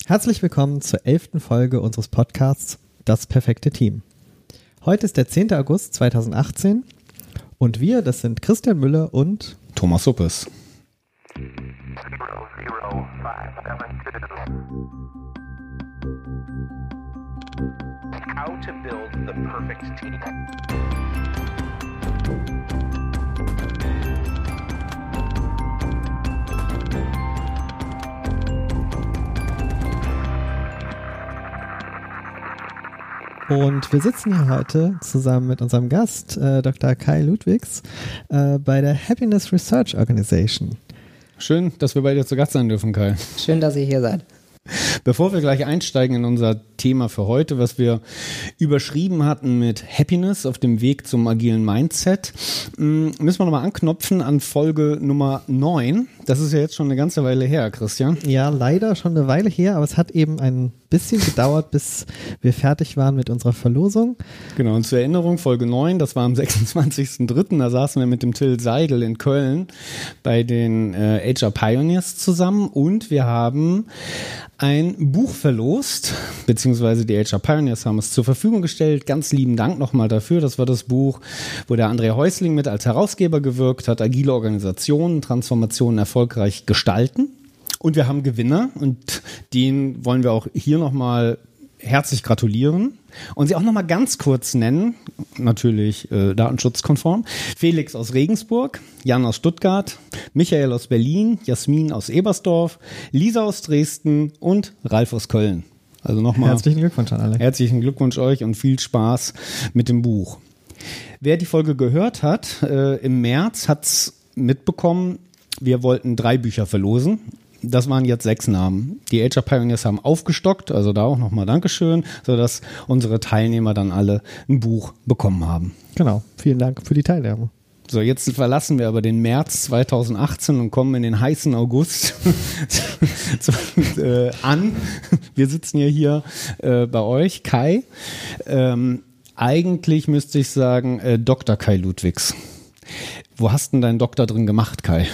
Herzlich willkommen zur 11. Folge unseres Podcasts Das perfekte Team. Heute ist der 10. August 2018 und wir, das sind Christian Müller und Thomas Suppes. How to build the perfect team. Und wir sitzen hier heute zusammen mit unserem Gast, Dr. Kai Ludwigs, bei der Happiness Research Organization. Schön, dass wir bei dir zu Gast sein dürfen, Kai. Schön, dass ihr hier seid. Bevor wir gleich einsteigen in unser Thema für heute, was wir überschrieben hatten mit Happiness auf dem Weg zum agilen Mindset, müssen wir nochmal anknopfen an Folge Nummer 9. Das ist ja jetzt schon eine ganze Weile her, Christian. Ja, leider schon eine Weile her, aber es hat eben ein bisschen gedauert, bis wir fertig waren mit unserer Verlosung. Genau, und zur Erinnerung, Folge 9, das war am 26.03., da saßen wir mit dem Till Seidel in Köln bei den HR Pioneers zusammen und wir haben ein Buch verlost, beziehungsweise die HR Pioneers haben es zur Verfügung gestellt. Ganz lieben Dank nochmal dafür. Das war das Buch, wo der André Häusling mit als Herausgeber gewirkt hat, agile Organisationen, Transformationen erfolgreich gestalten. Und wir haben Gewinner und den wollen wir auch hier nochmal herzlich gratulieren und sie auch nochmal ganz kurz nennen, natürlich datenschutzkonform. Felix aus Regensburg, Jan aus Stuttgart, Michael aus Berlin, Jasmin aus Ebersdorf, Lisa aus Dresden und Ralf aus Köln. Also nochmal herzlichen Glückwunsch an alle. Herzlichen Glückwunsch euch und viel Spaß mit dem Buch. Wer die Folge gehört hat, im März hat's mitbekommen, wir wollten 3 Bücher verlosen. Das waren jetzt 6 Namen. Die HR Pioneers haben aufgestockt, also da auch nochmal Dankeschön, sodass unsere Teilnehmer dann alle ein Buch bekommen haben. Genau, vielen Dank für die Teilnahme. So, jetzt verlassen wir aber den März 2018 und kommen in den heißen August an. Wir sitzen ja hier bei euch, Kai. Eigentlich müsste ich sagen Dr. Kai Ludwigs. Wo hast denn deinen Doktor drin gemacht, Kai?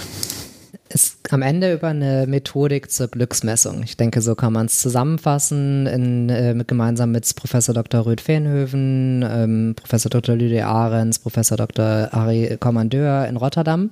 Ist am Ende über eine Methodik zur Glücksmessung. Ich denke, so kann man es zusammenfassen, gemeinsam mit Professor Dr. Ruud Veenhoven, Professor Dr. Lydia Ahrens, Professor Dr. Arie Kommandeur in Rotterdam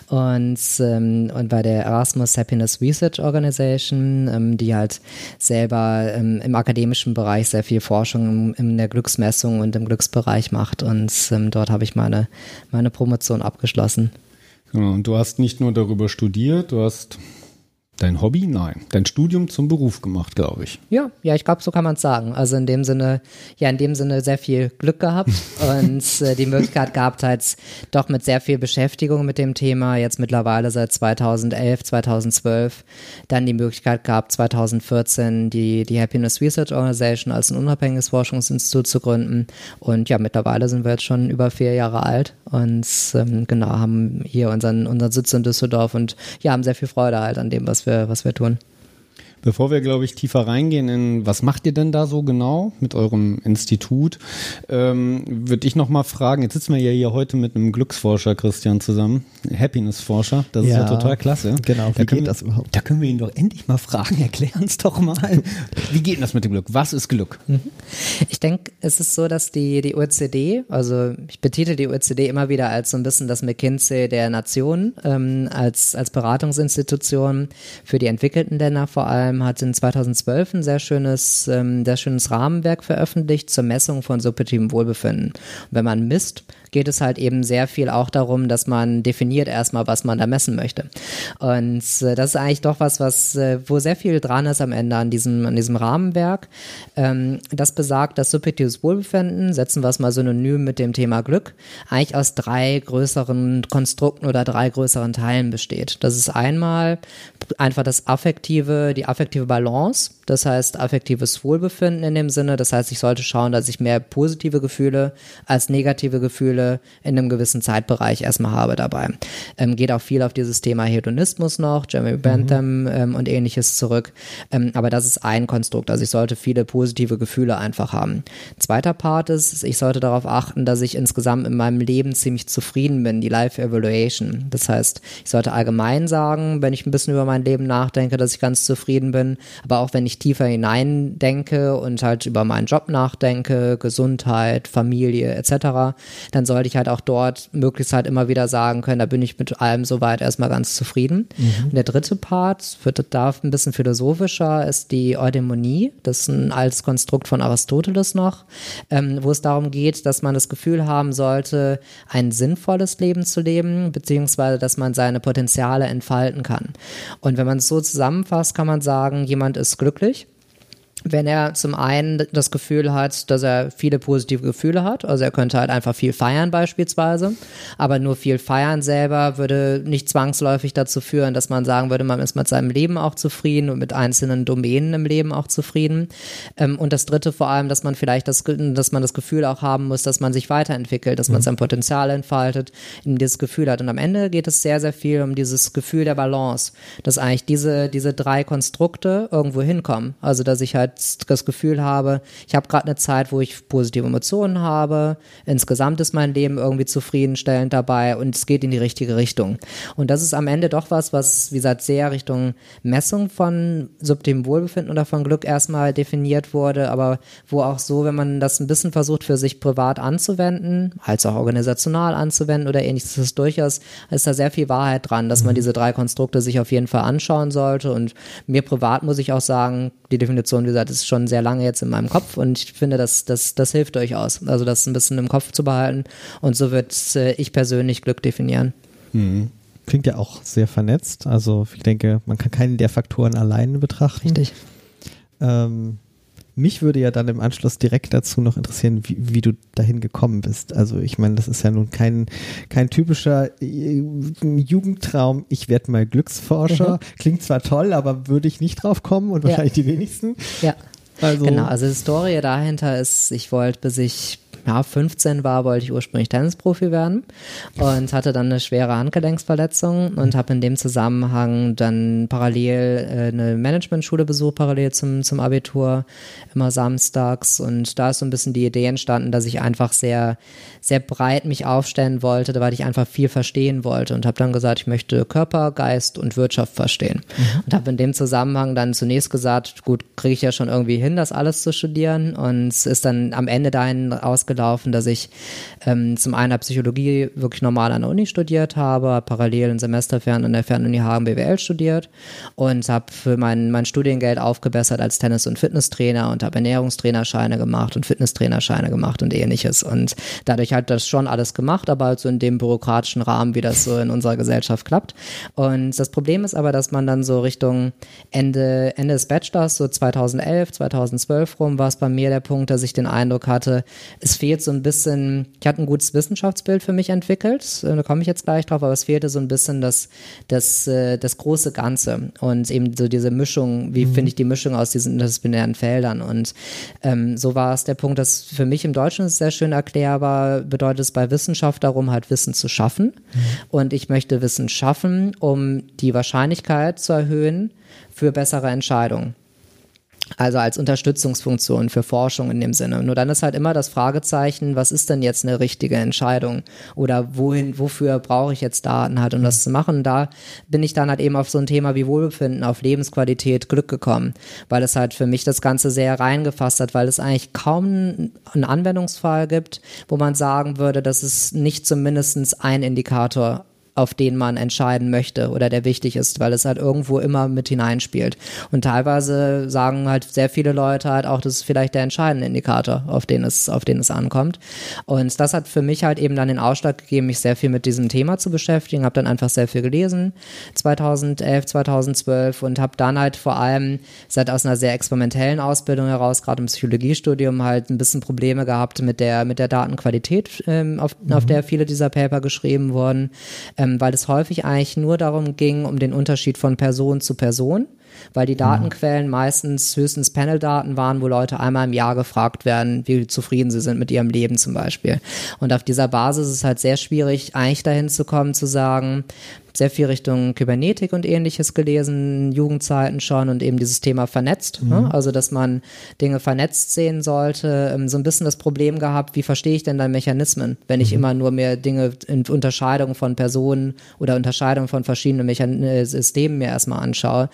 und bei der Erasmus Happiness Research Organization, die halt selber im akademischen Bereich sehr viel Forschung in der Glücksmessung und im Glücksbereich macht und dort habe ich meine Promotion abgeschlossen. Genau, und du hast nicht nur darüber studiert, du hast dein Hobby, nein, dein Studium zum Beruf gemacht, glaube ich. Ja, ich glaube, so kann man es sagen. Also in dem Sinne sehr viel Glück gehabt und die Möglichkeit gehabt, halt doch mit sehr viel Beschäftigung mit dem Thema, jetzt mittlerweile seit 2011, 2012, dann die Möglichkeit gehabt, 2014 die Happiness Research Organization als ein unabhängiges Forschungsinstitut zu gründen und ja, mittlerweile sind wir jetzt schon über 4 Jahre alt und genau, haben hier unseren Sitz in Düsseldorf und ja, haben sehr viel Freude halt an dem, was wir tun. Bevor wir, glaube ich, tiefer reingehen in, was macht ihr denn da so genau mit eurem Institut, würde ich noch mal fragen, jetzt sitzen wir ja hier heute mit einem Glücksforscher, Christian, zusammen, Happiness-Forscher, das ist ja total klasse. Genau, wie geht das überhaupt? Da können wir ihn doch endlich mal fragen, erklären es doch mal. Wie geht das mit dem Glück? Was ist Glück? Ich denke, es ist so, dass die OECD, also ich betitel die OECD immer wieder als so ein bisschen das McKinsey der Nationen, als Beratungsinstitution für die entwickelten Länder vor allem, hat in 2012 ein sehr schönes Rahmenwerk veröffentlicht zur Messung von subjektivem Wohlbefinden. Und wenn man misst, geht es halt eben sehr viel auch darum, dass man definiert erstmal, was man da messen möchte. Und das ist eigentlich doch wo sehr viel dran ist am Ende an diesem Rahmenwerk. Das besagt, dass subjektives Wohlbefinden, setzen wir es mal synonym mit dem Thema Glück, eigentlich aus 3 größeren Konstrukten oder 3 größeren Teilen besteht. Das ist einmal einfach die affektive Balance, das heißt affektives Wohlbefinden in dem Sinne, das heißt, ich sollte schauen, dass ich mehr positive Gefühle als negative Gefühle in einem gewissen Zeitbereich erstmal habe dabei. Geht auch viel auf dieses Thema Hedonismus noch, Jeremy Bentham und ähnliches zurück, aber das ist ein Konstrukt, also ich sollte viele positive Gefühle einfach haben. Zweiter Part ist, ich sollte darauf achten, dass ich insgesamt in meinem Leben ziemlich zufrieden bin, die Life Evaluation, das heißt, ich sollte allgemein sagen, wenn ich ein bisschen über mein Leben nachdenke, dass ich ganz zufrieden zufrieden bin. Aber auch wenn ich tiefer hineindenke und halt über meinen Job nachdenke, Gesundheit, Familie etc., dann sollte ich halt auch dort möglichst halt immer wieder sagen können, da bin ich mit allem soweit erstmal ganz zufrieden. Und der dritte Part wird da ein bisschen philosophischer, ist die Eudaimonie. Das ist ein altes Konstrukt von Aristoteles noch, wo es darum geht, dass man das Gefühl haben sollte, ein sinnvolles Leben zu leben, beziehungsweise dass man seine Potenziale entfalten kann. Und wenn man es so zusammenfasst, kann man sagen, jemand ist glücklich, wenn er zum einen das Gefühl hat, dass er viele positive Gefühle hat, also er könnte halt einfach viel feiern beispielsweise, aber nur viel feiern selber würde nicht zwangsläufig dazu führen, dass man sagen würde, man ist mit seinem Leben auch zufrieden und mit einzelnen Domänen im Leben auch zufrieden. Und das dritte vor allem, dass man vielleicht dass man das Gefühl auch haben muss, dass man sich weiterentwickelt, dass man sein Potenzial entfaltet, in dieses Gefühl hat. Und am Ende geht es sehr, sehr viel um dieses Gefühl der Balance, dass eigentlich diese drei Konstrukte irgendwo hinkommen. Also dass ich halt das Gefühl habe, ich habe gerade eine Zeit, wo ich positive Emotionen habe, insgesamt ist mein Leben irgendwie zufriedenstellend dabei und es geht in die richtige Richtung. Und das ist am Ende doch was, wie gesagt, sehr Richtung Messung von subtilem Wohlbefinden oder von Glück erstmal definiert wurde, aber wo auch so, wenn man das ein bisschen versucht für sich privat anzuwenden, als auch organisational anzuwenden oder ähnliches, ist da sehr viel Wahrheit dran, dass man diese drei Konstrukte sich auf jeden Fall anschauen sollte. Und mir privat muss ich auch sagen, die Definition, wie gesagt, ist schon sehr lange jetzt in meinem Kopf und ich finde, das hilft durchaus. Also das ein bisschen im Kopf zu behalten und so wird ich persönlich Glück definieren. Klingt ja auch sehr vernetzt. Also ich denke, man kann keinen der Faktoren alleine betrachten. Richtig. Mich würde ja dann im Anschluss direkt dazu noch interessieren, wie du dahin gekommen bist. Also ich meine, das ist ja nun kein typischer Jugendtraum, ich werde mal Glücksforscher. Klingt zwar toll, aber würde ich nicht drauf kommen und wahrscheinlich die wenigsten. Ja, also, genau. Also die Historie dahinter ist, ich wollte, bis ich 15 war, wollte ich ursprünglich Tennisprofi werden und hatte dann eine schwere Handgelenksverletzung und habe in dem Zusammenhang dann parallel eine Managementschule besucht, parallel zum Abitur, immer samstags, und da ist so ein bisschen die Idee entstanden, dass ich einfach sehr, sehr breit mich aufstellen wollte, weil ich einfach viel verstehen wollte und habe dann gesagt, ich möchte Körper, Geist und Wirtschaft verstehen und habe in dem Zusammenhang dann zunächst gesagt, gut, kriege ich ja schon irgendwie hin, das alles zu studieren, und es ist dann am Ende dahin ausgelaufen, dass ich zum einen Psychologie wirklich normal an der Uni studiert habe, parallel in Semesterferien an der Fernuni Hagen BWL studiert und habe für mein Studiengeld aufgebessert als Tennis- und Fitnesstrainer und habe Ernährungstrainerscheine gemacht und Fitnesstrainerscheine gemacht und ähnliches, und dadurch halt das schon alles gemacht, aber halt so in dem bürokratischen Rahmen, wie das so in unserer Gesellschaft klappt. Und das Problem ist aber, dass man dann so Richtung Ende des Bachelors, so 2011, 2012 rum, war es bei mir der Punkt, dass ich den Eindruck hatte, es fehlt so ein bisschen, ich hatte ein gutes Wissenschaftsbild für mich entwickelt, da komme ich jetzt gleich drauf, aber es fehlte so ein bisschen das große Ganze und eben so diese Mischung, wie finde ich die Mischung aus diesen interdisziplinären Feldern, und so war es der Punkt, dass für mich im Deutschen ist sehr schön erklärbar, bedeutet es bei Wissenschaft darum, halt Wissen zu schaffen, und ich möchte Wissen schaffen, um die Wahrscheinlichkeit zu erhöhen für bessere Entscheidungen. Also als Unterstützungsfunktion für Forschung in dem Sinne. Nur dann ist halt immer das Fragezeichen, was ist denn jetzt eine richtige Entscheidung? Oder wofür brauche ich jetzt Daten halt, um das zu machen? Und da bin ich dann halt eben auf so ein Thema wie Wohlbefinden, auf Lebensqualität, Glück gekommen, weil es halt für mich das Ganze sehr reingefasst hat, weil es eigentlich kaum einen Anwendungsfall gibt, wo man sagen würde, das ist nicht zumindest ein Indikator, auf den man entscheiden möchte oder der wichtig ist, weil es halt irgendwo immer mit hineinspielt. Und teilweise sagen halt sehr viele Leute halt auch, das ist vielleicht der entscheidende Indikator, auf den es ankommt. Und das hat für mich halt eben dann den Ausschlag gegeben, mich sehr viel mit diesem Thema zu beschäftigen, habe dann einfach sehr viel gelesen, 2011, 2012, und habe dann halt vor allem seit aus einer sehr experimentellen Ausbildung heraus, gerade im Psychologiestudium, halt ein bisschen Probleme gehabt mit der Datenqualität, auf der viele dieser Paper geschrieben wurden, weil es häufig eigentlich nur darum ging, um den Unterschied von Person zu Person, weil die Datenquellen meistens höchstens Panel-Daten waren, wo Leute einmal im Jahr gefragt werden, wie zufrieden sie sind mit ihrem Leben zum Beispiel. Und auf dieser Basis ist es halt sehr schwierig, eigentlich dahin zu kommen, zu sagen, sehr viel Richtung Kybernetik und ähnliches gelesen, Jugendzeiten schon, und eben dieses Thema vernetzt, ne? Also dass man Dinge vernetzt sehen sollte, so ein bisschen das Problem gehabt, wie verstehe ich denn dann Mechanismen, wenn ich immer nur mir Dinge in Unterscheidung von Personen oder Unterscheidung von verschiedenen Systemen mir erstmal anschaue,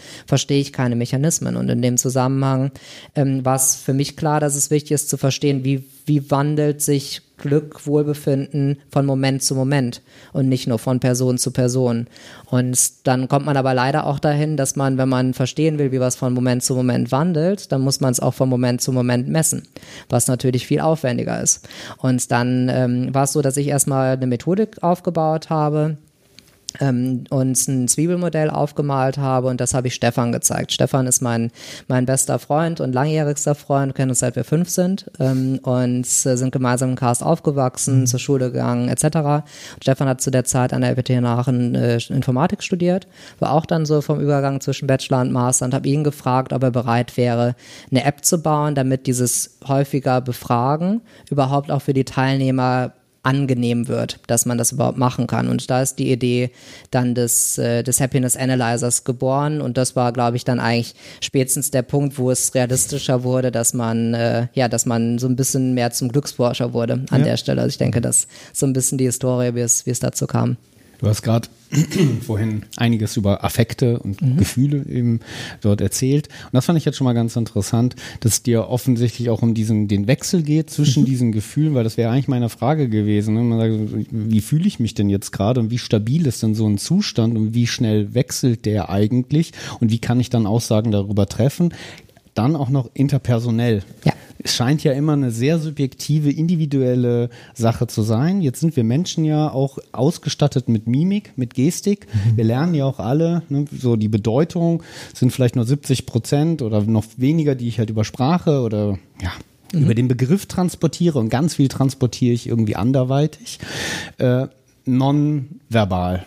verstehe ich keine Mechanismen. Und in dem Zusammenhang war es für mich klar, dass es wichtig ist zu verstehen, wie wandelt sich Glück, Wohlbefinden von Moment zu Moment und nicht nur von Person zu Person. Und dann kommt man aber leider auch dahin, dass man, wenn man verstehen will, wie was von Moment zu Moment wandelt, dann muss man es auch von Moment zu Moment messen, was natürlich viel aufwendiger ist. Und dann war es so, dass ich erstmal eine Methodik aufgebaut habe, und ein Zwiebelmodell aufgemalt habe, und das habe ich Stefan gezeigt. Stefan ist mein bester Freund und langjährigster Freund, wir kennen uns seit wir 5 sind, und sind gemeinsam im Cast aufgewachsen, zur Schule gegangen etc. Und Stefan hat zu der Zeit an der EPT in Aachen Informatik studiert, war auch dann so vom Übergang zwischen Bachelor und Master, und habe ihn gefragt, ob er bereit wäre, eine App zu bauen, damit dieses häufiger Befragen überhaupt auch für die Teilnehmer angenehm wird, dass man das überhaupt machen kann. Und da ist die Idee dann des Happiness Analyzers geboren, und das war, glaube ich, dann eigentlich spätestens der Punkt, wo es realistischer wurde, dass man so ein bisschen mehr zum Glücksforscher wurde an der Stelle. Also ich denke, das ist so ein bisschen die Historie, wie es dazu kam. Du hast gerade vorhin einiges über Affekte und Gefühle eben dort erzählt. Und das fand ich jetzt schon mal ganz interessant, dass es dir offensichtlich auch um den Wechsel geht zwischen diesen Gefühlen, weil das wäre eigentlich meine Frage gewesen. Ne? Man sagt, wie fühle ich mich denn jetzt gerade und wie stabil ist denn so ein Zustand und wie schnell wechselt der eigentlich und wie kann ich dann Aussagen darüber treffen? Dann auch noch interpersonell. Ja. Es scheint ja immer eine sehr subjektive, individuelle Sache zu sein. Jetzt sind wir Menschen ja auch ausgestattet mit Mimik, mit Gestik. Wir lernen ja auch alle, ne, so die Bedeutung sind vielleicht nur 70% oder noch weniger, die ich halt über Sprache oder über den Begriff transportiere, und ganz viel transportiere ich irgendwie anderweitig, nonverbal.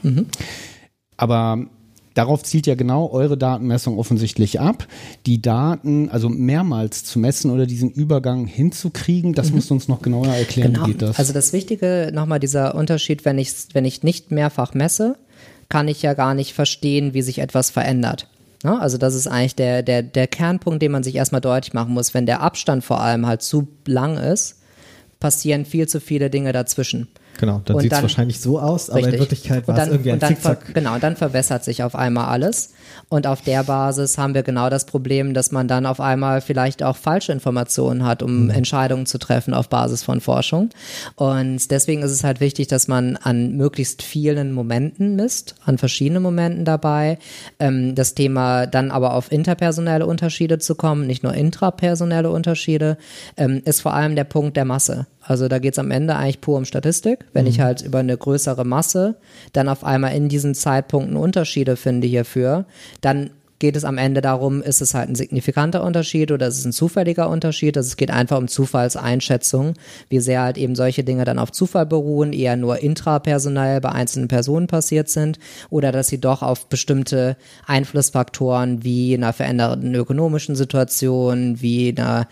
Aber darauf zielt ja genau eure Datenmessung offensichtlich ab, die Daten also mehrmals zu messen oder diesen Übergang hinzukriegen. Das musst du uns noch genauer erklären, genau. Wie geht das? Also das Wichtige, nochmal dieser Unterschied, wenn ich nicht mehrfach messe, kann ich ja gar nicht verstehen, wie sich etwas verändert. Ja, also das ist eigentlich der Kernpunkt, den man sich erstmal deutlich machen muss. Wenn der Abstand vor allem halt zu lang ist, passieren viel zu viele Dinge dazwischen. Genau, dann sieht es wahrscheinlich so aus, aber in Wirklichkeit war es irgendwie ein Zickzack. Genau, dann verwässert sich auf einmal alles. Und auf der Basis haben wir genau das Problem, dass man dann auf einmal vielleicht auch falsche Informationen hat, um Entscheidungen zu treffen auf Basis von Forschung. Und deswegen ist es halt wichtig, dass man an möglichst vielen Momenten misst, an verschiedenen Momenten dabei. Das Thema dann aber auf interpersonelle Unterschiede zu kommen, nicht nur intrapersonelle Unterschiede, ist vor allem der Punkt der Masse. Also da geht es am Ende eigentlich pur um Statistik. Wenn ich halt über eine größere Masse dann auf einmal in diesen Zeitpunkten Unterschiede finde hierfür, dann geht es am Ende darum, ist es halt ein signifikanter Unterschied oder ist es ein zufälliger Unterschied? Also es geht einfach um Zufallseinschätzung, wie sehr halt eben solche Dinge dann auf Zufall beruhen, eher nur intrapersonell bei einzelnen Personen passiert sind oder dass sie doch auf bestimmte Einflussfaktoren wie einer veränderten ökonomischen Situation, wie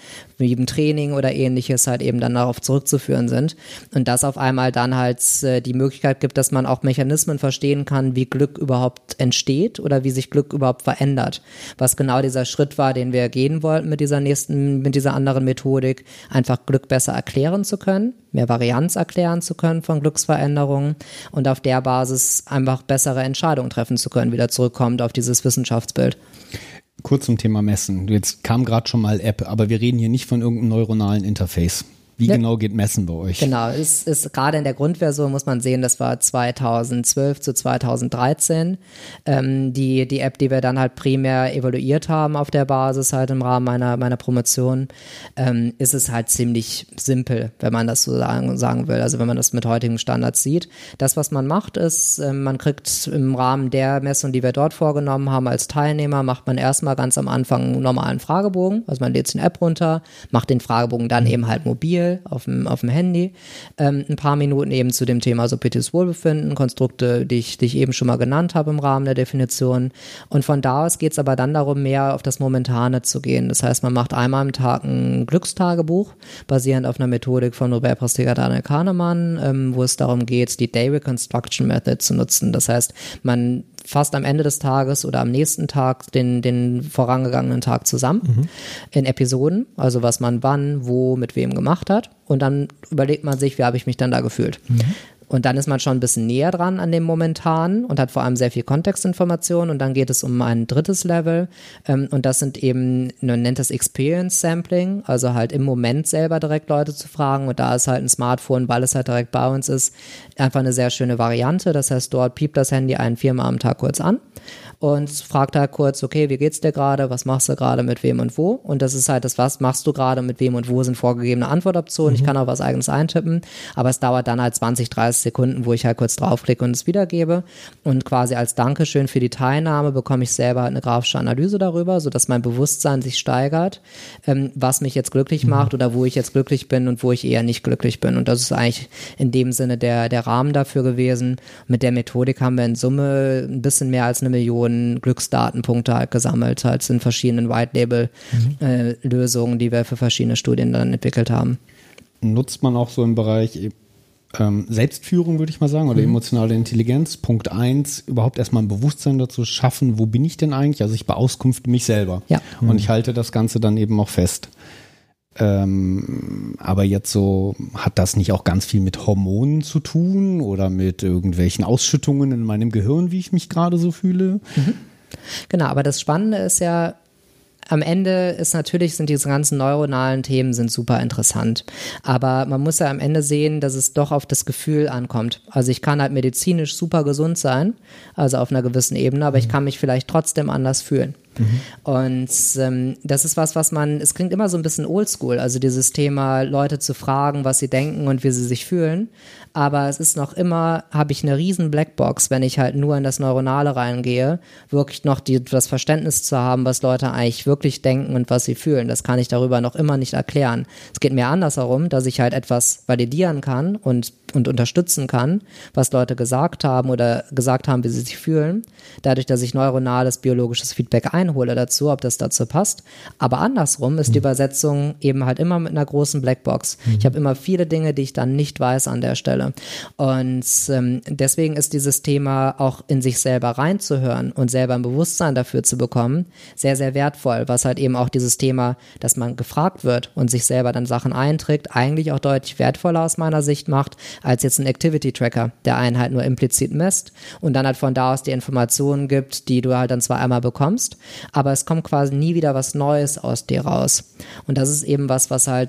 im Training oder ähnliches halt eben dann darauf zurückzuführen sind. Und das auf einmal dann halt die Möglichkeit gibt, dass man auch Mechanismen verstehen kann, wie Glück überhaupt entsteht oder wie sich Glück überhaupt verändert. Was genau dieser Schritt war, den wir gehen wollten mit dieser anderen Methodik, einfach Glück besser erklären zu können, mehr Varianz erklären zu können von Glücksveränderungen und auf der Basis einfach bessere Entscheidungen treffen zu können, wieder zurückkommt auf dieses Wissenschaftsbild. Kurz zum Thema Messen. Jetzt kam gerade schon mal App, aber wir reden hier nicht von irgendeinem neuronalen Interface. Wie genau geht Messen bei euch? Genau, es ist gerade in der Grundversion, muss man sehen, das war 2012 zu 2013, die App, die wir dann halt primär evaluiert haben auf der Basis halt im Rahmen meiner Promotion, ist es halt ziemlich simpel, wenn man das so sagen will, also wenn man das mit heutigen Standards sieht. Das, was man macht, ist, man kriegt im Rahmen der Messung, die wir dort vorgenommen haben als Teilnehmer, macht man erstmal ganz am Anfang einen normalen Fragebogen, also man lädt sich eine App runter, macht den Fragebogen dann eben halt mobil, auf dem Handy, ein paar Minuten eben zu dem Thema subjektives Wohlbefinden, Konstrukte, die ich eben schon mal genannt habe im Rahmen der Definition, und von da aus geht es aber dann darum, mehr auf das Momentane zu gehen. Das heißt, man macht einmal am Tag ein Glückstagebuch, basierend auf einer Methodik von Nobelpreisträger Daniel Kahnemann, wo es darum geht, die Day Reconstruction Method zu nutzen. Das heißt, man fasst am Ende des Tages oder am nächsten Tag den vorangegangenen Tag zusammen in Episoden, also was man wann, wo, mit wem gemacht hat, und dann überlegt man sich, wie habe ich mich dann da gefühlt. Und dann ist man schon ein bisschen näher dran an dem Momentanen und hat vor allem sehr viel Kontextinformation und dann geht es um ein drittes Level und das sind eben, man nennt das Experience Sampling, also halt im Moment selber direkt Leute zu fragen und da ist halt ein Smartphone, weil es halt direkt bei uns ist, einfach eine sehr schöne Variante. Das heißt, dort piept das Handy einen 4-mal am Tag kurz an und fragt halt kurz, okay, wie geht's dir gerade, was machst du gerade, mit wem und wo? Und das ist halt das, was machst du gerade, mit wem und wo sind vorgegebene Antwortoptionen. Ich kann auch was eigenes eintippen, aber es dauert dann halt 20, 30 Sekunden, wo ich halt kurz draufklicke und es wiedergebe. Und quasi als Dankeschön für die Teilnahme bekomme ich selber halt eine grafische Analyse darüber, sodass mein Bewusstsein sich steigert, was mich jetzt glücklich macht oder wo ich jetzt glücklich bin und wo ich eher nicht glücklich bin. Und das ist eigentlich in dem Sinne der Rahmen dafür gewesen. Mit der Methodik haben wir in Summe ein bisschen mehr als 1 Million Glücksdatenpunkte halt gesammelt, halt in verschiedenen White-Label-Lösungen, die wir für verschiedene Studien dann entwickelt haben. Nutzt man auch so im Bereich Selbstführung, würde ich mal sagen, oder emotionale Intelligenz. Punkt 1, überhaupt erstmal ein Bewusstsein dazu schaffen, wo bin ich denn eigentlich? Also ich beauskunfte mich selber. Ja. Und ich halte das Ganze dann eben auch fest. Aber jetzt so, hat das nicht auch ganz viel mit Hormonen zu tun oder mit irgendwelchen Ausschüttungen in meinem Gehirn, wie ich mich gerade so fühle? Genau, aber das Spannende ist ja, am Ende ist natürlich, sind diese ganzen neuronalen Themen sind super interessant. Aber man muss ja am Ende sehen, dass es doch auf das Gefühl ankommt. Also ich kann halt medizinisch super gesund sein, also auf einer gewissen Ebene, aber ich kann mich vielleicht trotzdem anders fühlen. Und das ist was man, es klingt immer so ein bisschen oldschool, also dieses Thema, Leute zu fragen, was sie denken und wie sie sich fühlen. Aber es ist noch immer, habe ich eine riesen Blackbox, wenn ich halt nur in das Neuronale reingehe, wirklich noch das Verständnis zu haben, was Leute eigentlich wirklich denken und was sie fühlen. Das kann ich darüber noch immer nicht erklären. Es geht mir andersherum, dass ich halt etwas validieren kann und unterstützen kann, was Leute gesagt haben oder gesagt haben, wie sie sich fühlen, dadurch, dass ich neuronales, biologisches Feedback einhole dazu, ob das dazu passt. Aber andersrum ist die Übersetzung eben halt immer mit einer großen Blackbox. Ich habe immer viele Dinge, die ich dann nicht weiß an der Stelle. Und deswegen ist dieses Thema auch in sich selber reinzuhören und selber ein Bewusstsein dafür zu bekommen, sehr, sehr wertvoll, was halt eben auch dieses Thema, dass man gefragt wird und sich selber dann Sachen einträgt, eigentlich auch deutlich wertvoller aus meiner Sicht macht, als jetzt ein Activity-Tracker, der einen halt nur implizit misst und dann halt von da aus die Informationen gibt, die du halt dann zwar einmal bekommst, aber es kommt quasi nie wieder was Neues aus dir raus. Und das ist eben was halt,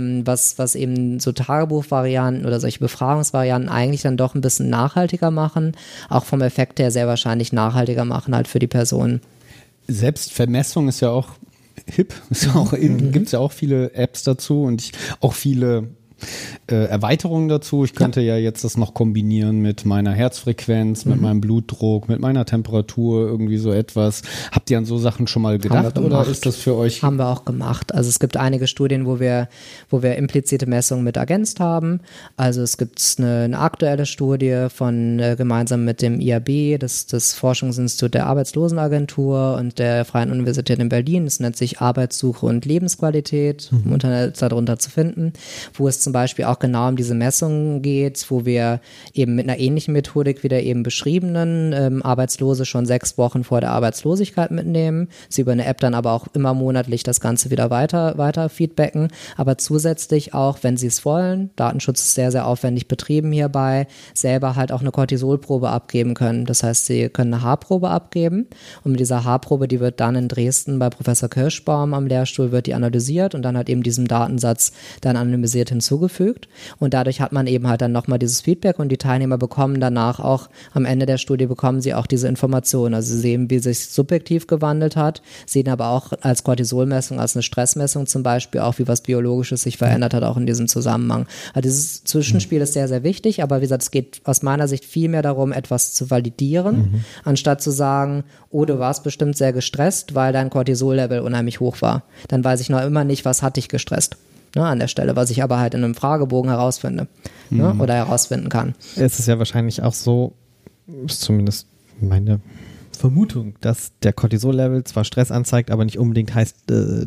was eben so Tagebuchvarianten oder solche Befragungsvarianten eigentlich dann doch ein bisschen nachhaltiger machen, auch vom Effekt her sehr wahrscheinlich nachhaltiger machen halt für die Person. Selbstvermessung ist ja auch hip, gibt es ja auch viele Apps dazu und auch viele Erweiterungen dazu. Ich könnte ja jetzt das noch kombinieren mit meiner Herzfrequenz, mit meinem Blutdruck, mit meiner Temperatur, irgendwie so etwas. Habt ihr an so Sachen schon mal gedacht oder ist das für euch? Haben wir auch gemacht. Also es gibt einige Studien, wo wir implizite Messungen mit ergänzt haben. Also es gibt eine aktuelle Studie gemeinsam mit dem IAB, das Forschungsinstitut der Arbeitslosenagentur und der Freien Universität in Berlin. Es nennt sich Arbeitssuche und Lebensqualität, im Internet darunter zu finden, wo es zum Beispiel auch genau um diese Messungen geht, wo wir eben mit einer ähnlichen Methodik wie der eben beschriebenen Arbeitslose schon 6 Wochen vor der Arbeitslosigkeit mitnehmen, sie über eine App dann aber auch immer monatlich das Ganze wieder weiter feedbacken, aber zusätzlich auch, wenn sie es wollen, Datenschutz ist sehr, sehr aufwendig betrieben hierbei, selber halt auch eine Cortisolprobe abgeben können. Das heißt, sie können eine Haarprobe abgeben und mit dieser Haarprobe, die wird dann in Dresden bei Professor Kirschbaum am Lehrstuhl, wird die analysiert und dann halt eben diesem Datensatz dann anonymisiert hinzugefügt und dadurch hat man eben halt dann nochmal dieses Feedback und die Teilnehmer bekommen danach auch, am Ende der Studie bekommen sie auch diese Informationen, also sie sehen, wie sich subjektiv gewandelt hat, sehen aber auch als Cortisolmessung, als eine Stressmessung zum Beispiel auch, wie was Biologisches sich verändert hat, auch in diesem Zusammenhang. Also dieses Zwischenspiel ist sehr, sehr wichtig, aber wie gesagt, es geht aus meiner Sicht viel mehr darum, etwas zu validieren, anstatt zu sagen, oh, du warst bestimmt sehr gestresst, weil dein Cortisol-Level unheimlich hoch war. Dann weiß ich noch immer nicht, was hat dich gestresst. Ne, an der Stelle, was ich aber halt in einem Fragebogen herausfinde oder herausfinden kann. Es ist ja wahrscheinlich auch so, ist zumindest meine Vermutung, dass der Cortisol-Level zwar Stress anzeigt, aber nicht unbedingt heißt,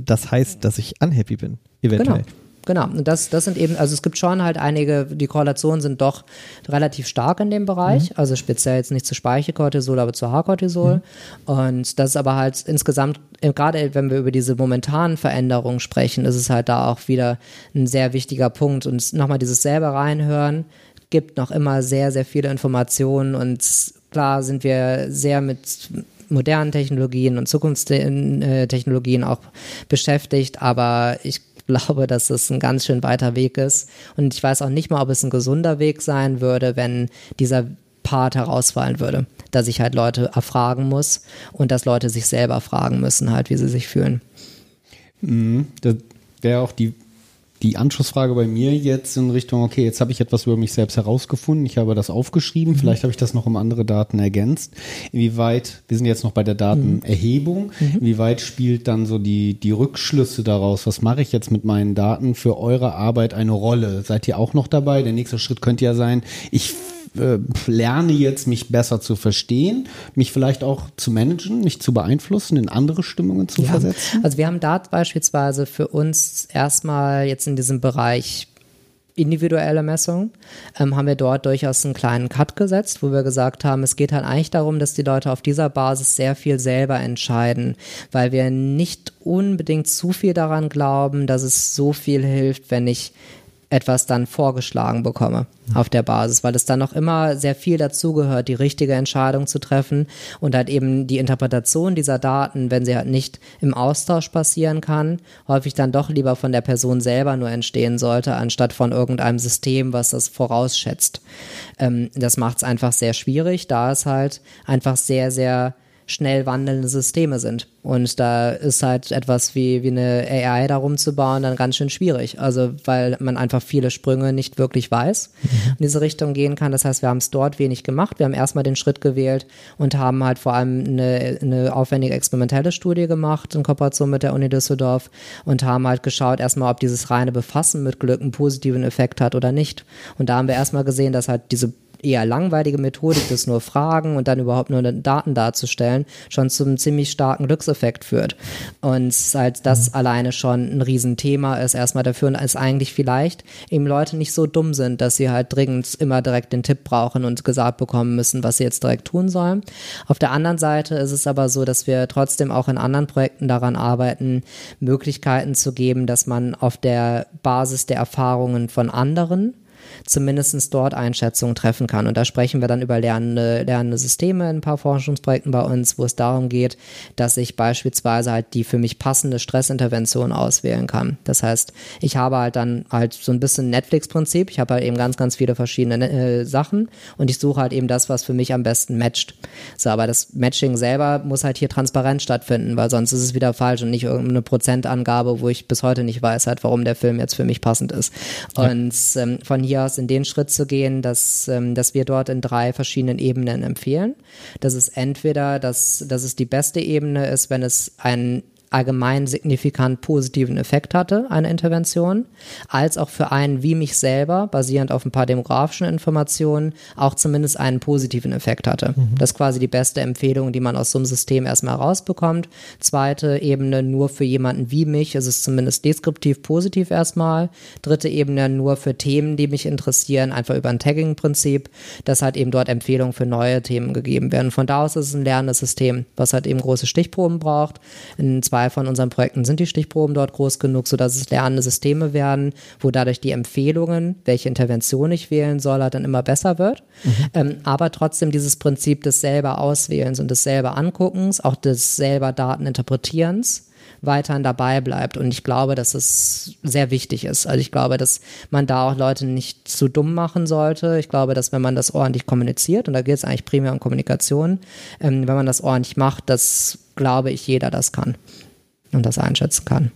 dass ich unhappy bin, eventuell. Genau, und das sind eben, also es gibt schon halt einige, die Korrelationen sind doch relativ stark in dem Bereich, also speziell jetzt nicht zu Speichelcortisol, aber zu Haarcortisol und das ist aber halt insgesamt, gerade wenn wir über diese momentanen Veränderungen sprechen, ist es halt da auch wieder ein sehr wichtiger Punkt und nochmal dieses selber reinhören, gibt noch immer sehr, sehr viele Informationen und klar sind wir sehr mit modernen Technologien und Zukunftstechnologien auch beschäftigt, aber ich glaube, dass es ein ganz schön weiter Weg ist und ich weiß auch nicht mal, ob es ein gesunder Weg sein würde, wenn dieser Part herausfallen würde, dass ich halt Leute erfragen muss und dass Leute sich selber fragen müssen halt, wie sie sich fühlen. Das wäre auch die Anschlussfrage bei mir jetzt in Richtung, okay, jetzt habe ich etwas über mich selbst herausgefunden, ich habe das aufgeschrieben, vielleicht habe ich das noch um andere Daten ergänzt. Inwieweit, wir sind jetzt noch bei der Datenerhebung, inwieweit spielt dann so die Rückschlüsse daraus, was mache ich jetzt mit meinen Daten für eure Arbeit eine Rolle? Seid ihr auch noch dabei? Der nächste Schritt könnte ja sein, ich lerne jetzt, mich besser zu verstehen, mich vielleicht auch zu managen, mich zu beeinflussen, in andere Stimmungen zu versetzen? Also wir haben da beispielsweise für uns erstmal jetzt in diesem Bereich individuelle Messung, haben wir dort durchaus einen kleinen Cut gesetzt, wo wir gesagt haben, es geht halt eigentlich darum, dass die Leute auf dieser Basis sehr viel selber entscheiden, weil wir nicht unbedingt zu viel daran glauben, dass es so viel hilft, wenn ich etwas dann vorgeschlagen bekomme auf der Basis, weil es dann noch immer sehr viel dazugehört, die richtige Entscheidung zu treffen und halt eben die Interpretation dieser Daten, wenn sie halt nicht im Austausch passieren kann, häufig dann doch lieber von der Person selber nur entstehen sollte, anstatt von irgendeinem System, was das vorausschätzt. Das macht es einfach sehr schwierig, da es halt einfach sehr, sehr schnell wandelnde Systeme sind. Und da ist halt etwas wie eine AI darum zu bauen dann ganz schön schwierig. Also weil man einfach viele Sprünge nicht wirklich weiß, in diese Richtung gehen kann. Das heißt, wir haben es dort wenig gemacht. Wir haben erstmal den Schritt gewählt und haben halt vor allem eine aufwendige experimentelle Studie gemacht in Kooperation mit der Uni Düsseldorf und haben halt geschaut erstmal, ob dieses reine Befassen mit Glück einen positiven Effekt hat oder nicht. Und da haben wir erstmal gesehen, dass halt diese eher langweilige Methodik, das nur Fragen und dann überhaupt nur Daten darzustellen, schon zum ziemlich starken Glückseffekt führt. Und halt das alleine schon ein Riesenthema ist erstmal dafür und es eigentlich vielleicht eben Leute nicht so dumm sind, dass sie halt dringend immer direkt den Tipp brauchen und gesagt bekommen müssen, was sie jetzt direkt tun sollen. Auf der anderen Seite ist es aber so, dass wir trotzdem auch in anderen Projekten daran arbeiten, Möglichkeiten zu geben, dass man auf der Basis der Erfahrungen von anderen zumindest dort Einschätzungen treffen kann. Und da sprechen wir dann über lernende Systeme in ein paar Forschungsprojekten bei uns, wo es darum geht, dass ich beispielsweise halt die für mich passende Stressintervention auswählen kann. Das heißt, ich habe halt dann halt so ein bisschen Netflix-Prinzip. Ich habe halt eben ganz, ganz viele verschiedene Sachen und ich suche halt eben das, was für mich am besten matcht. So, aber das Matching selber muss halt hier transparent stattfinden, weil sonst ist es wieder falsch und nicht irgendeine Prozentangabe, wo ich bis heute nicht weiß halt, warum der Film jetzt für mich passend ist. Ja. Und von hier aus in den Schritt zu gehen, dass wir dort in 3 verschiedenen Ebenen empfehlen. Das ist entweder, dass es die beste Ebene ist, wenn es einen allgemein signifikant positiven Effekt hatte, eine Intervention, als auch für einen wie mich selber, basierend auf ein paar demografischen Informationen, auch zumindest einen positiven Effekt hatte. Das ist quasi die beste Empfehlung, die man aus so einem System erstmal rausbekommt. Zweite Ebene, nur für jemanden wie mich, es ist zumindest deskriptiv positiv erstmal. Dritte Ebene, nur für Themen, die mich interessieren, einfach über ein Tagging-Prinzip, dass halt eben dort Empfehlungen für neue Themen gegeben werden. Von da aus ist es ein lernendes System, was halt eben große Stichproben braucht. In 2 von unseren Projekten sind die Stichproben dort groß genug, sodass es lernende Systeme werden, wo dadurch die Empfehlungen, welche Intervention ich wählen soll, halt dann immer besser wird. Aber trotzdem dieses Prinzip des selber Auswählens und des selber Anguckens, auch des selber Dateninterpretierens, weiterhin dabei bleibt. Und ich glaube, dass es sehr wichtig ist. Also ich glaube, dass man da auch Leute nicht zu dumm machen sollte. Ich glaube, dass wenn man das ordentlich kommuniziert, und da geht es eigentlich primär um Kommunikation, wenn man das ordentlich macht, dass, glaube ich, jeder das kann und das einschätzen kann.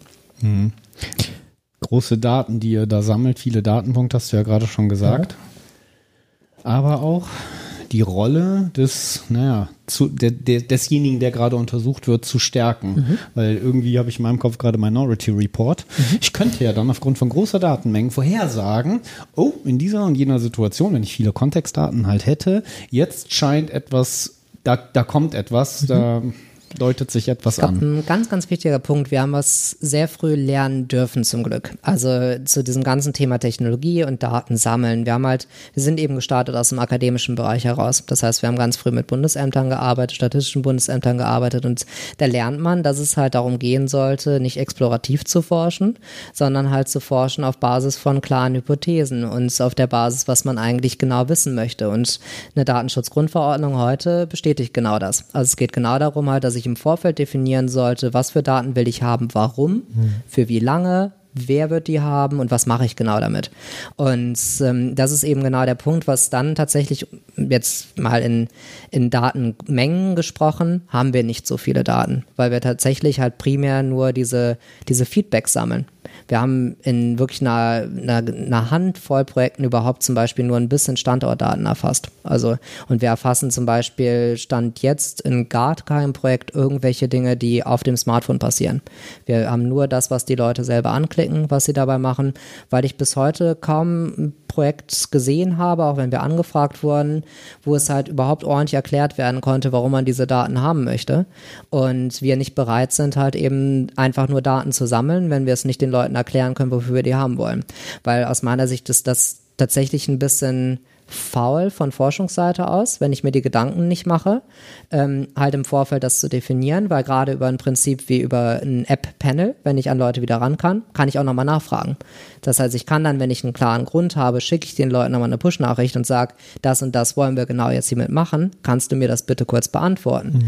Große Daten, die ihr da sammelt, viele Datenpunkte, hast du ja gerade schon gesagt. Ja. Aber auch die Rolle desjenigen, der gerade untersucht wird, zu stärken. Weil irgendwie habe ich in meinem Kopf gerade Minority Report. Ich könnte ja dann aufgrund von großer Datenmengen vorhersagen, oh, in dieser und jener Situation, wenn ich viele Kontextdaten halt hätte, jetzt scheint etwas, da kommt etwas, da deutet sich etwas Ich glaube, an. ein ganz, ganz wichtiger Punkt. Wir haben was sehr früh lernen dürfen, zum Glück. Also zu diesem ganzen Thema Technologie und Daten sammeln. Wir sind eben gestartet aus dem akademischen Bereich heraus. Das heißt, wir haben ganz früh mit Bundesämtern gearbeitet, statistischen Bundesämtern gearbeitet und da lernt man, dass es halt darum gehen sollte, nicht explorativ zu forschen, sondern halt zu forschen auf Basis von klaren Hypothesen und auf der Basis, was man eigentlich genau wissen möchte. Und eine Datenschutzgrundverordnung heute bestätigt genau das. Also es geht genau darum halt, dass ich im Vorfeld definieren sollte, was für Daten will ich haben, warum, für wie lange, wer wird die haben und was mache ich genau damit. Und das ist eben genau der Punkt, was dann tatsächlich jetzt mal in Datenmengen gesprochen, haben wir nicht so viele Daten, weil wir tatsächlich halt primär nur diese Feedbacks sammeln. Wir haben in wirklich einer Handvoll Projekten überhaupt zum Beispiel nur ein bisschen Standortdaten erfasst. Also, und wir erfassen zum Beispiel Stand jetzt in gar keinem Projekt irgendwelche Dinge, die auf dem Smartphone passieren. Wir haben nur das, was die Leute selber anklicken, was sie dabei machen, weil ich bis heute kaum ein Projekt gesehen habe, auch wenn wir angefragt wurden, wo es halt überhaupt ordentlich erklärt werden konnte, warum man diese Daten haben möchte. Und wir nicht bereit sind, halt eben einfach nur Daten zu sammeln, wenn wir es nicht den Leuten erklären können, wofür wir die haben wollen. Weil aus meiner Sicht ist das tatsächlich ein bisschen faul von Forschungsseite aus, wenn ich mir die Gedanken nicht mache, halt im Vorfeld das zu definieren, weil gerade über ein Prinzip wie über ein App-Panel, wenn ich an Leute wieder ran kann ich auch nochmal nachfragen. Das heißt, ich kann dann, wenn ich einen klaren Grund habe, schicke ich den Leuten nochmal eine Push-Nachricht und sage, das und das wollen wir genau jetzt hiermit machen, kannst du mir das bitte kurz beantworten?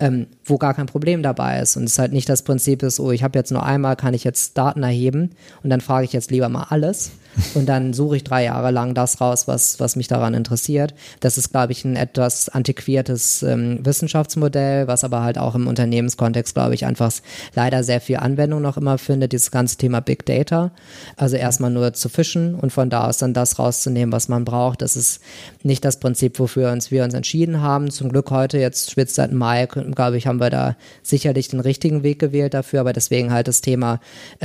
Wo gar kein Problem dabei ist und es halt nicht das Prinzip ist, oh, ich habe jetzt nur einmal, kann ich jetzt Daten erheben und dann frage ich jetzt lieber mal alles und dann suche ich 3 Jahre lang das raus, was mich daran interessiert. Das ist, glaube ich, ein etwas antiquiertes Wissenschaftsmodell, was aber halt auch im Unternehmenskontext, glaube ich, einfach leider sehr viel Anwendung noch immer findet, dieses ganze Thema Big Data. Also erstmal nur zu fischen und von da aus dann das rauszunehmen, was man braucht. Das ist nicht das Prinzip, wofür wir uns entschieden haben. Zum Glück heute, jetzt spitzt seit Mai, glaube ich, haben wir da sicherlich den richtigen Weg gewählt dafür, aber deswegen halt das Thema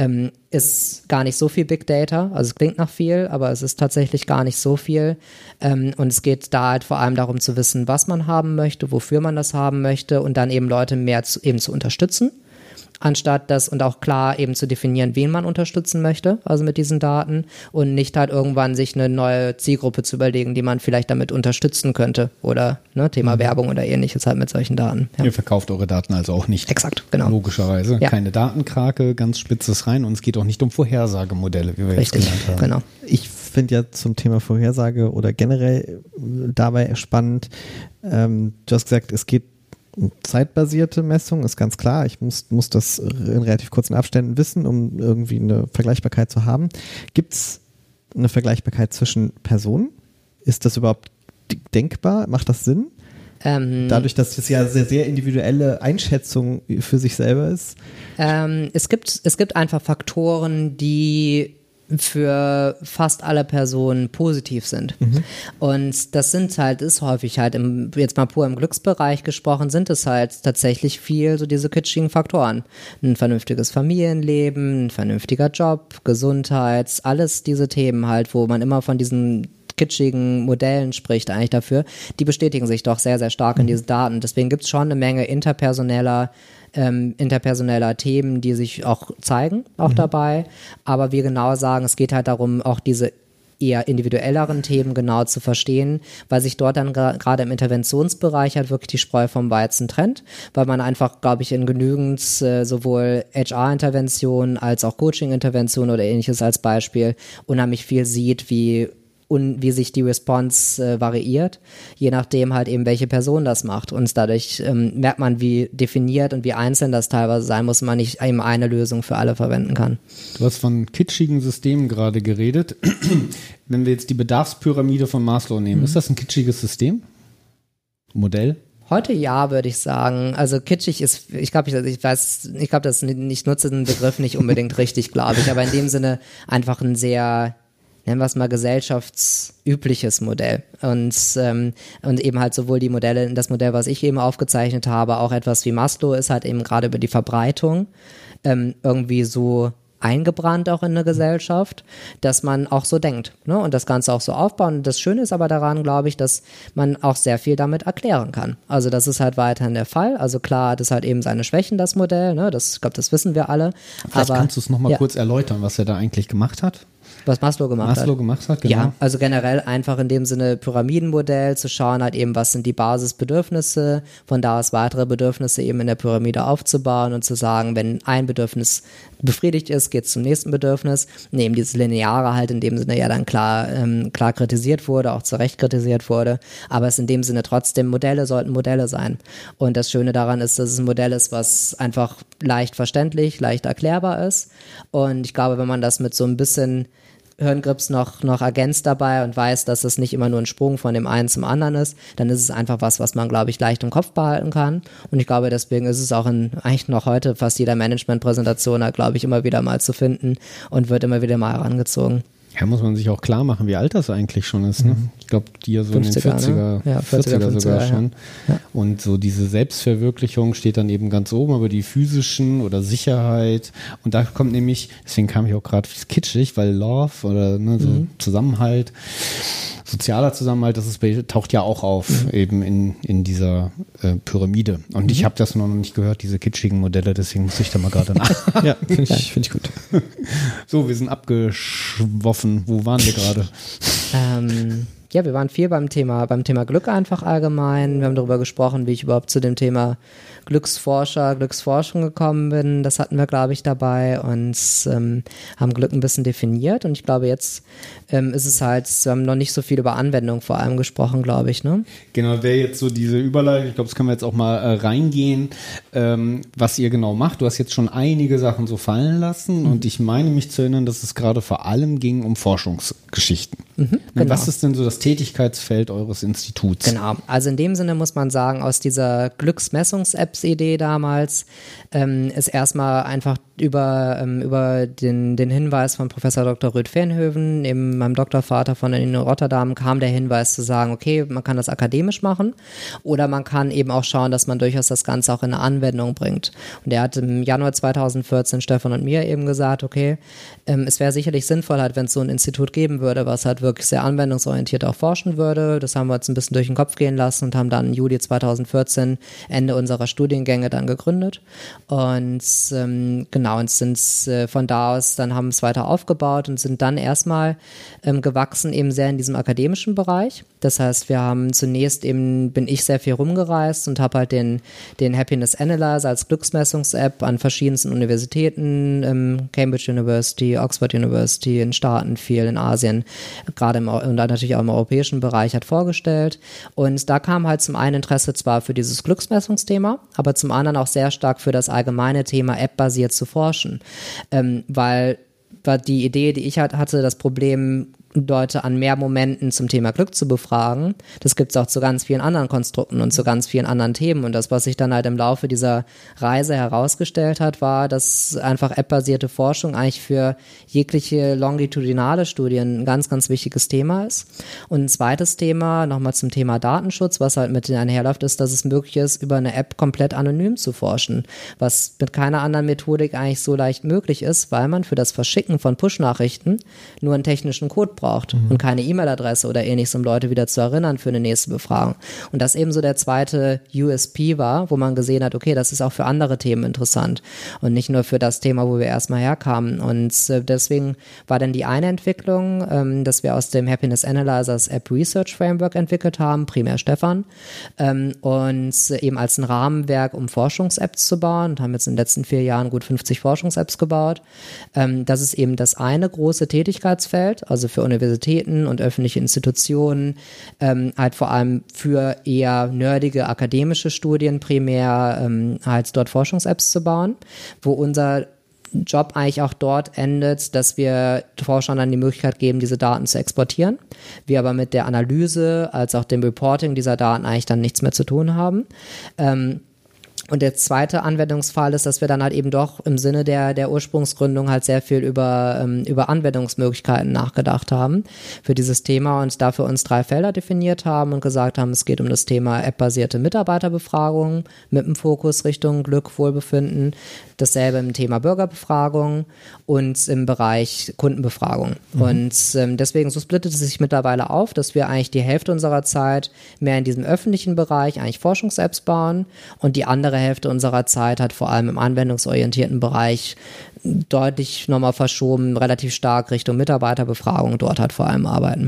ist gar nicht so viel Big Data, also es klingt nach viel, aber es ist tatsächlich gar nicht so viel und es geht da halt vor allem darum zu wissen, was man haben möchte, wofür man das haben möchte und dann eben Leute mehr eben zu unterstützen, anstatt das und auch klar eben zu definieren, wen man unterstützen möchte, also mit diesen Daten und nicht halt irgendwann sich eine neue Zielgruppe zu überlegen, die man vielleicht damit unterstützen könnte oder Thema Werbung oder ähnliches halt mit solchen Daten. Ja. Ihr verkauft eure Daten also auch nicht. Exakt, genau. Logischerweise. Ja. Keine Datenkrake, ganz spitzes rein und es geht auch nicht um Vorhersagemodelle, wie wir Richtig, jetzt genannt haben. genau. Ich finde ja zum Thema Vorhersage oder generell dabei spannend, du hast gesagt, es geht um zeitbasierte Messung, ist ganz klar. Ich muss das in relativ kurzen Abständen wissen, um irgendwie eine Vergleichbarkeit zu haben. Gibt es eine Vergleichbarkeit zwischen Personen? Ist das überhaupt denkbar? Macht das Sinn? Dadurch, dass es ja sehr, sehr individuelle Einschätzung für sich selber ist. Es gibt einfach Faktoren, die für fast alle Personen positiv sind. Und das ist häufig halt, jetzt mal pur im Glücksbereich gesprochen, sind es halt tatsächlich viel so diese kitschigen Faktoren. Ein vernünftiges Familienleben, ein vernünftiger Job, Gesundheit, alles diese Themen halt, wo man immer von diesen kitschigen Modellen spricht eigentlich dafür, die bestätigen sich doch sehr, sehr stark in diesen Daten. Deswegen gibt es schon eine Menge interpersoneller Themen, die sich auch zeigen, auch dabei. Aber wir genau sagen, es geht halt darum, auch diese eher individuelleren Themen genau zu verstehen, weil sich dort dann gerade im Interventionsbereich halt wirklich die Spreu vom Weizen trennt, weil man einfach, glaube ich, in genügend sowohl HR-Interventionen als auch Coaching-Interventionen oder ähnliches als Beispiel unheimlich viel sieht, wie sich die Response variiert, je nachdem halt eben, welche Person das macht. Und dadurch merkt man, wie definiert und wie einzeln das teilweise sein muss, man nicht eben eine Lösung für alle verwenden kann. Du hast von kitschigen Systemen gerade geredet. Wenn wir jetzt die Bedarfspyramide von Maslow nehmen, ist das ein kitschiges System? Modell? Heute ja, würde ich sagen. Also kitschig ist, ich glaube, ich nutze den Begriff nicht unbedingt richtig, glaube ich, aber in dem Sinne einfach ein sehr, nennen wir es mal, gesellschaftsübliches Modell. Und eben halt sowohl das Modell, was ich eben aufgezeichnet habe, auch etwas wie Maslow ist halt eben gerade über die Verbreitung irgendwie so eingebrannt auch in eine Gesellschaft, dass man auch so denkt, ne? Und das Ganze auch so aufbauen. Und das Schöne ist aber daran, glaube ich, dass man auch sehr viel damit erklären kann. Also das ist halt weiterhin der Fall. Also klar hat es halt eben seine Schwächen, das Modell, ne? Ich glaube, das wissen wir alle. Vielleicht aber, kannst du es nochmal kurz erläutern, was er da eigentlich gemacht hat. Was Maslow gemacht hat. Genau. Ja, also generell einfach in dem Sinne Pyramidenmodell zu schauen, halt eben, was sind die Basisbedürfnisse, von da aus weitere Bedürfnisse eben in der Pyramide aufzubauen und zu sagen, wenn ein Bedürfnis befriedigt ist, geht es zum nächsten Bedürfnis. Und eben dieses Lineare halt in dem Sinne ja dann klar kritisiert wurde, auch zu Recht kritisiert wurde, aber es in dem Sinne trotzdem Modelle sollten Modelle sein. Und das Schöne daran ist, dass es ein Modell ist, was einfach leicht verständlich, leicht erklärbar ist. Und ich glaube, wenn man das mit so ein bisschen Hirngrips noch ergänzt dabei und weiß, dass es nicht immer nur ein Sprung von dem einen zum anderen ist, dann ist es einfach was man, glaube ich, leicht im Kopf behalten kann. Und ich glaube, deswegen ist es auch eigentlich noch heute fast jeder Management-Präsentation, glaube ich, immer wieder mal zu finden und wird immer wieder mal herangezogen. Ja, muss man sich auch klar machen, wie alt das eigentlich schon ist. Ne? Ich glaube, die ja so 50er, in den 40er, ne? Ja, 40er sogar schon. Ja. Und so diese Selbstverwirklichung steht dann eben ganz oben, aber die physischen oder Sicherheit. Und da kommt nämlich, deswegen kam ich auch gerade kitschig, weil Love oder ne, so Zusammenhalt, sozialer Zusammenhalt, taucht ja auch auf eben in dieser Pyramide. Und ich habe das noch nicht gehört, diese kitschigen Modelle, deswegen muss ich da mal gerade nach. Ja, finde ich gut. So, wir sind abgeschwoffen. Wo waren wir gerade? Ja, wir waren viel beim Thema Glück einfach allgemein. Wir haben darüber gesprochen, wie ich überhaupt zu dem Thema Glücksforschung gekommen bin. Das hatten wir, glaube ich, dabei und haben Glück ein bisschen definiert. Und ich glaube, jetzt ist es halt, wir haben noch nicht so viel über Anwendung vor allem gesprochen, glaube ich, ne? Genau, wäre jetzt so diese Überleitung, ich glaube, das können wir jetzt auch mal reingehen, was ihr genau macht. Du hast jetzt schon einige Sachen so fallen lassen und ich meine mich zu erinnern, dass es gerade vor allem ging um Forschungsgeschichten. Genau. Was ist denn so das Tätigkeitsfeld eures Instituts? Genau, also in dem Sinne muss man sagen, aus dieser Glücksmessungs-Apps-Idee damals ist erstmal einfach über den Hinweis von Professor Dr. Ruud Veenhoven, eben meinem Doktorvater von der Uni Rotterdam, kam der Hinweis zu sagen, okay, man kann das akademisch machen oder man kann eben auch schauen, dass man durchaus das Ganze auch in eine Anwendung bringt. Und er hat im Januar 2014 Stefan und mir eben gesagt, okay, es wäre sicherlich sinnvoll, halt, wenn es so ein Institut geben würde, was halt wirklich sehr anwendungsorientiert auch forschen würde. Das haben wir uns ein bisschen durch den Kopf gehen lassen und haben dann im Juli 2014 Ende unserer Studiengänge dann gegründet. Und genau, und sind von da aus, dann haben es weiter aufgebaut und sind dann erstmal gewachsen eben sehr in diesem akademischen Bereich. Das heißt, wir haben zunächst eben, bin ich sehr viel rumgereist und habe halt den Happiness Analyzer als Glücksmessungs-App an verschiedensten Universitäten, Cambridge University, Oxford University, in Staaten viel, in Asien, gerade und natürlich auch im europäischen Bereich hat vorgestellt. Und da kam halt zum einen Interesse zwar für dieses Glücksmessungsthema, aber zum anderen auch sehr stark für das allgemeine Thema App-basiert zu forschen, weil die Idee, die ich hatte, das Problem, Leute an mehr Momenten zum Thema Glück zu befragen. Das gibt es auch zu ganz vielen anderen Konstrukten und zu ganz vielen anderen Themen. Und das, was sich dann halt im Laufe dieser Reise herausgestellt hat, war, dass einfach app-basierte Forschung eigentlich für jegliche longitudinale Studien ein ganz, ganz wichtiges Thema ist. Und ein zweites Thema, nochmal zum Thema Datenschutz, was halt mit einherläuft, ist, dass es möglich ist, über eine App komplett anonym zu forschen, was mit keiner anderen Methodik eigentlich so leicht möglich ist, weil man für das Verschicken von Push-Nachrichten nur einen technischen Code braucht und keine E-Mail-Adresse oder ähnliches, um Leute wieder zu erinnern für eine nächste Befragung. Und das eben so der zweite USP war, wo man gesehen hat, okay, das ist auch für andere Themen interessant und nicht nur für das Thema, wo wir erstmal herkamen. Und deswegen war dann die eine Entwicklung, dass wir aus dem Happiness Analyzers App Research Framework entwickelt haben, primär Stefan, und eben als ein Rahmenwerk, um Forschungs-Apps zu bauen, und haben jetzt in den letzten 4 Jahren gut 50 Forschungs-Apps gebaut. Das ist eben das eine große Tätigkeitsfeld, also für Universitäten und öffentliche Institutionen, halt vor allem für eher nerdige akademische Studien primär halt dort Forschungs-Apps zu bauen, wo unser Job eigentlich auch dort endet, dass wir Forschern dann die Möglichkeit geben, diese Daten zu exportieren. Wir aber mit der Analyse als auch dem Reporting dieser Daten eigentlich dann nichts mehr zu tun haben. Und der zweite Anwendungsfall ist, dass wir dann halt eben doch im Sinne der Ursprungsgründung halt sehr viel über Anwendungsmöglichkeiten nachgedacht haben für dieses Thema und dafür uns 3 Felder definiert haben und gesagt haben, es geht um das Thema appbasierte Mitarbeiterbefragung mit dem Fokus Richtung Glück, Wohlbefinden, dasselbe im Thema Bürgerbefragung und im Bereich Kundenbefragung. Und deswegen, so splittet es sich mittlerweile auf, dass wir eigentlich die Hälfte unserer Zeit mehr in diesem öffentlichen Bereich eigentlich Forschungs-Apps bauen und die andere Hälfte unserer Zeit hat vor allem im anwendungsorientierten Bereich deutlich nochmal verschoben, relativ stark Richtung Mitarbeiterbefragung dort halt vor allem arbeiten.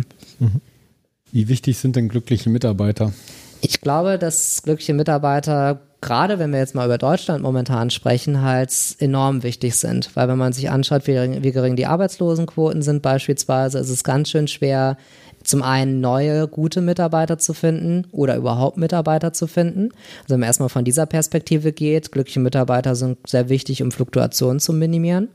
Wie wichtig sind denn glückliche Mitarbeiter? Ich glaube, dass glückliche Mitarbeiter, gerade wenn wir jetzt mal über Deutschland momentan sprechen, halt enorm wichtig sind. Weil wenn man sich anschaut, wie gering die Arbeitslosenquoten sind beispielsweise, ist es ganz schön schwer, zum einen neue, gute Mitarbeiter zu finden oder überhaupt Mitarbeiter zu finden. Also wenn man erstmal von dieser Perspektive geht, glückliche Mitarbeiter sind sehr wichtig, um Fluktuationen zu minimieren.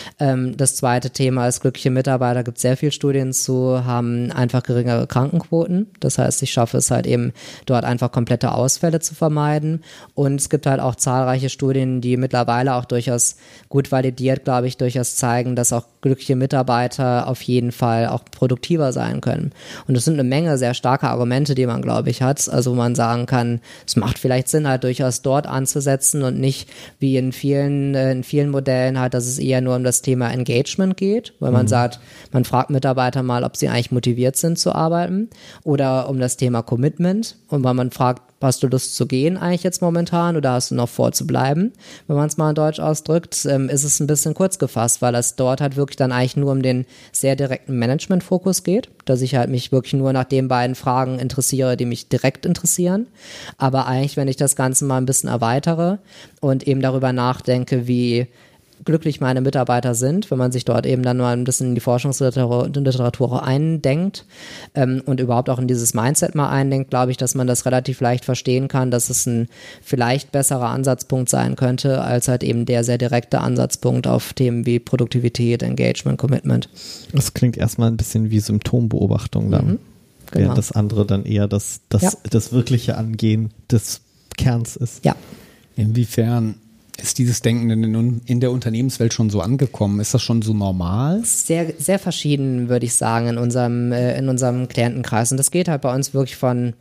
Das zweite Thema ist, glückliche Mitarbeiter, gibt sehr viele Studien zu, haben einfach geringere Krankenquoten. Das heißt, ich schaffe es halt eben, dort einfach komplette Ausfälle zu vermeiden. Und es gibt halt auch zahlreiche Studien, die mittlerweile auch durchaus gut validiert, glaube ich, durchaus zeigen, dass auch glückliche Mitarbeiter auf jeden Fall auch produktiver sein können. Und es sind eine Menge sehr starke Argumente, die man, glaube ich, hat. Also wo man sagen kann, es macht vielleicht Sinn, halt durchaus dort anzusetzen und nicht wie in vielen Modellen halt, dass es eher nur um das Thema Engagement geht, weil man sagt, man fragt Mitarbeiter mal, ob sie eigentlich motiviert sind zu arbeiten oder um das Thema Commitment und weil man fragt, hast du Lust zu gehen eigentlich jetzt momentan oder hast du noch vor zu bleiben? Wenn man es mal in Deutsch ausdrückt, ist es ein bisschen kurz gefasst, weil es dort halt wirklich dann eigentlich nur um den sehr direkten Management-Fokus geht, dass ich halt mich wirklich nur nach den beiden Fragen interessiere, die mich direkt interessieren. Aber eigentlich, wenn ich das Ganze mal ein bisschen erweitere und eben darüber nachdenke, wie glücklich meine Mitarbeiter sind, wenn man sich dort eben dann mal ein bisschen in die Forschungsliteratur eindenkt und überhaupt auch in dieses Mindset mal eindenkt, glaube ich, dass man das relativ leicht verstehen kann, dass es ein vielleicht besserer Ansatzpunkt sein könnte, als halt eben der sehr direkte Ansatzpunkt auf Themen wie Produktivität, Engagement, Commitment. Das klingt erstmal ein bisschen wie Symptombeobachtung dann, Genau. während das andere dann eher das wirkliche Angehen des Kerns ist. Ja. Inwiefern ist dieses Denken denn in der Unternehmenswelt schon so angekommen? Ist das schon so normal? Sehr, sehr verschieden, würde ich sagen, in unserem Klientenkreis. Und das geht halt bei uns wirklich von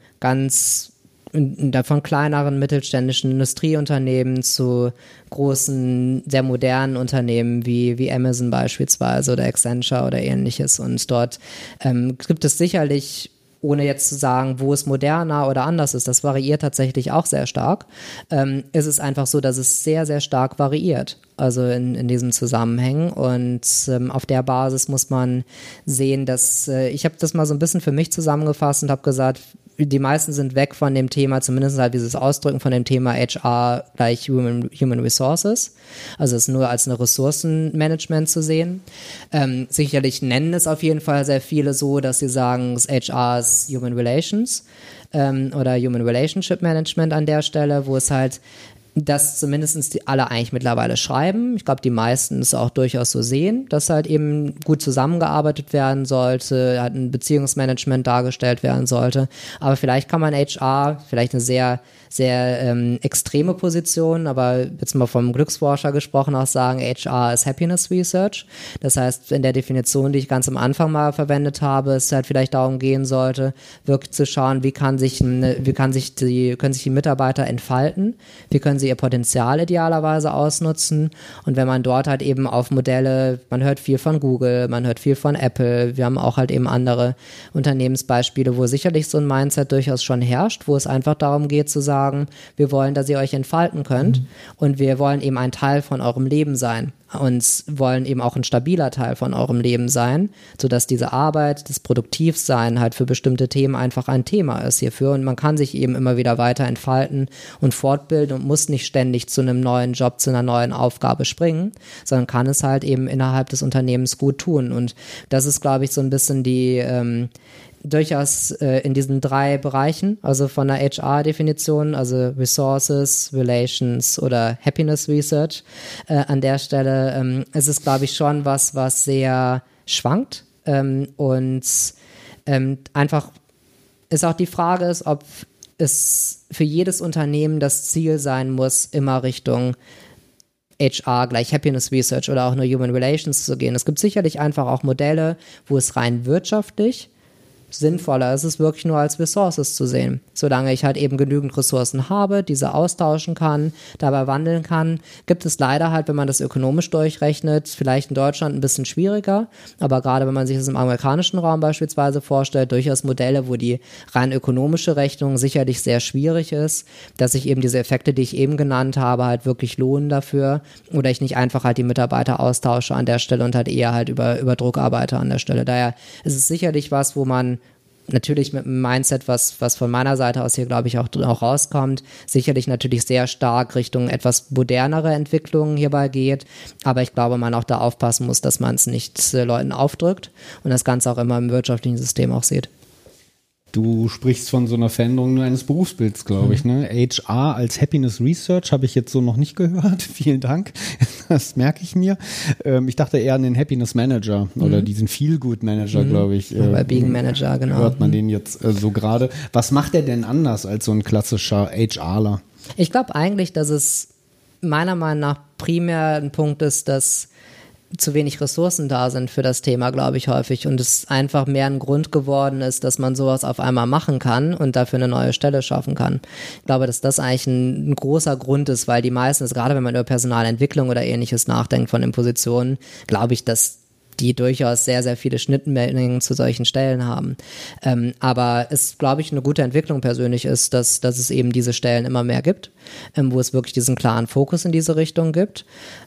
kleineren mittelständischen Industrieunternehmen zu großen, sehr modernen Unternehmen wie Amazon beispielsweise oder Accenture oder ähnliches. Und dort gibt es sicherlich, ohne jetzt zu sagen, wo es moderner oder anders ist, das variiert tatsächlich auch sehr stark, ist es einfach so, dass es sehr, sehr stark variiert, also in diesem Zusammenhang. Und auf der Basis muss man sehen, dass ich habe das mal so ein bisschen für mich zusammengefasst und habe gesagt, die meisten sind weg von dem Thema, zumindest halt dieses Ausdrücken von dem Thema HR gleich Human Resources, also es nur als eine Ressourcenmanagement zu sehen. Sicherlich nennen es auf jeden Fall sehr viele so, dass sie sagen, das HR ist Human Relations oder Human Relationship Management an der Stelle, wo es halt dass zumindest die alle eigentlich mittlerweile schreiben. Ich glaube, die meisten es auch durchaus so sehen, dass halt eben gut zusammengearbeitet werden sollte, halt ein Beziehungsmanagement dargestellt werden sollte. Aber vielleicht kann man HR, vielleicht eine sehr, sehr extreme Position, aber jetzt mal vom Glücksforscher gesprochen, auch sagen, HR ist Happiness Research. Das heißt, in der Definition, die ich ganz am Anfang mal verwendet habe, es halt vielleicht darum gehen sollte, wirklich zu schauen, wie können sich die Mitarbeiter entfalten, wie können sie ihr Potenzial idealerweise ausnutzen. Und wenn man dort halt eben auf Modelle, man hört viel von Google, man hört viel von Apple, wir haben auch halt eben andere Unternehmensbeispiele, wo sicherlich so ein Mindset durchaus schon herrscht, wo es einfach darum geht zu sagen, wir wollen, dass ihr euch entfalten könnt und wir wollen eben ein Teil von eurem Leben sein und wollen eben auch ein stabiler Teil von eurem Leben sein, sodass diese Arbeit, das Produktivsein halt für bestimmte Themen einfach ein Thema ist hierfür und man kann sich eben immer wieder weiter entfalten und fortbilden und muss nicht ständig zu einem neuen Job, zu einer neuen Aufgabe springen, sondern kann es halt eben innerhalb des Unternehmens gut tun und das ist, glaube ich, so ein bisschen die durchaus in diesen 3 Bereichen, also von der HR-Definition, also Resources, Relations oder Happiness Research. An der Stelle ist es, glaube ich, schon was sehr schwankt und einfach ist auch die Frage ist, ob es für jedes Unternehmen das Ziel sein muss, immer Richtung HR gleich Happiness Research oder auch nur Human Relations zu gehen. Es gibt sicherlich einfach auch Modelle, wo es rein wirtschaftlich sinnvoller ist es wirklich nur als Ressources zu sehen. Solange ich halt eben genügend Ressourcen habe, diese austauschen kann, dabei wandeln kann, gibt es leider halt, wenn man das ökonomisch durchrechnet, vielleicht in Deutschland ein bisschen schwieriger, aber gerade wenn man sich das im amerikanischen Raum beispielsweise vorstellt, durchaus Modelle, wo die rein ökonomische Rechnung sicherlich sehr schwierig ist, dass sich eben diese Effekte, die ich eben genannt habe, halt wirklich lohnen dafür oder ich nicht einfach halt die Mitarbeiter austausche an der Stelle und halt eher halt über Druck arbeite an der Stelle. Daher ist es sicherlich was, wo man natürlich mit einem Mindset, was von meiner Seite aus hier, glaube ich, auch rauskommt, sicherlich natürlich sehr stark Richtung etwas modernere Entwicklungen hierbei geht, aber ich glaube, man auch da aufpassen muss, dass man es nicht Leuten aufdrückt und das Ganze auch immer im wirtschaftlichen System auch sieht. Du sprichst von so einer Veränderung eines Berufsbilds, glaube ich. Ne? HR als Happiness Research habe ich jetzt so noch nicht gehört. Vielen Dank. Das merke ich mir. Ich dachte eher an den Happiness Manager oder diesen Feel-Good Manager, glaube ich. Bei Being Manager, genau. Hört man den jetzt so gerade. Was macht der denn anders als so ein klassischer HRler? Ich glaube eigentlich, dass es meiner Meinung nach primär ein Punkt ist, dass zu wenig Ressourcen da sind für das Thema, glaube ich, häufig. Und es einfach mehr ein Grund geworden ist, dass man sowas auf einmal machen kann und dafür eine neue Stelle schaffen kann. Ich glaube, dass das eigentlich ein großer Grund ist, weil die meisten, gerade wenn man über Personalentwicklung oder Ähnliches nachdenkt von den Positionen, glaube ich, dass die durchaus sehr, sehr viele Schnittmengen zu solchen Stellen haben. Aber es, glaube ich, eine gute Entwicklung persönlich ist, dass es eben diese Stellen immer mehr gibt, wo es wirklich diesen klaren Fokus in diese Richtung gibt.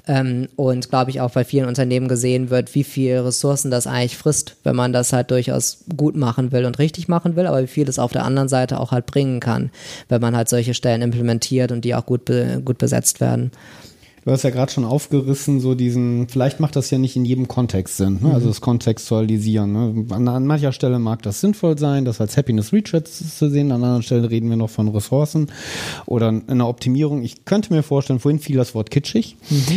Und, glaube ich, auch bei vielen Unternehmen gesehen wird, wie viel Ressourcen das eigentlich frisst, wenn man das halt durchaus gut machen will und richtig machen will, aber wie viel es auf der anderen Seite auch halt bringen kann, wenn man halt solche Stellen implementiert und die auch gut besetzt werden. Du hast ja gerade schon aufgerissen, so vielleicht macht das ja nicht in jedem Kontext Sinn, ne? Also das Kontextualisieren. Ne? An mancher Stelle mag das sinnvoll sein, das als Happiness Research zu sehen, an anderen Stellen reden wir noch von Ressourcen oder einer Optimierung. Ich könnte mir vorstellen, vorhin fiel das Wort kitschig.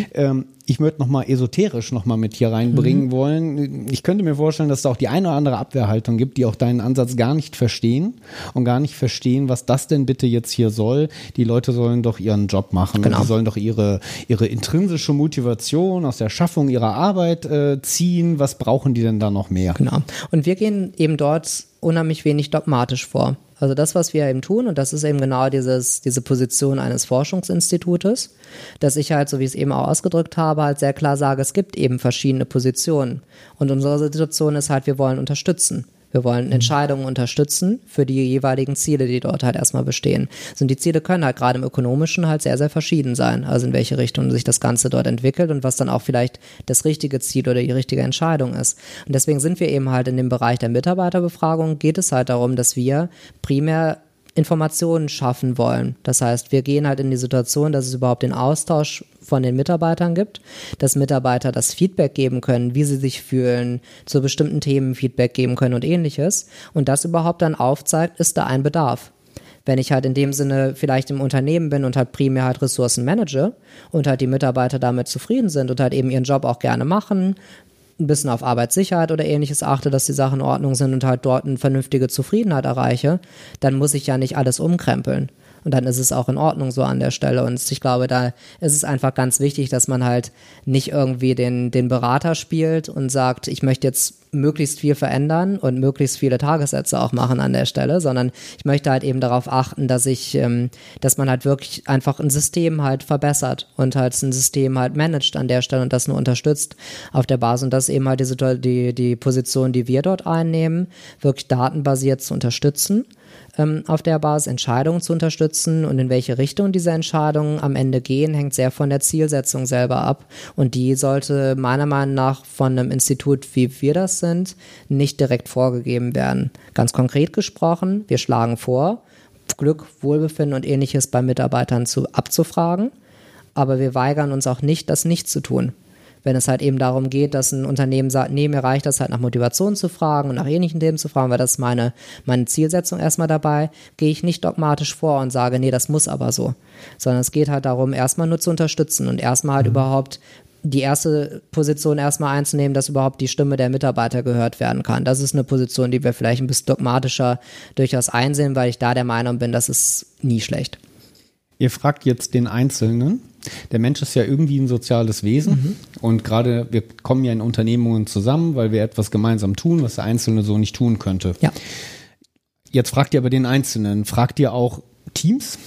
Ich würde nochmal esoterisch nochmal mit hier reinbringen wollen. Ich könnte mir vorstellen, dass es auch die eine oder andere Abwehrhaltung gibt, die auch deinen Ansatz gar nicht verstehen und gar nicht verstehen, was das denn bitte jetzt hier soll. Die Leute sollen doch ihren Job machen. Genau. Sie sollen doch ihre intrinsische Motivation aus der Schaffung ihrer Arbeit ziehen. Was brauchen die denn da noch mehr? Genau. Und wir gehen eben dort unheimlich wenig dogmatisch vor. Also das, was wir eben tun, und das ist eben genau diese Position eines Forschungsinstitutes, dass ich halt, so wie ich es eben auch ausgedrückt habe, halt sehr klar sage, es gibt eben verschiedene Positionen. Und unsere Situation ist halt, wir wollen unterstützen. Wir wollen Entscheidungen unterstützen für die jeweiligen Ziele, die dort halt erstmal bestehen. Und die Ziele können halt gerade im Ökonomischen halt sehr, sehr verschieden sein. Also in welche Richtung sich das Ganze dort entwickelt und was dann auch vielleicht das richtige Ziel oder die richtige Entscheidung ist. Und deswegen sind wir eben halt in dem Bereich der Mitarbeiterbefragung, geht es halt darum, dass wir primär Informationen schaffen wollen. Das heißt, wir gehen halt in die Situation, dass es überhaupt den Austausch von den Mitarbeitern gibt, dass Mitarbeiter das Feedback geben können, wie sie sich fühlen, zu bestimmten Themen Feedback geben können und ähnliches. Und das überhaupt dann aufzeigt, ist da ein Bedarf. Wenn ich halt in dem Sinne vielleicht im Unternehmen bin und halt primär halt Ressourcen manage und halt die Mitarbeiter damit zufrieden sind und halt eben ihren Job auch gerne machen, ein bisschen auf Arbeitssicherheit oder Ähnliches achte, dass die Sachen in Ordnung sind und halt dort eine vernünftige Zufriedenheit erreiche, dann muss ich ja nicht alles umkrempeln. Und dann ist es auch in Ordnung so an der Stelle. Und ich glaube, da ist es einfach ganz wichtig, dass man halt nicht irgendwie den Berater spielt und sagt, ich möchte jetzt möglichst viel verändern und möglichst viele Tagessätze auch machen an der Stelle, sondern ich möchte halt eben darauf achten, dass man halt wirklich einfach ein System halt verbessert und halt ein System halt managt an der Stelle und das nur unterstützt auf der Basis. Und das ist eben halt die Position, die wir dort einnehmen, wirklich datenbasiert zu unterstützen, auf der Basis Entscheidungen zu unterstützen und in welche Richtung diese Entscheidungen am Ende gehen, hängt sehr von der Zielsetzung selber ab und die sollte meiner Meinung nach von einem Institut, wie wir das sind, nicht direkt vorgegeben werden. Ganz konkret gesprochen, wir schlagen vor, Glück, Wohlbefinden und Ähnliches bei Mitarbeitern abzufragen, aber wir weigern uns auch nicht, das nicht zu tun. Wenn es halt eben darum geht, dass ein Unternehmen sagt, nee, mir reicht das halt nach Motivation zu fragen und nach ähnlichen Themen zu fragen, weil das ist meine Zielsetzung erstmal dabei, gehe ich nicht dogmatisch vor und sage, nee, das muss aber so. Sondern es geht halt darum, erstmal nur zu unterstützen und erstmal halt überhaupt die erste Position erstmal einzunehmen, dass überhaupt die Stimme der Mitarbeiter gehört werden kann. Das ist eine Position, die wir vielleicht ein bisschen dogmatischer durchaus einsehen, weil ich da der Meinung bin, das ist nie schlecht. Ihr fragt jetzt den Einzelnen. Der Mensch ist ja irgendwie ein soziales Wesen und gerade wir kommen ja in Unternehmungen zusammen, weil wir etwas gemeinsam tun, was der Einzelne so nicht tun könnte. Ja. Jetzt fragt ihr aber den Einzelnen, fragt ihr auch Teams?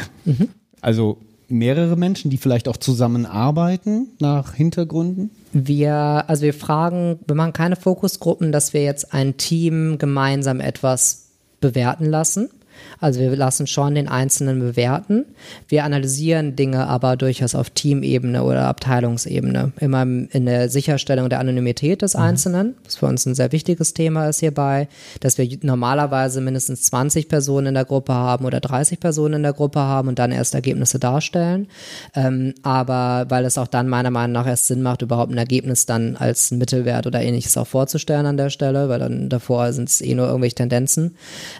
Also mehrere Menschen, die vielleicht auch zusammenarbeiten nach Hintergründen? Wir machen keine Fokusgruppen, dass wir jetzt ein Team gemeinsam etwas bewerten lassen. Also wir lassen schon den Einzelnen bewerten. Wir analysieren Dinge aber durchaus auf Teamebene oder Abteilungsebene. Immer in der Sicherstellung der Anonymität des Einzelnen, was für uns ein sehr wichtiges Thema ist hierbei, dass wir normalerweise mindestens 20 Personen in der Gruppe haben oder 30 Personen in der Gruppe haben und dann erst Ergebnisse darstellen. Aber weil es auch dann meiner Meinung nach erst Sinn macht, überhaupt ein Ergebnis dann als Mittelwert oder ähnliches auch vorzustellen an der Stelle, weil dann davor sind es nur irgendwelche Tendenzen.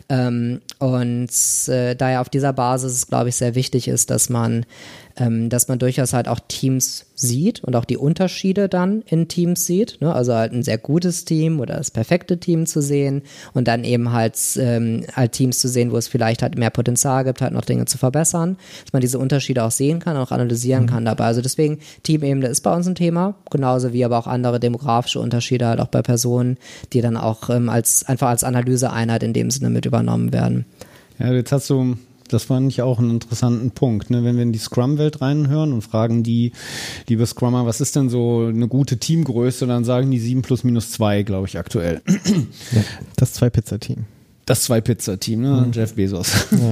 Und daher auf dieser Basis es, glaube ich, sehr wichtig ist, dass man durchaus halt auch Teams sieht und auch die Unterschiede dann in Teams sieht, ne? Also halt ein sehr gutes Team oder das perfekte Team zu sehen und dann eben halt Teams zu sehen, wo es vielleicht halt mehr Potenzial gibt, halt noch Dinge zu verbessern, dass man diese Unterschiede auch sehen kann und auch analysieren kann dabei. Also deswegen, Teamebene ist bei uns ein Thema, genauso wie aber auch andere demografische Unterschiede halt auch bei Personen, die dann auch einfach als Analyseeinheit in dem Sinne mit übernommen werden. Ja, jetzt hast du, das fand ich auch einen interessanten Punkt, ne? Wenn wir in die Scrum-Welt reinhören und fragen die, liebe Scrummer, was ist denn so eine gute Teamgröße, dann sagen die 7 plus minus 2, glaube ich, aktuell. Ja, das 2-Pizza-Team. Das 2-Pizza-Team, ne? Jeff Bezos.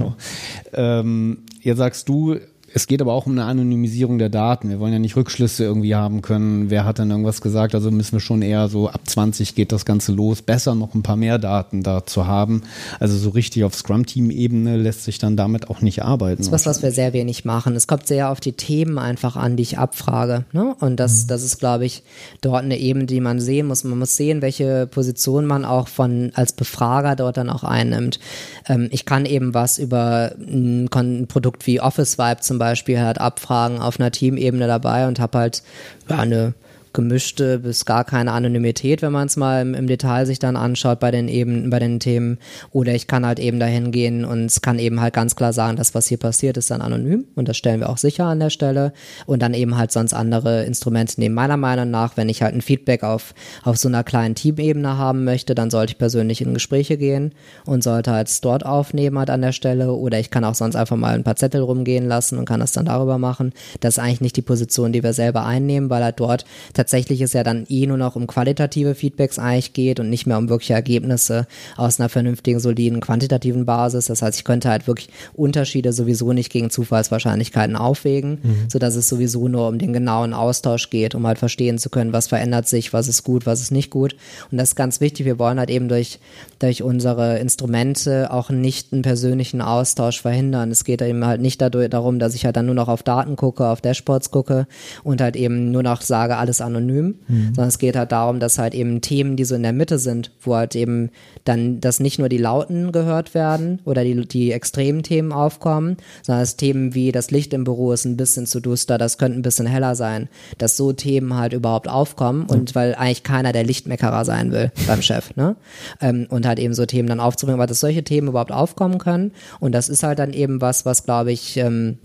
Ja. Jetzt sagst du, es geht aber auch um eine Anonymisierung der Daten. Wir wollen ja nicht Rückschlüsse irgendwie haben können. Wer hat denn irgendwas gesagt? Also müssen wir schon eher so ab 20 geht das Ganze los. Besser noch ein paar mehr Daten da zu haben. Also so richtig auf Scrum-Team-Ebene lässt sich dann damit auch nicht arbeiten. Das ist was wir sehr wenig machen. Es kommt sehr auf die Themen einfach an, die ich abfrage. Ne? Und das ist, glaube ich, dort eine Ebene, die man sehen muss. Man muss sehen, welche Position man auch als Befrager dort dann auch einnimmt. Ich kann eben was über ein Produkt wie Office Vibe zum Beispiel halt abfragen auf einer Teamebene dabei und habe halt eine gemischte bis gar keine Anonymität, wenn man es mal im Detail sich dann anschaut bei den Themen. Oder ich kann halt eben dahin gehen und es kann eben halt ganz klar sagen, das, was hier passiert, ist dann anonym und das stellen wir auch sicher an der Stelle und dann eben halt sonst andere Instrumente nehmen. Meiner Meinung nach, wenn ich halt ein Feedback auf so einer kleinen Teamebene haben möchte, dann sollte ich persönlich in Gespräche gehen und sollte halt es dort aufnehmen halt an der Stelle oder ich kann auch sonst einfach mal ein paar Zettel rumgehen lassen und kann das dann darüber machen. Das ist eigentlich nicht die Position, die wir selber einnehmen, weil halt dort tatsächlich es ja dann nur noch um qualitative Feedbacks eigentlich geht und nicht mehr um wirkliche Ergebnisse aus einer vernünftigen, soliden, quantitativen Basis. Das heißt, ich könnte halt wirklich Unterschiede sowieso nicht gegen Zufallswahrscheinlichkeiten aufwägen, sodass es sowieso nur um den genauen Austausch geht, um halt verstehen zu können, was verändert sich, was ist gut, was ist nicht gut. Und das ist ganz wichtig. Wir wollen halt eben durch unsere Instrumente auch nicht einen persönlichen Austausch verhindern. Es geht eben halt nicht darum, dass ich halt dann nur noch auf Daten gucke, auf Dashboards gucke und halt eben nur noch sage, alles anonym, sondern es geht halt darum, dass halt eben Themen, die so in der Mitte sind, wo halt eben dann, dass nicht nur die Lauten gehört werden oder die extremen Themen aufkommen, sondern dass Themen wie das Licht im Büro ist ein bisschen zu duster, das könnte ein bisschen heller sein, dass so Themen halt überhaupt aufkommen und weil eigentlich keiner der Lichtmeckerer sein will beim Chef, ne? Und halt eben so Themen dann aufzubringen, weil dass solche Themen überhaupt aufkommen können und das ist halt dann eben was glaube ich,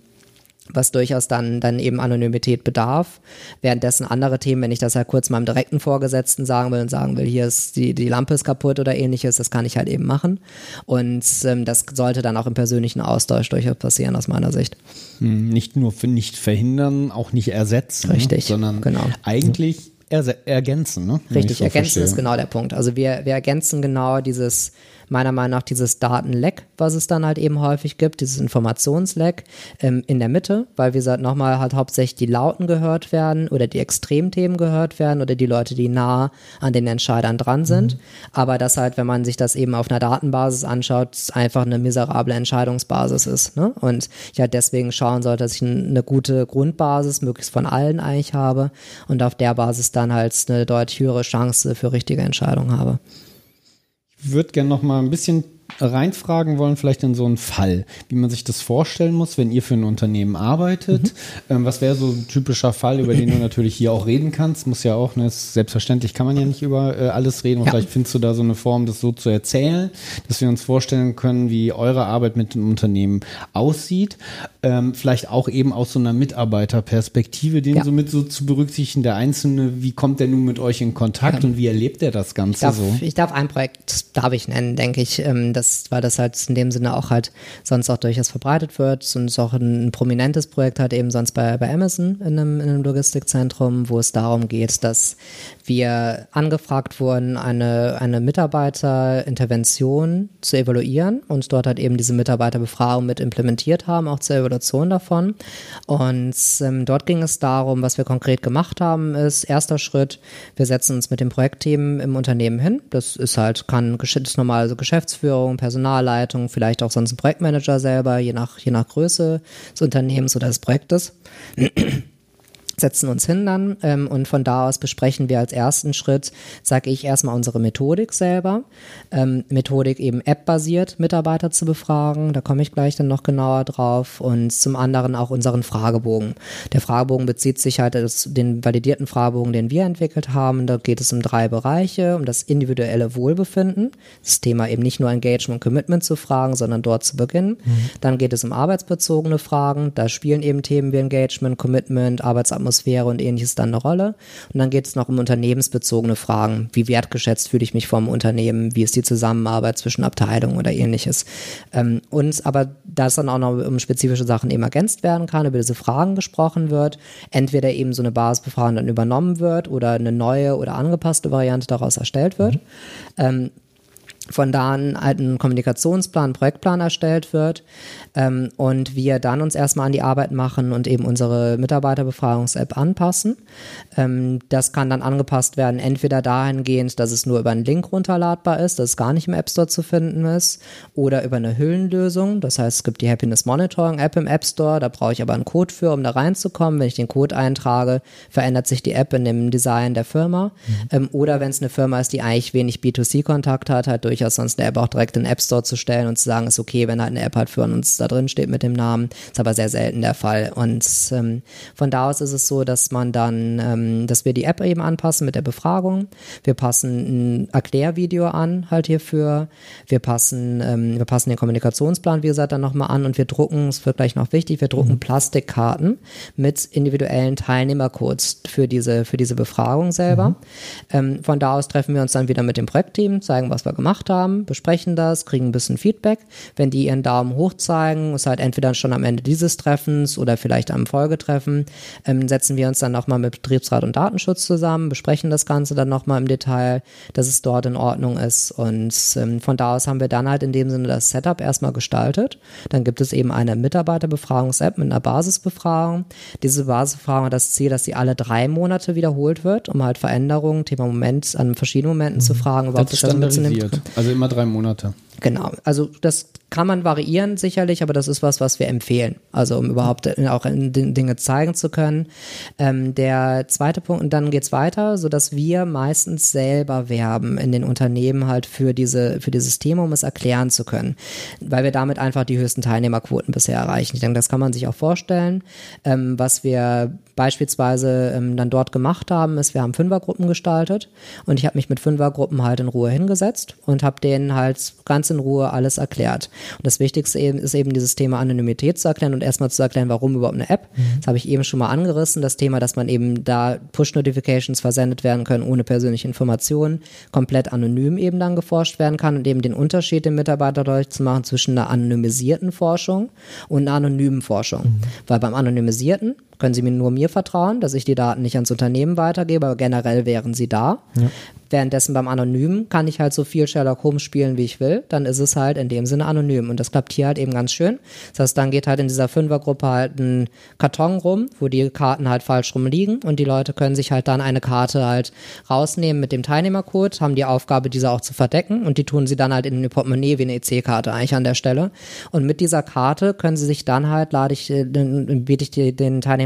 was durchaus dann eben Anonymität bedarf. Währenddessen andere Themen, wenn ich das halt kurz meinem direkten Vorgesetzten sagen will, hier ist die Lampe ist kaputt oder ähnliches, das kann ich halt eben machen. Und das sollte dann auch im persönlichen Austausch durchaus passieren, aus meiner Sicht. Nicht nur nicht verhindern, auch nicht ersetzen, richtig, sondern genau. Eigentlich ergänzen. Ne? Richtig, so ergänzen verstehe. Ist genau der Punkt. Also wir ergänzen genau meiner Meinung nach dieses Datenleck, was es dann halt eben häufig gibt, dieses Informationsleck in der Mitte, weil wie gesagt nochmal halt hauptsächlich die Lauten gehört werden oder die Extremthemen gehört werden oder die Leute, die nah an den Entscheidern dran sind. Aber dass halt, wenn man sich das eben auf einer Datenbasis anschaut, einfach eine miserable Entscheidungsbasis ist. Ne? Und ich halt deswegen schauen sollte, dass ich eine gute Grundbasis möglichst von allen eigentlich habe und auf der Basis dann halt eine deutlich höhere Chance für richtige Entscheidungen habe. Ich würde gerne noch mal ein bisschen reinfragen wollen, vielleicht in so einen Fall, wie man sich das vorstellen muss, wenn ihr für ein Unternehmen arbeitet. Was wäre so ein typischer Fall, über den du natürlich hier auch reden kannst? Muss ja auch, ne, selbstverständlich kann man ja nicht über alles reden. Und vielleicht findest du da so eine Form, das so zu erzählen, dass wir uns vorstellen können, wie eure Arbeit mit dem Unternehmen aussieht. Vielleicht auch eben aus so einer Mitarbeiterperspektive, den so mit so zu berücksichtigen, der Einzelne, wie kommt der nun mit euch in Kontakt und wie erlebt er das Ganze so? Ich darf ein Projekt, darf ich nennen, denke ich, weil das halt in dem Sinne auch halt sonst auch durchaus verbreitet wird und es auch ein prominentes Projekt halt eben sonst bei Amazon in einem Logistikzentrum, wo es darum geht, dass wir angefragt wurden, eine Mitarbeiterintervention zu evaluieren und dort halt eben diese Mitarbeiterbefragung mit implementiert haben, auch zur Evaluation davon. Und dort ging es darum, was wir konkret gemacht haben, ist erster Schritt, wir setzen uns mit dem Projektteam im Unternehmen hin. Das ist halt, ist normal so Geschäftsführung, Personalleitung, vielleicht auch sonst ein Projektmanager selber, je nach Größe des Unternehmens oder des Projektes. Setzen uns hin dann und von da aus besprechen wir als ersten Schritt, sage ich erstmal unsere Methodik selber. Methodik eben App-basiert Mitarbeiter zu befragen, da komme ich gleich dann noch genauer drauf und zum anderen auch unseren Fragebogen. Der Fragebogen bezieht sich halt auf den validierten Fragebogen, den wir entwickelt haben. Da geht es um 3 Bereiche, um das individuelle Wohlbefinden, das Thema eben nicht nur Engagement und Commitment zu fragen, sondern dort zu beginnen. Dann geht es um arbeitsbezogene Fragen, da spielen eben Themen wie Engagement, Commitment, Arbeitsatmosphäre und ähnliches dann eine Rolle. Und dann geht es noch um unternehmensbezogene Fragen. Wie wertgeschätzt fühle ich mich vom Unternehmen? Wie ist die Zusammenarbeit zwischen Abteilungen oder ähnliches? Aber da es dann auch noch um spezifische Sachen eben ergänzt werden kann, über diese Fragen gesprochen wird, entweder eben so eine Basisbefragung dann übernommen wird oder eine neue oder angepasste Variante daraus erstellt wird. Von da an halt ein Kommunikationsplan, Projektplan erstellt wird und wir dann uns erstmal an die Arbeit machen und eben unsere Mitarbeiterbefragungs-App anpassen. Das kann dann angepasst werden, entweder dahingehend, dass es nur über einen Link runterladbar ist, dass es gar nicht im App Store zu finden ist, oder über eine Hüllenlösung. Das heißt, es gibt die Happiness Monitoring App im App Store, da brauche ich aber einen Code für, um da reinzukommen. Wenn ich den Code eintrage, verändert sich die App in dem Design der Firma. Oder wenn es eine Firma ist, die eigentlich wenig B2C-Kontakt hat, halt durchaus sonst eine App auch direkt in den App Store zu stellen und zu sagen, ist okay, wenn halt eine App halt für uns da drin steht mit dem Namen. Ist aber sehr selten der Fall. Und von da aus ist es so, dass man dann, dass wir die App eben anpassen mit der Befragung. Wir passen ein Erklärvideo an halt hierfür. Wir passen den Kommunikationsplan, wie gesagt, dann nochmal an und wir drucken, es wird gleich noch wichtig, wir drucken Plastikkarten mit individuellen Teilnehmercodes für diese Befragung selber. Von da aus treffen wir uns dann wieder mit dem Projektteam, zeigen, was wir gemacht haben, besprechen das, kriegen ein bisschen Feedback. Wenn die ihren Daumen hoch zeigen, ist halt entweder schon am Ende dieses Treffens oder vielleicht am Folgetreffen, setzen wir uns dann nochmal mit Betriebsrat und Datenschutz zusammen, besprechen das Ganze dann nochmal im Detail, dass es dort in Ordnung ist und von da aus haben wir dann halt in dem Sinne das Setup erstmal gestaltet. Dann gibt es eben eine Mitarbeiterbefragungs-App mit einer Basisbefragung. Diese Basisbefragung hat das Ziel, dass sie alle 3 Monate wiederholt wird, um halt Veränderungen, Thema Moment, an verschiedenen Momenten zu fragen, überhaupt das standardisiert. Also immer 3 Monate. Genau, also das kann man variieren sicherlich, aber das ist was wir empfehlen, also um überhaupt auch Dinge zeigen zu können. Der zweite Punkt, und dann geht's weiter, sodass wir meistens selber werben in den Unternehmen halt für dieses Thema, um es erklären zu können, weil wir damit einfach die höchsten Teilnehmerquoten bisher erreichen. Ich denke, das kann man sich auch vorstellen. Was wir beispielsweise dann dort gemacht haben, ist, wir haben 5er-Gruppen gestaltet und ich habe mich mit 5er-Gruppen halt in Ruhe hingesetzt und habe denen halt ganz in Ruhe alles erklärt. Und das Wichtigste ist eben dieses Thema Anonymität zu erklären und erstmal zu erklären, warum überhaupt eine App. Das habe ich eben schon mal angerissen, das Thema, dass man eben da Push-Notifications versendet werden können, ohne persönliche Informationen, komplett anonym eben dann geforscht werden kann und eben den Unterschied dem Mitarbeiter deutlich zu machen zwischen einer anonymisierten Forschung und einer anonymen Forschung. Weil beim Anonymisierten können Sie nur mir vertrauen, dass ich die Daten nicht ans Unternehmen weitergebe, aber generell wären sie da. Ja. Währenddessen beim Anonymen kann ich halt so viel Sherlock Holmes spielen, wie ich will. Dann ist es halt in dem Sinne anonym. Und das klappt hier halt eben ganz schön. Das heißt, dann geht halt in dieser 5er-Gruppe halt ein Karton rum, wo die Karten halt falsch rumliegen. Und die Leute können sich halt dann eine Karte halt rausnehmen mit dem Teilnehmercode, haben die Aufgabe, diese auch zu verdecken. Und die tun sie dann halt in eine Portemonnaie wie eine EC-Karte eigentlich an der Stelle. Und mit dieser Karte können sie sich dann halt, biete ich den Teilnehmern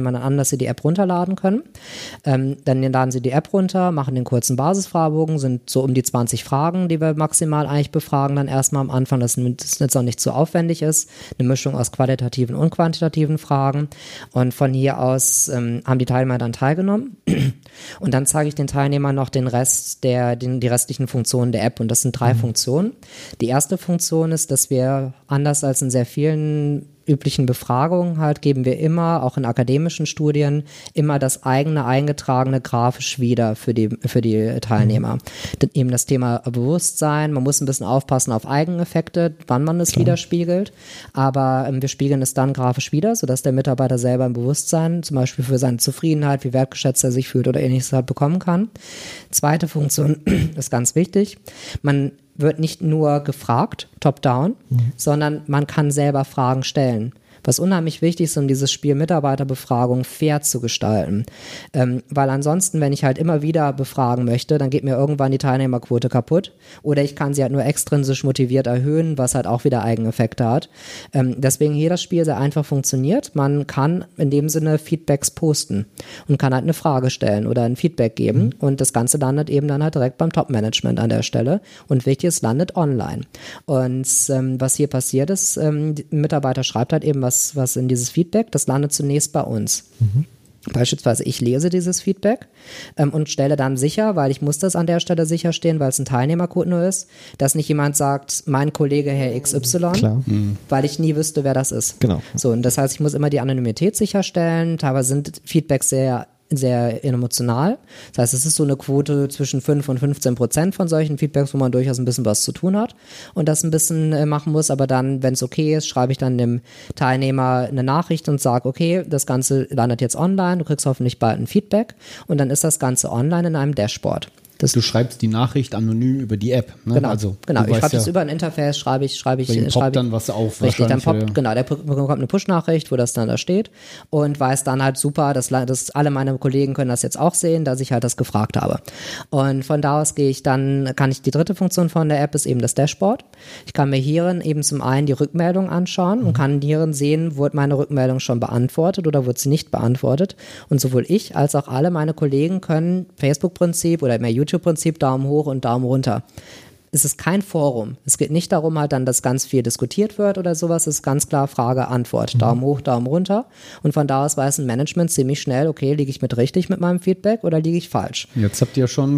Teilnehmern dann an, dass sie die App runterladen können. Dann laden sie die App runter, machen den kurzen Basisfragebogen, sind so um die 20 Fragen, die wir maximal eigentlich befragen, dann erstmal am Anfang, dass das jetzt auch nicht zu aufwendig ist. Eine Mischung aus qualitativen und quantitativen Fragen. Und von hier aus haben die Teilnehmer dann teilgenommen. Und dann zeige ich den Teilnehmern noch den Rest die restlichen Funktionen der App. Und das sind 3 Funktionen. Die erste Funktion ist, dass wir anders als in sehr vielen üblichen Befragungen halt geben wir immer, auch in akademischen Studien, immer das eigene eingetragene grafisch wieder für die Teilnehmer. Eben das Thema Bewusstsein, man muss ein bisschen aufpassen auf Eigeneffekte, wann man es widerspiegelt, aber wir spiegeln es dann grafisch wieder, sodass der Mitarbeiter selber ein Bewusstsein, zum Beispiel für seine Zufriedenheit, wie wertgeschätzt er sich fühlt oder ähnliches halt bekommen kann. Zweite Funktion ist ganz wichtig, man wird nicht nur gefragt, top-down, sondern man kann selber Fragen stellen. Was unheimlich wichtig ist, um dieses Spiel Mitarbeiterbefragung fair zu gestalten. Weil ansonsten, wenn ich halt immer wieder befragen möchte, dann geht mir irgendwann die Teilnehmerquote kaputt. Oder ich kann sie halt nur extrinsisch motiviert erhöhen, was halt auch wieder Eigeneffekte hat. Deswegen hier das Spiel sehr einfach funktioniert. Man kann in dem Sinne Feedbacks posten und kann halt eine Frage stellen oder ein Feedback geben. Und das Ganze landet eben dann halt direkt beim Top-Management an der Stelle. Und wichtig, es landet online. Und was hier passiert ist, der Mitarbeiter schreibt halt eben was in dieses Feedback, das landet zunächst bei uns. Beispielsweise ich lese dieses Feedback und stelle dann sicher, weil ich muss das an der Stelle sicherstellen, weil es ein Teilnehmercode nur ist, dass nicht jemand sagt, mein Kollege Herr XY, Klar. weil ich nie wüsste, wer das ist. Genau. So, und das heißt, ich muss immer die Anonymität sicherstellen. Teilweise sind Feedbacks sehr emotional. Das heißt, es ist so eine Quote zwischen 5 und 15% von solchen Feedbacks, wo man durchaus ein bisschen was zu tun hat und das ein bisschen machen muss. Aber dann, wenn es okay ist, schreibe ich dann dem Teilnehmer eine Nachricht und sage, okay, das Ganze landet jetzt online, du kriegst hoffentlich bald ein Feedback und dann ist das Ganze online in einem Dashboard. Du schreibst die Nachricht anonym über die App. Ne? Genau, also, genau. Ich schreibe ja, das über ein Interface, schreibe ich. poppt dann was auf. Richtig, dann wahrscheinlich, poppt, genau, der bekommt eine Push-Nachricht, wo das dann da steht und weiß dann halt super, dass alle meine Kollegen können das jetzt auch sehen, dass ich halt das gefragt habe. Und von da aus kann ich die dritte Funktion von der App ist eben das Dashboard. Ich kann mir hierin eben zum einen die Rückmeldung anschauen und kann hierin sehen, wurde meine Rückmeldung schon beantwortet oder wurde sie nicht beantwortet. Und sowohl ich als auch alle meine Kollegen können Facebook-Prinzip oder mehr YouTube-Prinzip Daumen hoch und Daumen runter. Es ist kein Forum. Es geht nicht darum, halt dann, dass ganz viel diskutiert wird oder sowas. Es ist ganz klar Frage, Antwort. Daumen hoch, Daumen runter. Und von da aus weiß ein Management ziemlich schnell, okay, liege ich mit richtig mit meinem Feedback oder liege ich falsch? Jetzt habt ihr schon ein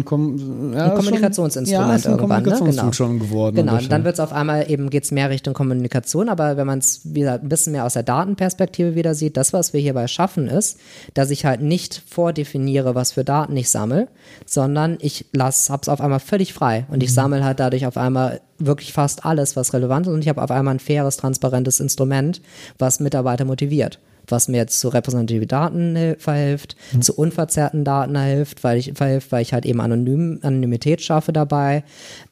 Kommunikationsinstrument schon, irgendwann. Kommunikationstool schon geworden. Genau, und dann wird es auf einmal eben, geht es mehr Richtung Kommunikation, aber wenn man es wieder ein bisschen mehr aus der Datenperspektive wieder sieht, das, was wir hierbei schaffen, ist, dass ich halt nicht vordefiniere, was für Daten ich sammle, sondern ich habe es auf einmal völlig frei und ich sammle halt dadurch auf einmal wirklich fast alles, was relevant ist und ich habe auf einmal ein faires, transparentes Instrument, was Mitarbeiter motiviert. Was mir jetzt zu repräsentativen Daten verhilft, zu unverzerrten Daten hilft, weil ich halt eben Anonymität schaffe dabei.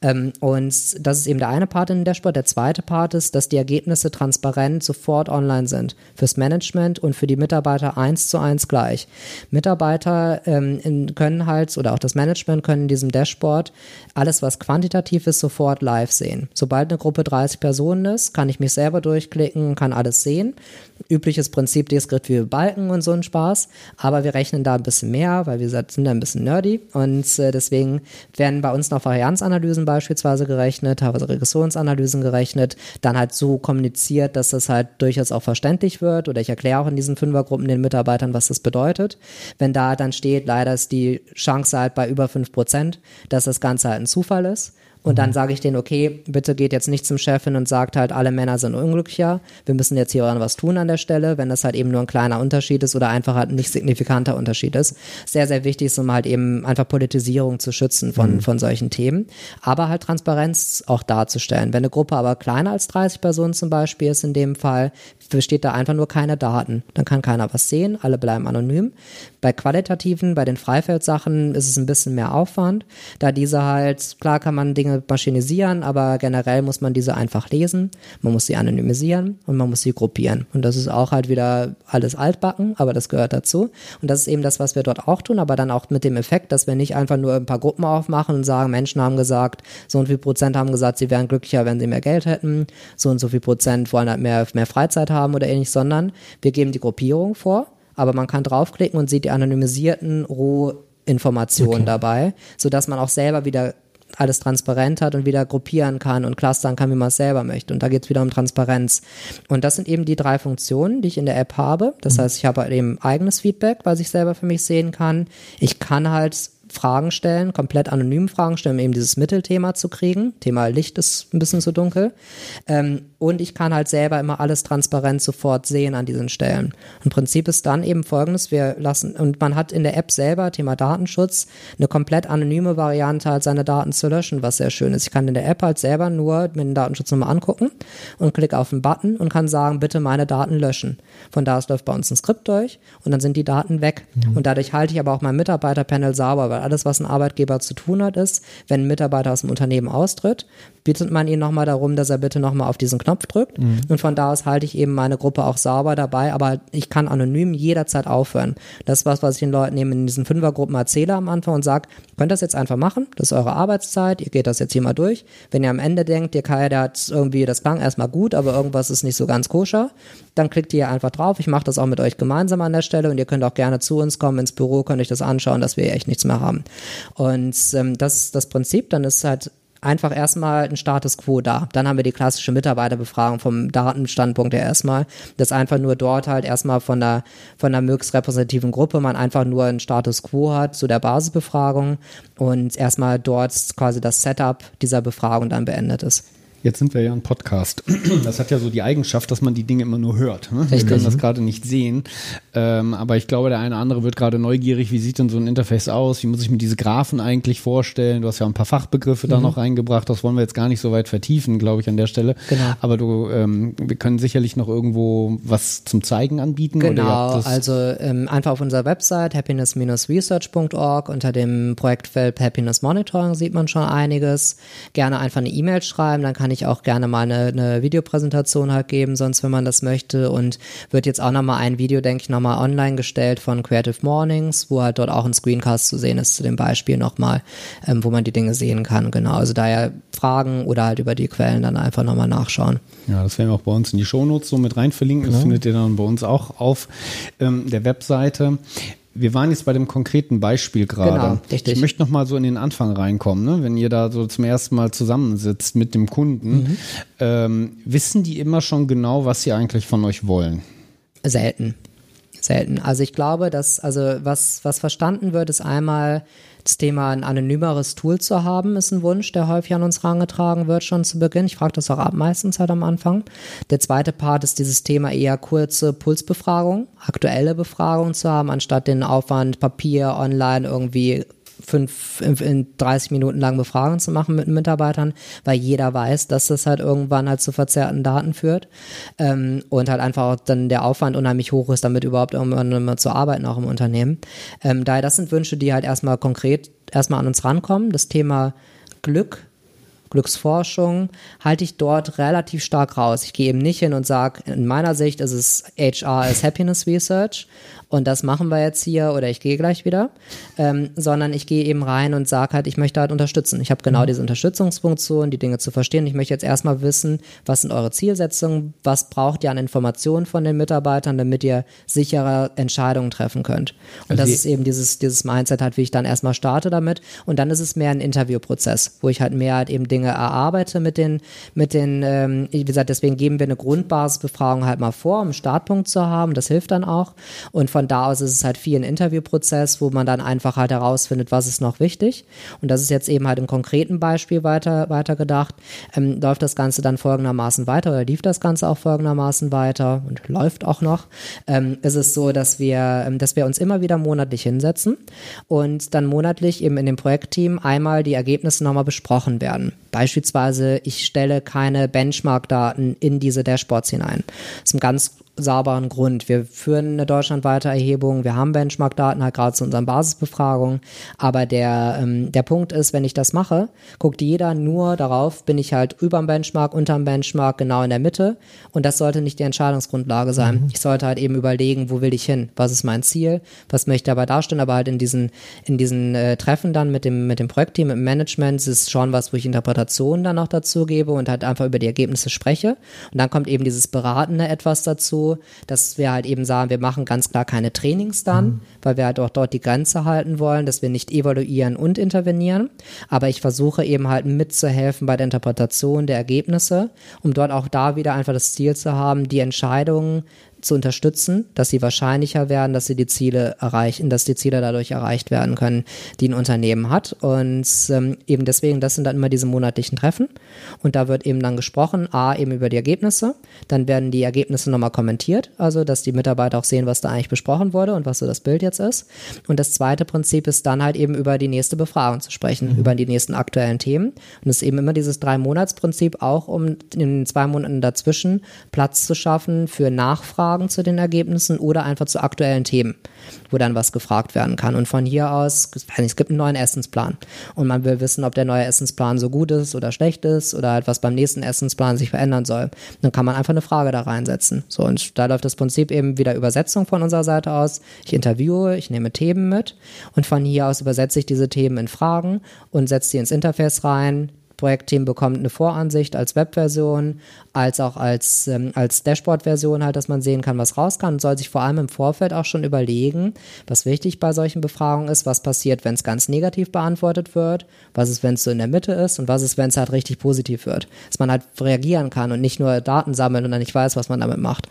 Und das ist eben der eine Part in dem Dashboard. Der zweite Part ist, dass die Ergebnisse transparent sofort online sind. Fürs Management und für die Mitarbeiter 1:1 gleich. Mitarbeiter können halt, oder auch das Management können in diesem Dashboard alles, was quantitativ ist, sofort live sehen. Sobald eine Gruppe 30 Personen ist, kann ich mich selber durchklicken, kann alles sehen. Übliches Prinzip diskretive Balken und so ein Spaß, aber wir rechnen da ein bisschen mehr, weil wir sind da ein bisschen nerdy und deswegen werden bei uns noch Varianzanalysen beispielsweise gerechnet, teilweise Regressionsanalysen gerechnet, dann halt so kommuniziert, dass das halt durchaus auch verständlich wird oder ich erkläre auch in diesen Fünfergruppen den Mitarbeitern, was das bedeutet. Wenn da dann steht, leider ist die Chance halt bei über 5%, dass das Ganze halt ein Zufall ist. Und dann sage ich denen, okay, bitte geht jetzt nicht zum Chef hin und sagt halt, alle Männer sind unglücklicher, wir müssen jetzt hier was tun an der Stelle, wenn das halt eben nur ein kleiner Unterschied ist oder einfach halt ein nicht signifikanter Unterschied ist. Sehr, sehr wichtig ist, um halt eben einfach Politisierung zu schützen von solchen Themen, aber halt Transparenz auch darzustellen. Wenn eine Gruppe aber kleiner als 30 Personen zum Beispiel ist in dem Fall, besteht da einfach nur keine Daten. Dann kann keiner was sehen, alle bleiben anonym. Bei qualitativen, bei den Freifeldsachen ist es ein bisschen mehr Aufwand, da diese halt, klar kann man Dinge maschinisieren, aber generell muss man diese einfach lesen, man muss sie anonymisieren und man muss sie gruppieren. Und das ist auch halt wieder alles altbacken, aber das gehört dazu. Und das ist eben das, was wir dort auch tun, aber dann auch mit dem Effekt, dass wir nicht einfach nur ein paar Gruppen aufmachen und sagen, Menschen haben gesagt, so und viel Prozent haben gesagt, sie wären glücklicher, wenn sie mehr Geld hätten, so und so viel Prozent wollen halt mehr Freizeit haben oder ähnlich, sondern wir geben die Gruppierung vor. aber man kann draufklicken und sieht die anonymisierten Rohinformationen dabei, sodass man auch selber wieder alles transparent hat und wieder gruppieren kann und clustern kann, wie man es selber möchte. Und da geht es wieder um Transparenz. Und das sind eben die 3 Funktionen, die ich in der App habe. Das heißt, ich habe halt eben eigenes Feedback, was ich selber für mich sehen kann. Ich kann halt Fragen stellen, komplett anonym Fragen stellen, um eben dieses Mittelthema zu kriegen. Thema Licht ist ein bisschen zu dunkel. Und ich kann halt selber immer alles transparent sofort sehen an diesen Stellen. Und Prinzip ist dann eben folgendes, und man hat in der App selber, Thema Datenschutz, eine komplett anonyme Variante, halt seine Daten zu löschen, was sehr schön ist. Ich kann in der App halt selber nur mir den Datenschutz nochmal angucken und klicke auf den Button und kann sagen, bitte meine Daten löschen. Von da aus läuft bei uns ein Skript durch und dann sind die Daten weg. Und dadurch halte ich aber auch mein Mitarbeiterpanel sauber, weil alles, was ein Arbeitgeber zu tun hat, ist, wenn ein Mitarbeiter aus dem Unternehmen austritt, bittet man ihn nochmal darum, dass er bitte nochmal auf diesen Knopf drückt. Und von da aus halte ich eben meine Gruppe auch sauber dabei, aber ich kann anonym jederzeit aufhören. Das ist was ich den Leuten eben in diesen 5er-Gruppen erzähle am Anfang und sage, könnt das jetzt einfach machen, das ist eure Arbeitszeit, ihr geht das jetzt hier mal durch. Wenn ihr am Ende denkt, der hat irgendwie, das klang erstmal gut, aber irgendwas ist nicht so ganz koscher, dann klickt ihr einfach drauf. Ich mache das auch mit euch gemeinsam an der Stelle und ihr könnt auch gerne zu uns kommen ins Büro, könnt euch das anschauen, dass wir echt nichts mehr haben. Und das ist das Prinzip, dann ist halt einfach erstmal ein Status Quo da. Dann haben wir die klassische Mitarbeiterbefragung vom Datenstandpunkt her erstmal, dass einfach nur dort halt erstmal von der möglichst repräsentativen Gruppe man einfach nur einen Status Quo hat zu der Basisbefragung und erstmal dort quasi das Setup dieser Befragung dann beendet ist. Jetzt sind wir ja ein Podcast. Das hat ja so die Eigenschaft, dass man die Dinge immer nur hört. Ne? Wir Richtig. können das gerade nicht sehen. Aber ich glaube, der eine oder andere wird gerade neugierig, wie sieht denn so ein Interface aus? Wie muss ich mir diese Graphen eigentlich vorstellen? Du hast ja ein paar Fachbegriffe da noch reingebracht. Das wollen wir jetzt gar nicht so weit vertiefen, glaube ich, an der Stelle. Genau. Aber wir können sicherlich noch irgendwo was zum Zeigen anbieten. Genau, oder also einfach auf unserer Website happiness-research.org unter dem Projektfeld Happiness Monitoring sieht man schon einiges. Gerne einfach eine E-Mail schreiben, dann kann ich auch gerne mal eine Videopräsentation halt geben, sonst wenn man das möchte, und wird jetzt auch nochmal ein Video, denke ich, nochmal online gestellt von Creative Mornings, wo halt dort auch ein Screencast zu sehen ist zu dem Beispiel nochmal, wo man die Dinge sehen kann, genau, also daher Fragen oder halt über die Quellen dann einfach nochmal nachschauen. Ja, das werden wir auch bei uns in die Shownotes so mit rein verlinken, das findet ihr dann bei uns auch auf der Webseite. Wir waren jetzt bei dem konkreten Beispiel gerade. Genau, richtig. Ich möchte noch mal so in den Anfang reinkommen, ne? Wenn ihr da so zum ersten Mal zusammensitzt mit dem Kunden, wissen die immer schon genau, was sie eigentlich von euch wollen? Selten. Also ich glaube, dass, was verstanden wird, ist einmal das Thema, ein anonymeres Tool zu haben, ist ein Wunsch, der häufig an uns herangetragen wird, schon zu Beginn. Ich frage das auch ab, meistens halt am Anfang. Der zweite Part ist dieses Thema eher kurze Pulsbefragung, aktuelle Befragung zu haben, anstatt den Aufwand, Papier, online irgendwie 30 Minuten lang Befragungen zu machen mit Mitarbeitern, weil jeder weiß, dass das halt irgendwann halt zu verzerrten Daten führt, und halt einfach auch dann der Aufwand unheimlich hoch ist, damit überhaupt irgendwann mal zu arbeiten, auch im Unternehmen. Daher, das sind Wünsche, die halt erstmal konkret erstmal an uns rankommen. Das Thema Glücksforschung halte ich dort relativ stark raus. Ich gehe eben nicht hin und sage, in meiner Sicht ist es HR als Happiness Research und das machen wir jetzt hier oder ich gehe gleich wieder, sondern ich gehe eben rein und sage halt, ich möchte halt unterstützen. Ich habe genau diese Unterstützungsfunktion, die Dinge zu verstehen. Ich möchte jetzt erstmal wissen, was sind eure Zielsetzungen, was braucht ihr an Informationen von den Mitarbeitern, damit ihr sichere Entscheidungen treffen könnt. Und das ist eben dieses Mindset halt, wie ich dann erstmal starte damit, und dann ist es mehr ein Interviewprozess, wo ich halt mehr halt eben Dinge erarbeite mit den, wie gesagt, deswegen geben wir eine Grundbasisbefragung halt mal vor, um einen Startpunkt zu haben, das hilft dann auch, und von da aus ist es halt viel ein Interviewprozess, wo man dann einfach halt herausfindet, was ist noch wichtig, und das ist jetzt eben halt im konkreten Beispiel weiter gedacht, läuft das Ganze dann folgendermaßen weiter oder lief das Ganze auch folgendermaßen weiter und läuft auch noch, ist es so, dass wir uns immer wieder monatlich hinsetzen und dann monatlich eben in dem Projektteam einmal die Ergebnisse nochmal besprochen werden. Beispielsweise, ich stelle keine Benchmark-Daten in diese Dashboards hinein. Das ist ein ganz sauberen Grund. Wir führen eine deutschlandweite Erhebung, wir haben Benchmark-Daten halt gerade zu unseren Basisbefragungen, aber der Punkt ist, wenn ich das mache, guckt jeder nur darauf, bin ich halt über dem Benchmark, unter dem Benchmark, genau in der Mitte, und das sollte nicht die Entscheidungsgrundlage sein. Ich sollte halt eben überlegen, wo will ich hin, was ist mein Ziel, was möchte ich dabei darstellen, aber halt in diesen Treffen dann mit dem Projektteam, mit dem Management, ist es schon was, wo ich Interpretationen dann noch dazu gebe und halt einfach über die Ergebnisse spreche, und dann kommt eben dieses Beratende etwas dazu, so, dass wir halt eben sagen, wir machen ganz klar keine Trainings dann, weil wir halt auch dort die Grenze halten wollen, dass wir nicht evaluieren und intervenieren. Aber ich versuche eben halt mitzuhelfen bei der Interpretation der Ergebnisse, um dort auch da wieder einfach das Ziel zu haben, die Entscheidungen zu unterstützen, dass sie wahrscheinlicher werden, dass sie die Ziele erreichen, dass die Ziele dadurch erreicht werden können, die ein Unternehmen hat. Und eben deswegen, das sind dann immer diese monatlichen Treffen. Und da wird eben dann gesprochen, eben über die Ergebnisse. Dann werden die Ergebnisse nochmal kommentiert, also dass die Mitarbeiter auch sehen, was da eigentlich besprochen wurde und was so das Bild jetzt ist. Und das zweite Prinzip ist dann halt eben über die nächste Befragung zu sprechen, über die nächsten aktuellen Themen. Und es ist eben immer dieses 3-Monats-Prinzip, auch um in den 2 Monaten dazwischen Platz zu schaffen für Nachfragen zu den Ergebnissen oder einfach zu aktuellen Themen, wo dann was gefragt werden kann. Und von hier aus, es gibt einen neuen Essensplan und man will wissen, ob der neue Essensplan so gut ist oder schlecht ist oder halt was beim nächsten Essensplan sich verändern soll. Dann kann man einfach eine Frage da reinsetzen. So, und da läuft das Prinzip eben wieder Übersetzung von unserer Seite aus. Ich interviewe, ich nehme Themen mit und von hier aus übersetze ich diese Themen in Fragen und setze sie ins Interface rein. Projektteam bekommt eine Voransicht als Webversion, als auch als Dashboard-Version halt, dass man sehen kann, was raus kann und soll sich vor allem im Vorfeld auch schon überlegen, was wichtig bei solchen Befragungen ist, was passiert, wenn es ganz negativ beantwortet wird, was ist, wenn es so in der Mitte ist und was ist, wenn es halt richtig positiv wird. Dass man halt reagieren kann und nicht nur Daten sammeln und dann nicht weiß, was man damit macht.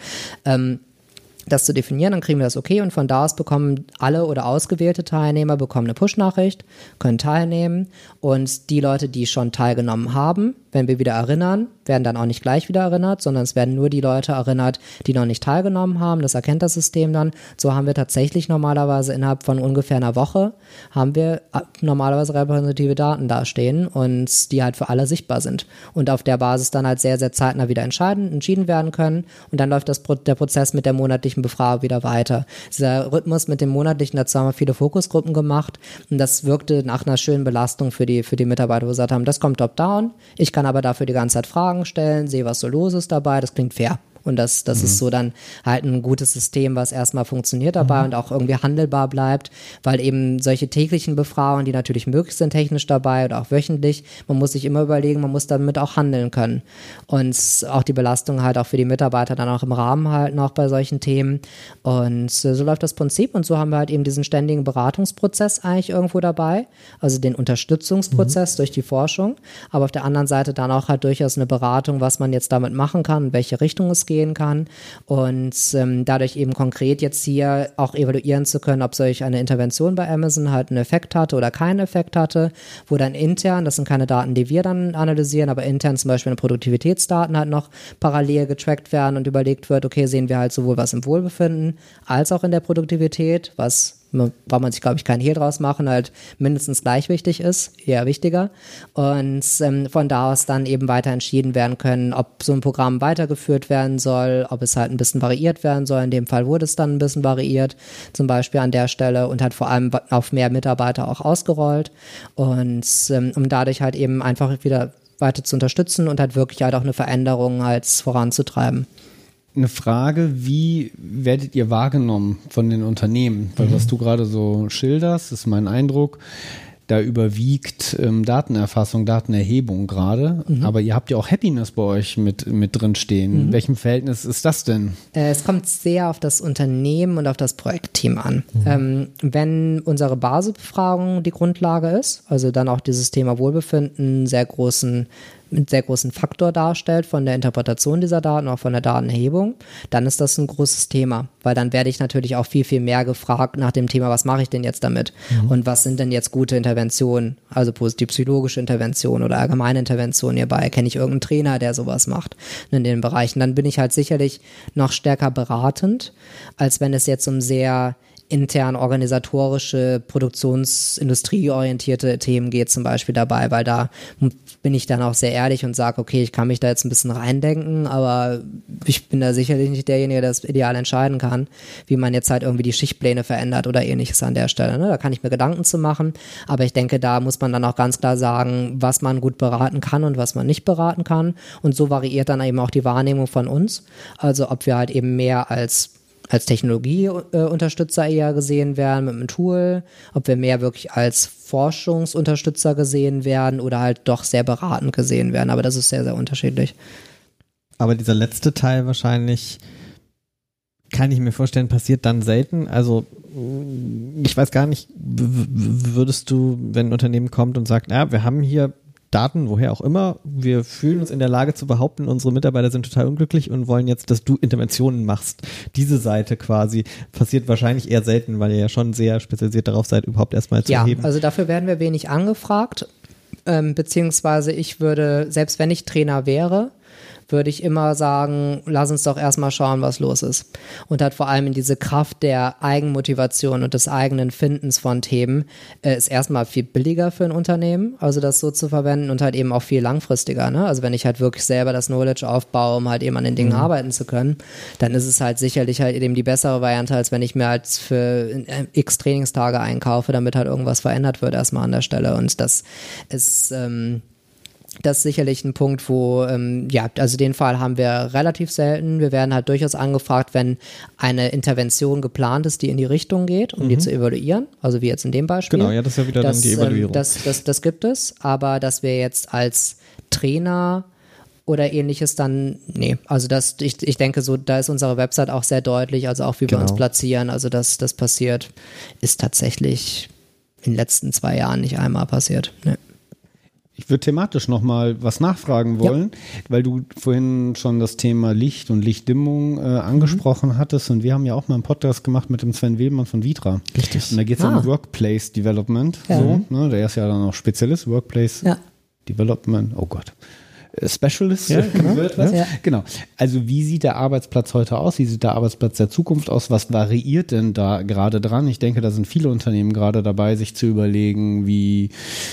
Das zu definieren, dann kriegen wir das okay und von da aus bekommen alle oder ausgewählte Teilnehmer bekommen eine Push-Nachricht, können teilnehmen und die Leute, die schon teilgenommen haben, wenn wir wieder erinnern, werden dann auch nicht gleich wieder erinnert, sondern es werden nur die Leute erinnert, die noch nicht teilgenommen haben. Das erkennt das System dann. So haben wir tatsächlich normalerweise innerhalb von ungefähr einer Woche haben wir normalerweise repräsentative Daten dastehen und die halt für alle sichtbar sind und auf der Basis dann halt sehr, sehr zeitnah wieder entschieden werden können und dann läuft der Prozess mit der monatlichen Befragung wieder weiter. Dieser Rhythmus mit dem monatlichen, dazu haben wir viele Fokusgruppen gemacht und das wirkte nach einer schönen Belastung für die Mitarbeiter, wo wir gesagt haben, das kommt top-down, ich kann aber dafür die ganze Zeit Fragen stellen, sehe, was so los ist dabei, das klingt fair. Und das ist so dann halt ein gutes System, was erstmal funktioniert dabei und auch irgendwie handelbar bleibt, weil eben solche täglichen Befragungen, die natürlich möglich sind, technisch dabei oder auch wöchentlich, man muss sich immer überlegen, man muss damit auch handeln können. Und auch die Belastung halt auch für die Mitarbeiter dann auch im Rahmen halten, auch bei solchen Themen. Und so läuft das Prinzip und so haben wir halt eben diesen ständigen Beratungsprozess eigentlich irgendwo dabei, also den Unterstützungsprozess durch die Forschung, aber auf der anderen Seite dann auch halt durchaus eine Beratung, was man jetzt damit machen kann, in welche Richtung es geht kann und dadurch eben konkret jetzt hier auch evaluieren zu können, ob solch eine Intervention bei Amazon halt einen Effekt hatte oder keinen Effekt hatte, wo dann intern, das sind keine Daten, die wir dann analysieren, aber intern zum Beispiel eine Produktivitätsdaten halt noch parallel getrackt werden und überlegt wird, okay, sehen wir halt sowohl was im Wohlbefinden als auch in der Produktivität, was braucht man sich, glaube ich, keinen Hehl draus machen, halt mindestens gleich wichtig ist, eher wichtiger. Und von da aus dann eben weiter entschieden werden können, ob so ein Programm weitergeführt werden soll, ob es halt ein bisschen variiert werden soll. In dem Fall wurde es dann ein bisschen variiert, zum Beispiel an der Stelle und hat vor allem auf mehr Mitarbeiter auch ausgerollt. Und um dadurch halt eben einfach wieder weiter zu unterstützen und halt wirklich halt auch eine Veränderung halt voranzutreiben. Eine Frage, wie werdet ihr wahrgenommen von den Unternehmen? Weil was du gerade so schilderst, ist mein Eindruck, da überwiegt Datenerfassung, Datenerhebung gerade, aber ihr habt ja auch Happiness bei euch mit drin stehen. In welchem Verhältnis ist das denn? Es kommt sehr auf das Unternehmen und auf das Projektteam an. Wenn unsere Basisbefragung die Grundlage ist, also dann auch dieses Thema Wohlbefinden einen sehr großen Faktor darstellt von der Interpretation dieser Daten, auch von der Datenerhebung, dann ist das ein großes Thema, weil dann werde ich natürlich auch viel, viel mehr gefragt nach dem Thema, was mache ich denn jetzt damit und was sind denn jetzt gute Interventionen, also positiv psychologische Interventionen oder allgemeine Interventionen hierbei, kenne ich irgendeinen Trainer, der sowas macht in den Bereichen, dann bin ich halt sicherlich noch stärker beratend, als wenn es jetzt um sehr intern organisatorische, produktionsindustrieorientierte Themen geht zum Beispiel dabei, weil da bin ich dann auch sehr ehrlich und sage, okay, ich kann mich da jetzt ein bisschen reindenken, aber ich bin da sicherlich nicht derjenige, der das ideal entscheiden kann, wie man jetzt halt irgendwie die Schichtpläne verändert oder ähnliches an der Stelle. Ne? Da kann ich mir Gedanken zu machen, aber ich denke, da muss man dann auch ganz klar sagen, was man gut beraten kann und was man nicht beraten kann und so variiert dann eben auch die Wahrnehmung von uns, also ob wir halt eben mehr als Technologieunterstützer eher gesehen werden mit einem Tool, ob wir mehr wirklich als Forschungsunterstützer gesehen werden oder halt doch sehr beratend gesehen werden. Aber das ist sehr, sehr unterschiedlich. Aber dieser letzte Teil wahrscheinlich kann ich mir vorstellen, passiert dann selten. Also ich weiß gar nicht, würdest du, wenn ein Unternehmen kommt und sagt, wir haben hier Daten, woher auch immer, wir fühlen uns in der Lage zu behaupten, unsere Mitarbeiter sind total unglücklich und wollen jetzt, dass du Interventionen machst. Diese Seite quasi passiert wahrscheinlich eher selten, weil ihr ja schon sehr spezialisiert darauf seid, überhaupt erstmal zu erheben. Ja, also dafür werden wir wenig angefragt, beziehungsweise ich würde, selbst wenn ich Trainer wäre, würde ich immer sagen, lass uns doch erstmal schauen, was los ist. Und halt vor allem in diese Kraft der Eigenmotivation und des eigenen Findens von Themen ist erstmal viel billiger für ein Unternehmen, also das so zu verwenden und halt eben auch viel langfristiger. Ne? Also wenn ich halt wirklich selber das Knowledge aufbaue, um halt eben an den Dingen arbeiten zu können, dann ist es halt sicherlich halt eben die bessere Variante, als wenn ich mir halt für x Trainingstage einkaufe, damit halt irgendwas verändert wird erstmal an der Stelle. Und das ist das ist sicherlich ein Punkt, wo, also den Fall haben wir relativ selten. Wir werden halt durchaus angefragt, wenn eine Intervention geplant ist, die in die Richtung geht, um die zu evaluieren. Also wie jetzt in dem Beispiel. Genau, ja, das ist ja wieder dann die Evaluierung. Das gibt es, aber dass wir jetzt als Trainer oder ähnliches dann, nee. Also ich denke so, da ist unsere Website auch sehr deutlich, also auch wie wir uns platzieren. Also das passiert, ist tatsächlich in den letzten 2 Jahren nicht einmal passiert. Nee. Ich würde thematisch nochmal was nachfragen wollen, weil du vorhin schon das Thema Licht und Lichtdimmung angesprochen hattest und wir haben ja auch mal einen Podcast gemacht mit dem Sven Wehlmann von Vitra. Richtig. Und da geht es um Workplace Development. Ja. So, ne, der ist ja dann auch Spezialist, Workplace Development, oh Gott. Specialist. Ja, genau. Genau. Also wie sieht der Arbeitsplatz heute aus? Wie sieht der Arbeitsplatz der Zukunft aus? Was variiert denn da gerade dran? Ich denke, da sind viele Unternehmen gerade dabei, sich zu überlegen, wie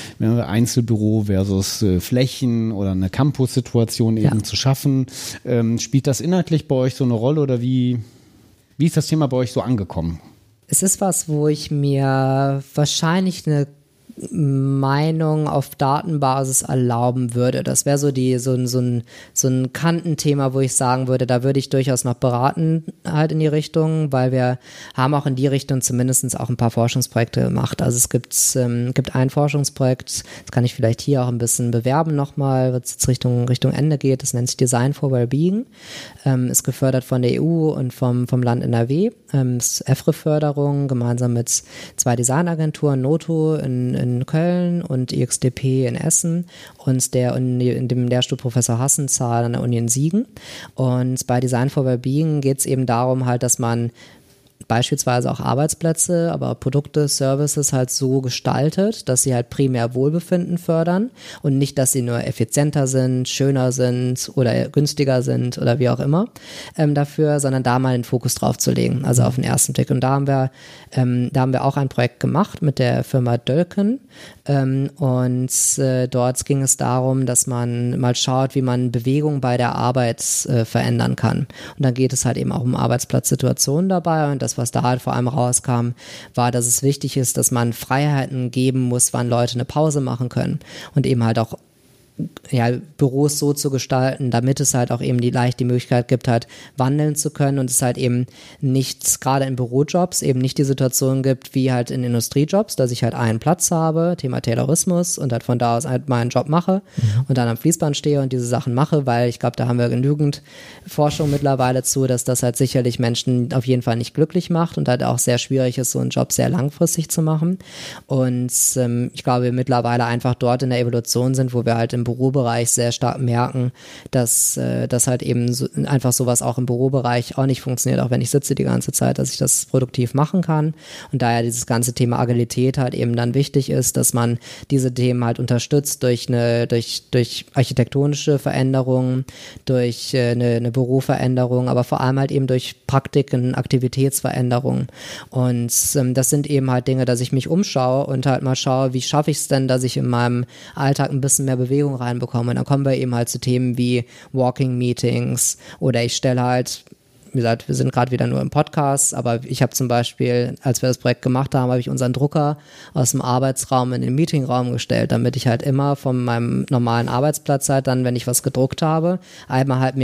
Einzelbüro versus Flächen oder eine Campus-Situation eben zu schaffen. Spielt das inhaltlich bei euch so eine Rolle oder wie ist das Thema bei euch so angekommen? Es ist was, wo ich mir wahrscheinlich eine Meinung auf Datenbasis erlauben würde. Das wäre so ein Kantenthema, wo ich sagen würde, da würde ich durchaus noch beraten halt in die Richtung, weil wir haben auch in die Richtung zumindest auch ein paar Forschungsprojekte gemacht. Also es gibt ein Forschungsprojekt, das kann ich vielleicht hier auch ein bisschen bewerben nochmal, was jetzt Richtung Ende geht, das nennt sich Design for Wellbeing, ist gefördert von der EU und vom Land NRW, ist EFRE-Förderung, gemeinsam mit 2 Designagenturen, Noto in Köln und IXDP in Essen und in dem Lehrstuhl Professor Hassenzahl an der Uni in Siegen. Und bei Design for Wellbeing geht es eben darum halt, dass man beispielsweise auch Arbeitsplätze, aber Produkte, Services halt so gestaltet, dass sie halt primär Wohlbefinden fördern und nicht, dass sie nur effizienter sind, schöner sind oder günstiger sind oder wie auch immer dafür, sondern da mal den Fokus drauf zu legen, also auf den ersten Blick. Und da haben wir auch ein Projekt gemacht mit der Firma Dölken dort ging es darum, dass man mal schaut, wie man Bewegung bei der Arbeit verändern kann. Und dann geht es halt eben auch um Arbeitsplatzsituationen dabei und das, was da halt vor allem rauskam, war, dass es wichtig ist, dass man Freiheiten geben muss, wann Leute eine Pause machen können und eben halt auch Büros so zu gestalten, damit es halt auch eben die Möglichkeit gibt, halt wandeln zu können und es halt eben nicht, gerade in Bürojobs, eben nicht die Situation gibt, wie halt in Industriejobs, dass ich halt einen Platz habe, Thema Taylorismus und halt von da aus halt meinen Job mache und dann am Fließband stehe und diese Sachen mache, weil ich glaube, da haben wir genügend Forschung mittlerweile zu, dass das halt sicherlich Menschen auf jeden Fall nicht glücklich macht und halt auch sehr schwierig ist, so einen Job sehr langfristig zu machen. Und ich glaube, wir mittlerweile einfach dort in der Evolution sind, wo wir halt im Bürobereich sehr stark merken, dass halt eben einfach sowas auch im Bürobereich auch nicht funktioniert, auch wenn ich sitze die ganze Zeit, dass ich das produktiv machen kann und daher dieses ganze Thema Agilität halt eben dann wichtig ist, dass man diese Themen halt unterstützt durch architektonische Veränderungen, durch eine Büroveränderung, aber vor allem halt eben durch Praktiken, Aktivitätsveränderungen und das sind eben halt Dinge, dass ich mich umschaue und halt mal schaue, wie schaffe ich es denn, dass ich in meinem Alltag ein bisschen mehr Bewegung reinbekomme. Und dann kommen wir eben halt zu Themen wie Walking Meetings oder ich stelle halt, wie gesagt, wir sind gerade wieder nur im Podcast, aber ich habe zum Beispiel, als wir das Projekt gemacht haben, habe ich unseren Drucker aus dem Arbeitsraum in den Meetingraum gestellt, damit ich halt immer von meinem normalen Arbeitsplatz halt dann, wenn ich was gedruckt habe, einmal halt mir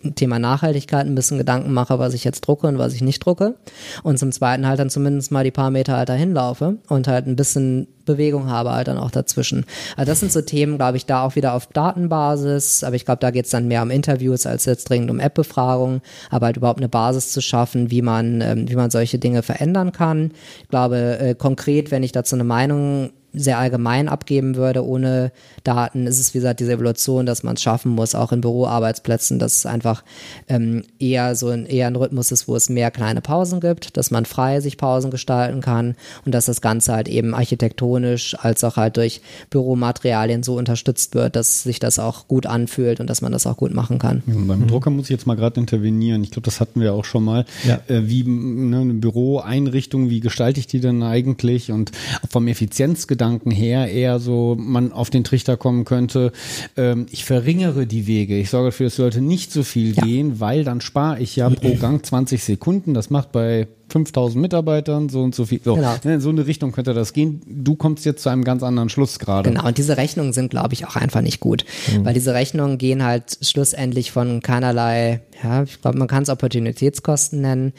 Thema Nachhaltigkeit ein bisschen Gedanken mache, was ich jetzt drucke und was ich nicht drucke. Und zum Zweiten halt dann zumindest mal die paar Meter halt dahin laufe und halt ein bisschen Bewegung habe halt dann auch dazwischen. Also das sind so Themen, glaube ich, da auch wieder auf Datenbasis, aber ich glaube, da geht es dann mehr um Interviews als jetzt dringend um App-Befragungen, aber halt überhaupt eine Basis zu schaffen, wie man solche Dinge verändern kann. Ich glaube, konkret, wenn ich dazu eine Meinung sehr allgemein abgeben würde, ohne Daten, ist es wie gesagt diese Evolution, dass man es schaffen muss, auch in Büroarbeitsplätzen, dass es einfach eher ein Rhythmus ist, wo es mehr kleine Pausen gibt, dass man frei sich Pausen gestalten kann und dass das Ganze halt eben architektonisch als auch halt durch Büromaterialien so unterstützt wird, dass sich das auch gut anfühlt und dass man das auch gut machen kann. Beim Drucker muss ich jetzt mal gerade intervenieren. Ich glaube, das hatten wir auch schon mal. Ja. Wie eine Büroeinrichtung, wie gestalte ich die denn eigentlich? Und vom Effizienzgedanken her eher so, man auf den Trichter kommen könnte, ich verringere die Wege. Ich sorge dafür, dass die Leute nicht so viel gehen, weil dann spare ich ja pro Gang 20 Sekunden. Das macht bei 5000 Mitarbeitern so und so viel. So, genau. In so eine Richtung könnte das gehen. Du kommst jetzt zu einem ganz anderen Schluss gerade. Genau, und diese Rechnungen sind, glaube ich, auch einfach nicht gut. Weil diese Rechnungen gehen halt schlussendlich von keinerlei, ja, ich glaube, man kann es Opportunitätskosten nennen.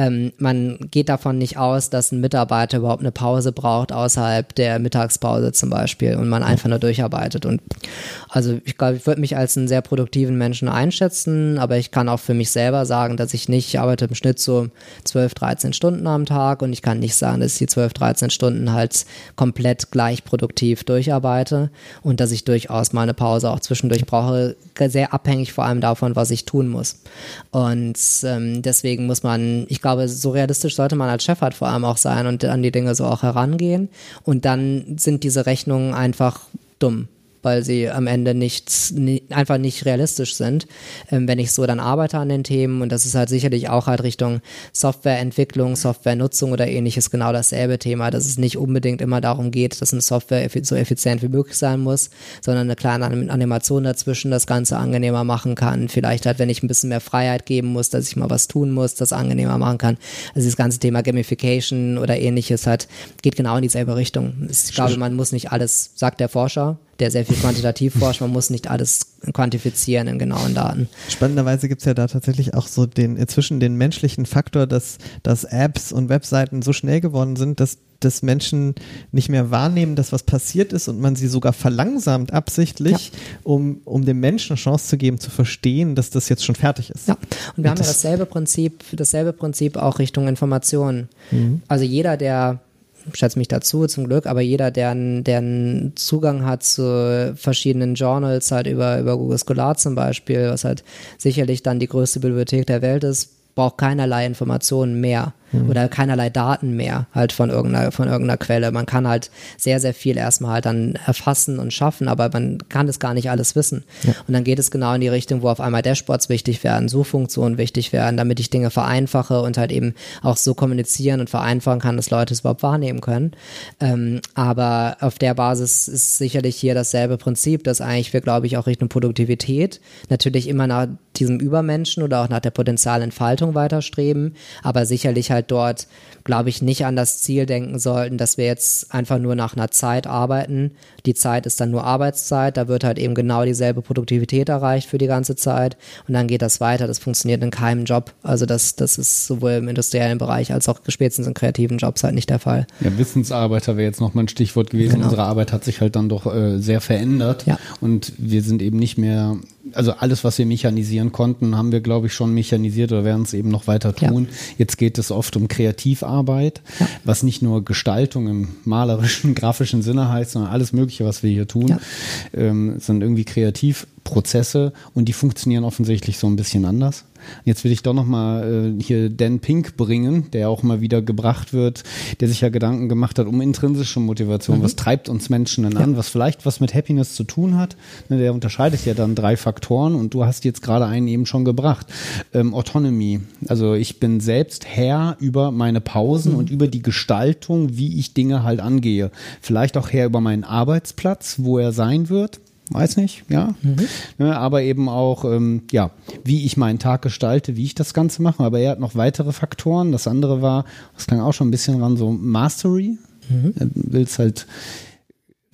Man geht davon nicht aus, dass ein Mitarbeiter überhaupt eine Pause braucht, außerhalb der Mittagspause zum Beispiel, und man einfach nur durcharbeitet. Und also ich glaube, ich würde mich als einen sehr produktiven Menschen einschätzen, aber ich kann auch für mich selber sagen, dass ich arbeite im Schnitt so 12, 13 Stunden am Tag, und ich kann nicht sagen, dass ich die 12, 13 Stunden halt komplett gleich produktiv durcharbeite und dass ich durchaus mal eine Pause auch zwischendurch brauche, sehr abhängig vor allem davon, was ich tun muss. Und deswegen muss man, ich glaube, so realistisch sollte man als Chef halt vor allem auch sein und an die Dinge so auch herangehen, und dann sind diese Rechnungen einfach dumm, weil sie am Ende einfach nicht realistisch sind, wenn ich so dann arbeite an den Themen. Und das ist halt sicherlich auch halt Richtung Softwareentwicklung, Softwarenutzung oder ähnliches genau dasselbe Thema, dass es nicht unbedingt immer darum geht, dass eine Software so effizient wie möglich sein muss, sondern eine kleine Animation dazwischen das Ganze angenehmer machen kann. Vielleicht halt, wenn ich ein bisschen mehr Freiheit geben muss, dass ich mal was tun muss, das angenehmer machen kann. Also das ganze Thema Gamification oder ähnliches halt geht genau in dieselbe Richtung. Ich glaube, man muss nicht alles, sagt der Forscher, der sehr viel quantitativ forscht, man muss nicht alles quantifizieren in genauen Daten. Spannenderweise gibt es ja da tatsächlich auch so inzwischen den menschlichen Faktor, dass Apps und Webseiten so schnell geworden sind, dass Menschen nicht mehr wahrnehmen, dass was passiert ist, und man sie sogar verlangsamt absichtlich, um dem Menschen eine Chance zu geben, zu verstehen, dass das jetzt schon fertig ist. Ja, und wir haben ja dasselbe Prinzip auch Richtung Informationen. Also jeder, der, schätze mich dazu zum Glück, aber jeder, der einen Zugang hat zu verschiedenen Journals, halt über Google Scholar zum Beispiel, was halt sicherlich dann die größte Bibliothek der Welt ist, braucht keinerlei Informationen mehr oder keinerlei Daten mehr halt von irgendeiner Quelle. Man kann halt sehr, sehr viel erstmal halt dann erfassen und schaffen, aber man kann das gar nicht alles wissen. Ja. Und dann geht es genau in die Richtung, wo auf einmal Dashboards wichtig werden, Suchfunktionen wichtig werden, damit ich Dinge vereinfache und halt eben auch so kommunizieren und vereinfachen kann, dass Leute es überhaupt wahrnehmen können. Aber auf der Basis ist sicherlich hier dasselbe Prinzip, dass eigentlich wir, glaube ich, auch Richtung Produktivität natürlich immer nach diesem Übermenschen oder auch nach der Potenzialentfaltung weiterstreben, aber sicherlich halt dort, glaube ich, nicht an das Ziel denken sollten, dass wir jetzt einfach nur nach einer Zeit arbeiten. Die Zeit ist dann nur Arbeitszeit, da wird halt eben genau dieselbe Produktivität erreicht für die ganze Zeit, und dann geht das weiter. Das funktioniert in keinem Job. Also das ist sowohl im industriellen Bereich als auch spätestens in kreativen Jobs halt nicht der Fall. Ja, Wissensarbeiter wäre jetzt nochmal ein Stichwort gewesen. Genau. Unsere Arbeit hat sich halt dann doch sehr verändert, und wir sind eben nicht mehr, also alles, was wir mechanisieren konnten, haben wir, glaube ich, schon mechanisiert oder werden es eben noch weiter tun. Ja. Jetzt geht es oft um Kreativarbeit, was nicht nur Gestaltung im malerischen, grafischen Sinne heißt, sondern alles Mögliche, was wir hier tun, sind irgendwie Kreativprozesse, und die funktionieren offensichtlich so ein bisschen anders. Jetzt will ich doch nochmal hier Dan Pink bringen, der auch mal wieder gebracht wird, der sich ja Gedanken gemacht hat um intrinsische Motivation. Was treibt uns Menschen denn an, was vielleicht was mit Happiness zu tun hat? Der unterscheidet ja dann 3 Faktoren, und du hast jetzt gerade einen eben schon gebracht. Autonomy. Also ich bin selbst Herr über meine Pausen und über die Gestaltung, wie ich Dinge halt angehe. Vielleicht auch Herr über meinen Arbeitsplatz, wo er sein wird. Weiß nicht, ja. Aber eben auch, wie ich meinen Tag gestalte, wie ich das Ganze mache. Aber er hat noch weitere Faktoren. Das andere war, das klang auch schon ein bisschen ran, so Mastery. Er will es halt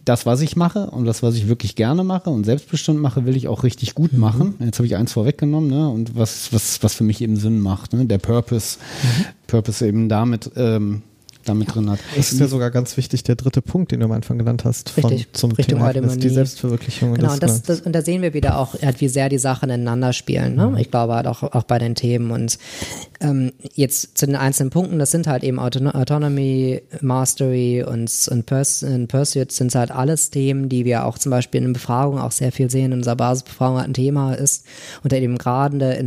das, was ich mache und das, was ich wirklich gerne mache und selbstbestimmt mache, will ich auch richtig gut machen. Jetzt habe ich eins vorweggenommen, ne? Und was für mich eben Sinn macht, ne? Der Purpose eben damit drin hat. Das ist ja sogar ganz wichtig, der dritte Punkt, den du am Anfang genannt hast, zum Richtung Thema Eudaimonie. die Selbstverwirklichung. Genau, und da sehen wir wieder auch, wie sehr die Sachen ineinander spielen. Ne? Ich glaube halt auch bei den Themen. Und jetzt zu den einzelnen Punkten, das sind halt eben Autonomy, Mastery und Pursuit sind halt alles Themen, die wir auch zum Beispiel in Befragungen auch sehr viel sehen. In unserer Basisbefragung halt ein Thema ist, und eben gerade in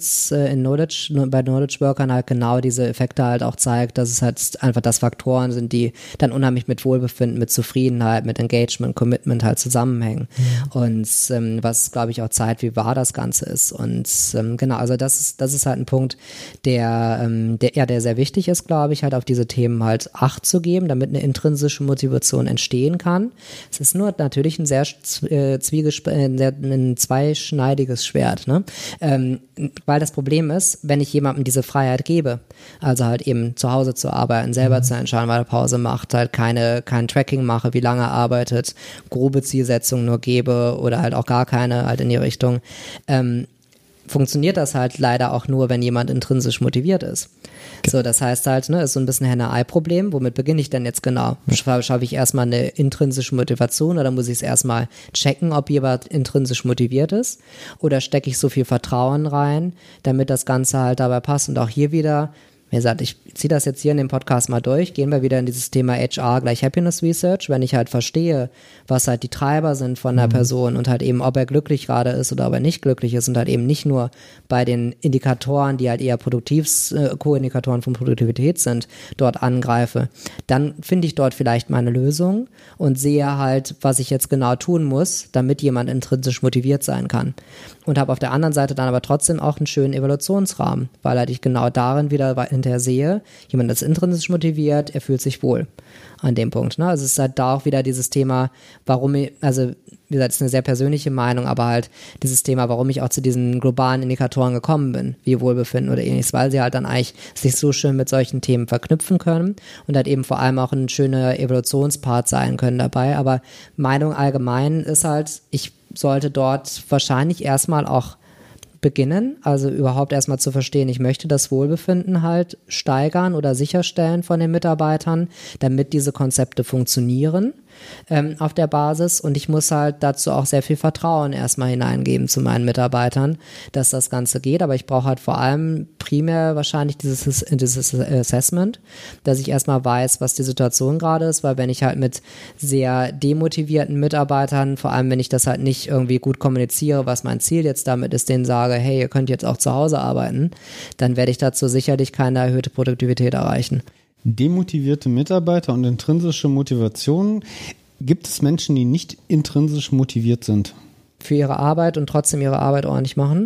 bei Knowledge Workern halt genau diese Effekte halt auch zeigt, dass es halt einfach das Faktoren sind, die dann unheimlich mit Wohlbefinden, mit Zufriedenheit, mit Engagement, Commitment halt zusammenhängen. Und was, glaube ich, auch zeigt, wie wahr das Ganze ist. Und genau, also das ist halt ein Punkt, der sehr wichtig ist, glaube ich, halt auf diese Themen halt Acht zu geben, damit eine intrinsische Motivation entstehen kann. Es ist nur natürlich ein sehr ein zweischneidiges Schwert, ne? Weil das Problem ist, wenn ich jemandem diese Freiheit gebe, also halt eben zu Hause zu arbeiten, selber zu entscheiden, weil er Pause macht, halt kein Tracking mache, wie lange er arbeitet, grobe Zielsetzungen nur gebe oder halt auch gar keine halt in die Richtung, funktioniert das halt leider auch nur, wenn jemand intrinsisch motiviert ist. So, das heißt halt, ne, ist so ein bisschen Henne-Ei-Problem. Womit beginne ich denn jetzt genau? Schaffe ich erstmal eine intrinsische Motivation oder muss ich es erstmal checken, ob jemand intrinsisch motiviert ist? Oder stecke ich so viel Vertrauen rein, damit das Ganze halt dabei passt? Und auch hier wieder, wie gesagt, ich ziehe das jetzt hier in dem Podcast mal durch, gehen wir wieder in dieses Thema HR gleich Happiness Research, wenn ich halt verstehe, was halt die Treiber sind von der Person und halt eben, ob er glücklich gerade ist oder ob er nicht glücklich ist und halt eben nicht nur bei den Indikatoren, die halt eher Co-Indikatoren von Produktivität sind, dort angreife, dann finde ich dort vielleicht meine Lösung und sehe halt, was ich jetzt genau tun muss, damit jemand intrinsisch motiviert sein kann. Und habe auf der anderen Seite dann aber trotzdem auch einen schönen Evaluationsrahmen, weil halt ich genau darin wieder hinterher sehe, jemand ist intrinsisch motiviert, er fühlt sich wohl an dem Punkt. Ne? Also es ist halt da auch wieder dieses Thema, warum, also wie gesagt, es ist eine sehr persönliche Meinung, aber halt dieses Thema, warum ich auch zu diesen globalen Indikatoren gekommen bin, wie Wohlbefinden oder ähnliches, weil sie halt dann eigentlich sich so schön mit solchen Themen verknüpfen können und halt eben vor allem auch ein schöner Evolutionspart sein können dabei. Aber Meinung allgemein ist halt, ich sollte dort wahrscheinlich erstmal auch beginnen, also überhaupt erstmal zu verstehen, ich möchte das Wohlbefinden halt steigern oder sicherstellen von den Mitarbeitern, damit diese Konzepte funktionieren auf der Basis, und ich muss halt dazu auch sehr viel Vertrauen erstmal hineingeben zu meinen Mitarbeitern, dass das Ganze geht, aber ich brauche halt vor allem primär wahrscheinlich dieses Assessment, dass ich erstmal weiß, was die Situation gerade ist, weil wenn ich halt mit sehr demotivierten Mitarbeitern, vor allem wenn ich das halt nicht irgendwie gut kommuniziere, was mein Ziel jetzt damit ist, denen sage, hey, ihr könnt jetzt auch zu Hause arbeiten, dann werde ich dazu sicherlich keine erhöhte Produktivität erreichen. Demotivierte Mitarbeiter und intrinsische Motivation. Gibt es Menschen, die nicht intrinsisch motiviert sind? Für ihre Arbeit und trotzdem ihre Arbeit ordentlich machen?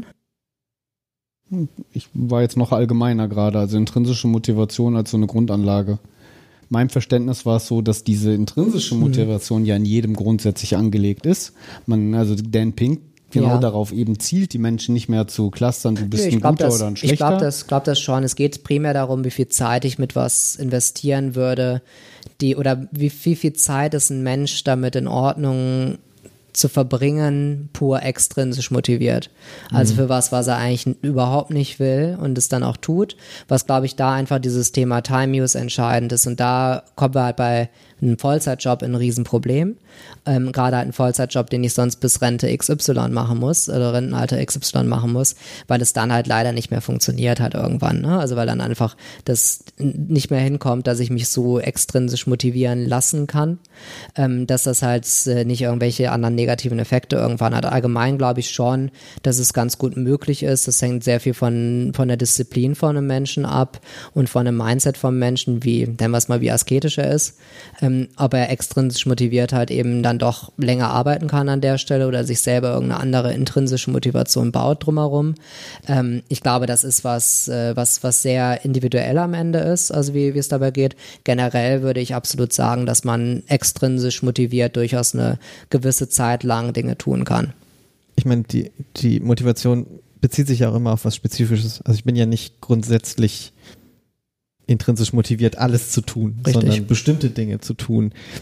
Ich war jetzt noch allgemeiner gerade, also intrinsische Motivation als so eine Grundanlage. Meinem Verständnis war es so, dass diese intrinsische Motivation ja in jedem grundsätzlich angelegt ist. Also Dan Pink darauf eben zielt, die Menschen nicht mehr zu clustern, du bist ein guter oder ein schlechter. Ich glaube das schon. Es geht primär darum, wie viel Zeit ich mit was investieren würde, oder wie viel Zeit ist ein Mensch damit in Ordnung zu verbringen, pur extrinsisch motiviert. Also für was er eigentlich überhaupt nicht will und es dann auch tut, was, glaube ich, da einfach dieses Thema Time Use entscheidend ist. Und da kommen wir halt bei einem Vollzeitjob in ein Riesenproblem. Gerade halt ein Vollzeitjob, den ich sonst bis Rente XY machen muss oder Rentenalter XY machen muss, weil es dann halt leider nicht mehr funktioniert halt irgendwann. Ne? Also weil dann einfach das nicht mehr hinkommt, dass ich mich so extrinsisch motivieren lassen kann, dass das halt nicht irgendwelche anderen negativen Effekte irgendwann hat. Allgemein glaube ich schon, dass es ganz gut möglich ist. Das hängt sehr viel von der Disziplin von einem Menschen ab und von einem Mindset vom Menschen, nennen wir es mal, wie asketisch er ist. Ob er extrinsisch motiviert halt eben dann doch länger arbeiten kann an der Stelle oder sich selber irgendeine andere intrinsische Motivation baut drumherum. Ich glaube, das ist was sehr individuell am Ende ist, also wie es dabei geht. Generell würde ich absolut sagen, dass man extrinsisch motiviert durchaus eine gewisse Zeit lang Dinge tun kann. Ich meine, die Motivation bezieht sich ja auch immer auf was Spezifisches. Also ich bin ja nicht grundsätzlich intrinsisch motiviert, alles zu tun, Richtig. sondern bestimmte Dinge zu tun.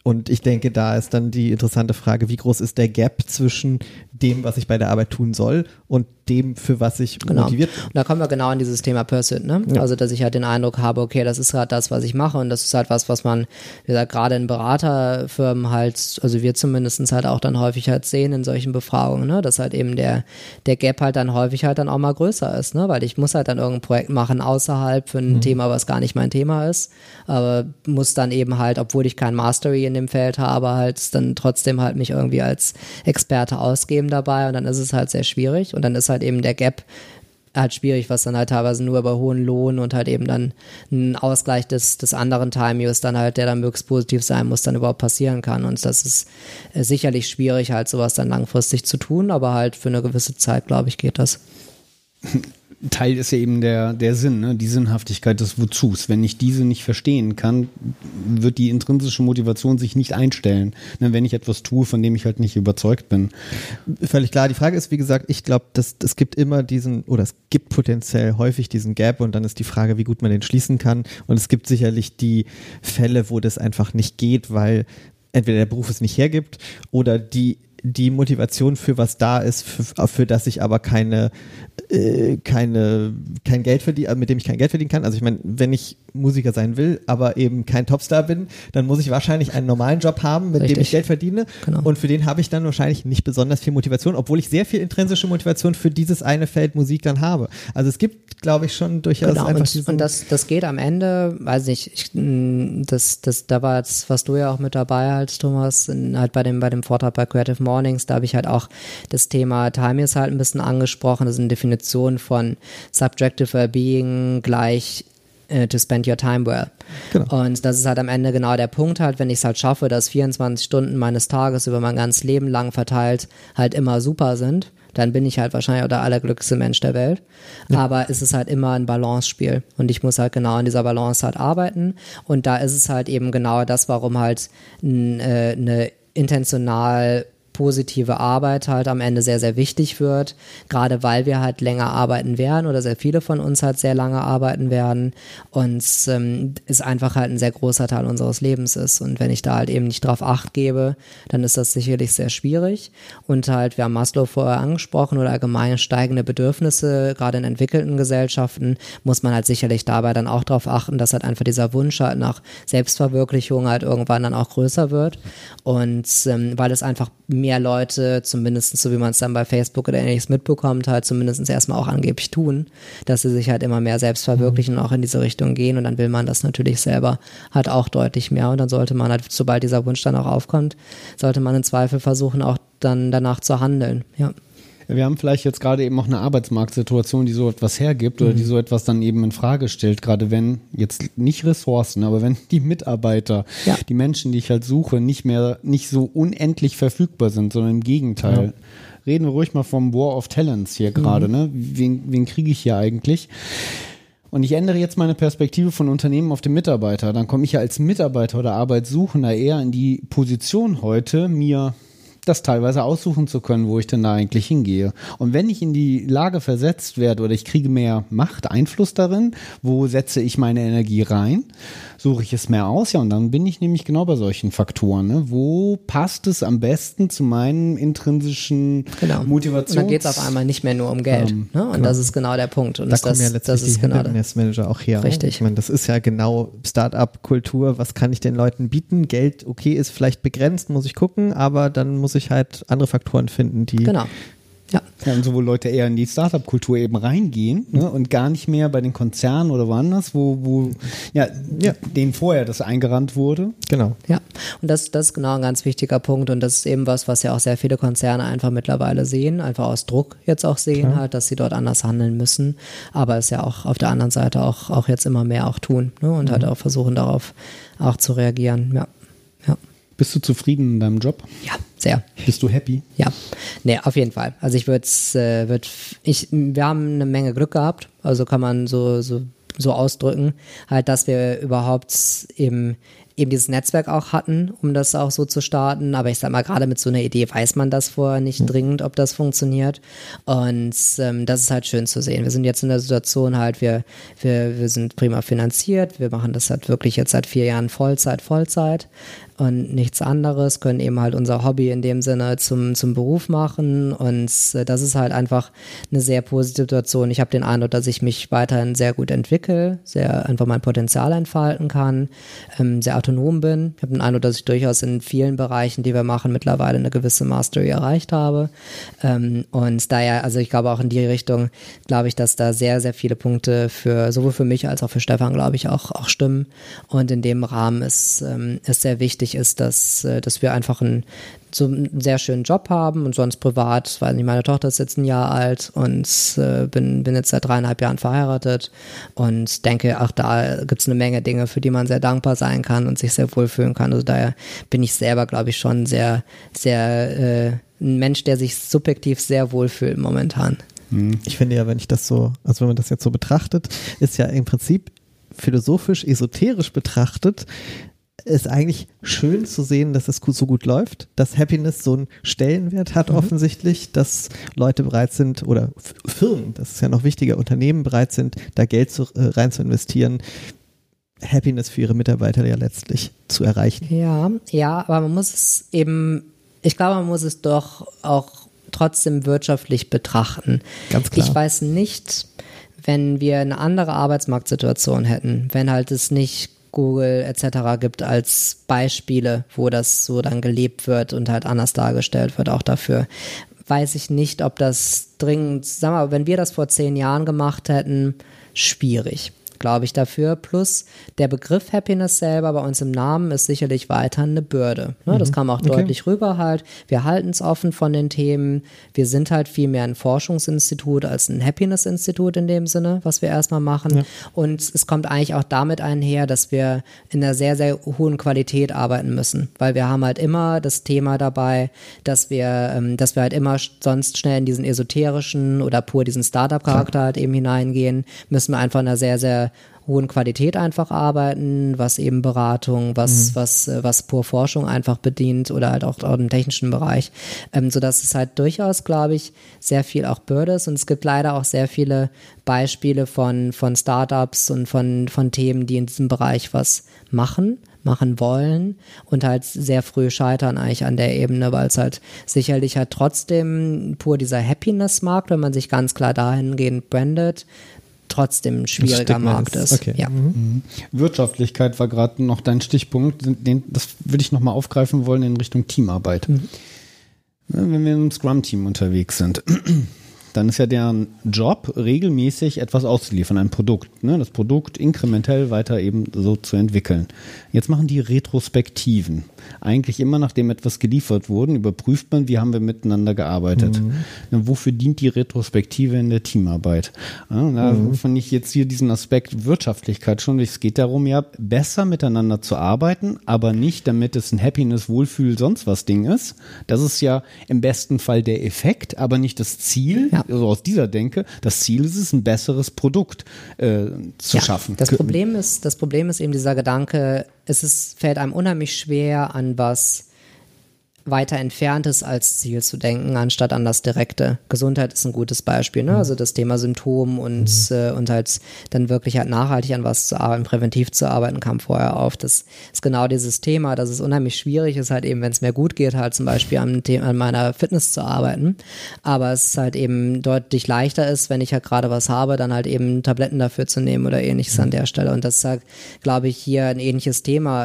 Und ich denke, da ist dann die interessante Frage, wie groß ist der Gap zwischen dem, was ich bei der Arbeit tun soll und dem, für was ich motiviert bin. Und da kommen wir genau an dieses Thema Pursuit, ne? Ja. Also, dass ich halt den Eindruck habe, okay, das ist gerade das, was ich mache und das ist halt was man, wie gesagt, gerade in Beraterfirmen halt, also wir zumindest halt auch dann häufig halt sehen in solchen Befragungen, ne? Dass halt eben der Gap halt dann häufig halt dann auch mal größer ist, ne? Weil ich muss halt dann irgendein Projekt machen außerhalb für ein Thema, was gar nicht mein Thema ist, aber muss dann eben halt, obwohl ich kein Mastery in dem Feld habe, halt dann trotzdem halt mich irgendwie als Experte ausgeben dabei und dann ist es halt sehr schwierig und dann ist halt eben der Gap halt schwierig, was dann halt teilweise nur über hohen Lohn und halt eben dann ein Ausgleich des anderen Time-Use dann halt, der dann möglichst positiv sein muss, dann überhaupt passieren kann und das ist sicherlich schwierig halt sowas dann langfristig zu tun, aber halt für eine gewisse Zeit, glaube ich, geht das. Teil ist ja eben der Sinn, ne? Die Sinnhaftigkeit des Wozus. Wenn ich diese nicht verstehen kann, wird die intrinsische Motivation sich nicht einstellen, ne? Wenn ich etwas tue, von dem ich halt nicht überzeugt bin. Völlig klar. Die Frage ist, wie gesagt, ich glaube, es gibt immer es gibt potenziell häufig diesen Gap und dann ist die Frage, wie gut man den schließen kann. Und es gibt sicherlich die Fälle, wo das einfach nicht geht, weil entweder der Beruf es nicht hergibt oder die Motivation für was da ist, für das ich aber kein Geld verdiene, mit dem ich kein Geld verdienen kann. Also ich meine, wenn ich Musiker sein will, aber eben kein Topstar bin, dann muss ich wahrscheinlich einen normalen Job haben, mit dem ich Geld verdiene. Genau. Und für den habe ich dann wahrscheinlich nicht besonders viel Motivation, obwohl ich sehr viel intrinsische Motivation für dieses eine Feld Musik dann habe. Also es gibt, glaube ich, schon durchaus einfach und das geht am Ende, weiß nicht, da war jetzt, was du ja auch mit dabei halt, Thomas, halt bei dem Vortrag bei Creative Mornings, da habe ich halt auch das Thema Time-Use halt ein bisschen angesprochen. Das ist eine Definition von Subjective Wellbeing gleich to spend your time well. Genau. Und das ist halt am Ende genau der Punkt halt, wenn ich es halt schaffe, dass 24 Stunden meines Tages über mein ganzes Leben lang verteilt halt immer super sind, dann bin ich halt wahrscheinlich auch der allerglücklichste Mensch der Welt. Ja. Aber es ist halt immer ein Balance-Spiel und ich muss halt genau an dieser Balance halt arbeiten und da ist es halt eben genau das, warum halt eine intentional positive Arbeit halt am Ende sehr, sehr wichtig wird, gerade weil wir halt länger arbeiten werden oder sehr viele von uns halt sehr lange arbeiten werden und es einfach halt ein sehr großer Teil unseres Lebens ist und wenn ich da halt eben nicht drauf Acht gebe, dann ist das sicherlich sehr schwierig und halt, wir haben Maslow vorher angesprochen oder allgemein steigende Bedürfnisse, gerade in entwickelten Gesellschaften, muss man halt sicherlich dabei dann auch darauf achten, dass halt einfach dieser Wunsch halt nach Selbstverwirklichung halt irgendwann dann auch größer wird und weil es einfach mehr Leute, zumindest so wie man es dann bei Facebook oder ähnliches mitbekommt, halt zumindest erstmal auch angeblich tun, dass sie sich halt immer mehr selbst verwirklichen und auch in diese Richtung gehen und dann will man das natürlich selber halt auch deutlich mehr und dann sollte man halt, sobald dieser Wunsch dann auch aufkommt, sollte man im Zweifel versuchen, auch dann danach zu handeln, ja. Wir haben vielleicht jetzt gerade eben auch eine Arbeitsmarktsituation, die so etwas hergibt oder die so etwas dann eben in Frage stellt, gerade wenn jetzt nicht Ressourcen, aber wenn die Mitarbeiter, die Menschen, die ich halt suche, nicht so unendlich verfügbar sind, sondern im Gegenteil. Ja. Reden wir ruhig mal vom War of Talents hier gerade, ne? Wen kriege ich hier eigentlich? Und ich ändere jetzt meine Perspektive von Unternehmen auf den Mitarbeiter. Dann komme ich ja als Mitarbeiter oder Arbeitssuchender eher in die Position heute, mir das teilweise aussuchen zu können, wo ich denn da eigentlich hingehe. Und wenn ich in die Lage versetzt werde oder ich kriege mehr Macht, Einfluss darin, wo setze ich meine Energie rein, suche ich es mehr aus, ja, und dann bin ich nämlich genau bei solchen Faktoren, ne? Wo passt es am besten zu meinen intrinsischen Motivationen? Und dann geht es auf einmal nicht mehr nur um Geld, ne? Und das ist genau der Punkt. Und da kommen ja letztlich die Happiness Manager auch her. Richtig. Ich meine, das ist ja genau Start-up-Kultur, was kann ich den Leuten bieten? Geld, okay, ist vielleicht begrenzt, muss ich gucken, aber dann muss ich halt andere Faktoren finden, die... Genau. Ja. Ja, und so, wo Leute eher in die Startup-Kultur eben reingehen, ne, und gar nicht mehr bei den Konzernen oder woanders, wo denen vorher das eingerannt wurde. Genau. Ja, und das ist genau ein ganz wichtiger Punkt und das ist eben was ja auch sehr viele Konzerne einfach mittlerweile sehen, einfach aus Druck jetzt auch sehen halt, dass sie dort anders handeln müssen, aber es ja auch auf der anderen Seite auch jetzt immer mehr auch tun, ne, und halt auch versuchen darauf auch zu reagieren, ja. Bist du zufrieden in deinem Job? Ja, sehr. Bist du happy? Ja, nee, auf jeden Fall. Also wir haben eine Menge Glück gehabt, also kann man so ausdrücken, halt, dass wir überhaupt eben dieses Netzwerk auch hatten, um das auch so zu starten, aber ich sag mal, gerade mit so einer Idee weiß man das vorher nicht dringend, ob das funktioniert und das ist halt schön zu sehen. Wir sind jetzt in der Situation halt, wir sind prima finanziert, wir machen das halt wirklich jetzt seit 4 Jahren Vollzeit und nichts anderes, können eben halt unser Hobby in dem Sinne zum Beruf machen und das ist halt einfach eine sehr positive Situation. Ich habe den Eindruck, dass ich mich weiterhin sehr gut entwickle, sehr einfach mein Potenzial entfalten kann, sehr autonom bin. Ich habe den Eindruck, dass ich durchaus in vielen Bereichen, die wir machen, mittlerweile eine gewisse Mastery erreicht habe und daher, also ich glaube auch in die Richtung, glaube ich, dass da sehr, sehr viele Punkte sowohl für mich als auch für Stefan, glaube ich, auch stimmen und in dem Rahmen es sehr wichtig ist, dass wir einfach einen sehr schönen Job haben und sonst privat, weiß nicht, meine Tochter ist jetzt ein Jahr alt und bin jetzt seit 3,5 Jahren verheiratet und denke, auch da gibt es eine Menge Dinge, für die man sehr dankbar sein kann und sich sehr wohlfühlen kann. Also daher bin ich selber, glaube ich, schon sehr, sehr ein Mensch, der sich subjektiv sehr wohlfühlt momentan. Ich finde ja, wenn man das jetzt so betrachtet, ist ja im Prinzip philosophisch, esoterisch betrachtet, ist eigentlich schön zu sehen, dass es so gut läuft, dass Happiness so einen Stellenwert hat offensichtlich, dass Leute bereit sind oder Firmen, das ist ja noch wichtiger, Unternehmen bereit sind, da Geld rein zu investieren, Happiness für ihre Mitarbeiter ja letztlich zu erreichen. Ja, aber man muss es eben, ich glaube, man muss es doch auch trotzdem wirtschaftlich betrachten. Ganz klar. Ich weiß nicht, wenn wir eine andere Arbeitsmarktsituation hätten, wenn halt es nicht Google etc. gibt als Beispiele, wo das so dann gelebt wird und halt anders dargestellt wird, auch dafür. Weiß ich nicht, ob das dringend, sagen wir mal, wenn wir das vor 10 Jahren gemacht hätten, schwierig, glaube ich, dafür. Plus der Begriff Happiness selber bei uns im Namen ist sicherlich weiter eine Bürde. Ne? Das kam auch deutlich rüber halt. Wir halten es offen von den Themen. Wir sind halt viel mehr ein Forschungsinstitut als ein Happiness-Institut in dem Sinne, was wir erstmal machen. Ja. Und es kommt eigentlich auch damit einher, dass wir in einer sehr, sehr hohen Qualität arbeiten müssen. Weil wir haben halt immer das Thema dabei, dass wir halt immer sonst schnell in diesen esoterischen oder pur diesen Startup-Charakter halt eben hineingehen, müssen wir einfach in einer sehr, sehr hohen Qualität einfach arbeiten, was eben Beratung, was pur Forschung einfach bedient oder halt auch im technischen Bereich, sodass es halt durchaus, glaube ich, sehr viel auch Bürde ist und es gibt leider auch sehr viele Beispiele von Startups und von Themen, die in diesem Bereich was machen wollen und halt sehr früh scheitern eigentlich an der Ebene, weil es halt sicherlich halt trotzdem pur dieser Happiness-Markt, wenn man sich ganz klar dahingehend brandet, trotzdem ein schwieriger Markt ist. Okay. Ja. Wirtschaftlichkeit war gerade noch dein Stichpunkt. Das würde ich nochmal aufgreifen wollen in Richtung Teamarbeit. Wenn wir im Scrum-Team unterwegs sind, dann ist ja deren Job, regelmäßig etwas auszuliefern, ein Produkt. Ne? Das Produkt inkrementell weiter eben so zu entwickeln. Jetzt machen die Retrospektiven. Eigentlich immer, nachdem etwas geliefert wurde, überprüft man, wie haben wir miteinander gearbeitet. Na, wofür dient die Retrospektive in der Teamarbeit? Ja, da fand ich jetzt hier diesen Aspekt Wirtschaftlichkeit schon. Es geht darum, ja, besser miteinander zu arbeiten, aber nicht, damit es ein Happiness, Wohlfühl, sonst was Ding ist. Das ist ja im besten Fall der Effekt, aber nicht das Ziel. Ja. Also aus dieser Denke, das Ziel ist es, ein besseres Produkt zu schaffen. Das Problem ist eben dieser Gedanke, fällt einem unheimlich schwer, an was weiter Entferntes als Ziel zu denken, anstatt an das Direkte. Gesundheit ist ein gutes Beispiel, ne? Also das Thema Symptom und halt dann wirklich halt nachhaltig an was zu arbeiten, präventiv zu arbeiten, kam vorher auf. Das ist genau dieses Thema, dass es unheimlich schwierig ist, halt eben, wenn es mir gut geht, halt zum Beispiel an meiner Fitness zu arbeiten. Aber es halt eben deutlich leichter ist, wenn ich halt gerade was habe, dann halt eben Tabletten dafür zu nehmen oder ähnliches an der Stelle. Und das ist halt, glaube ich, hier ein ähnliches Thema.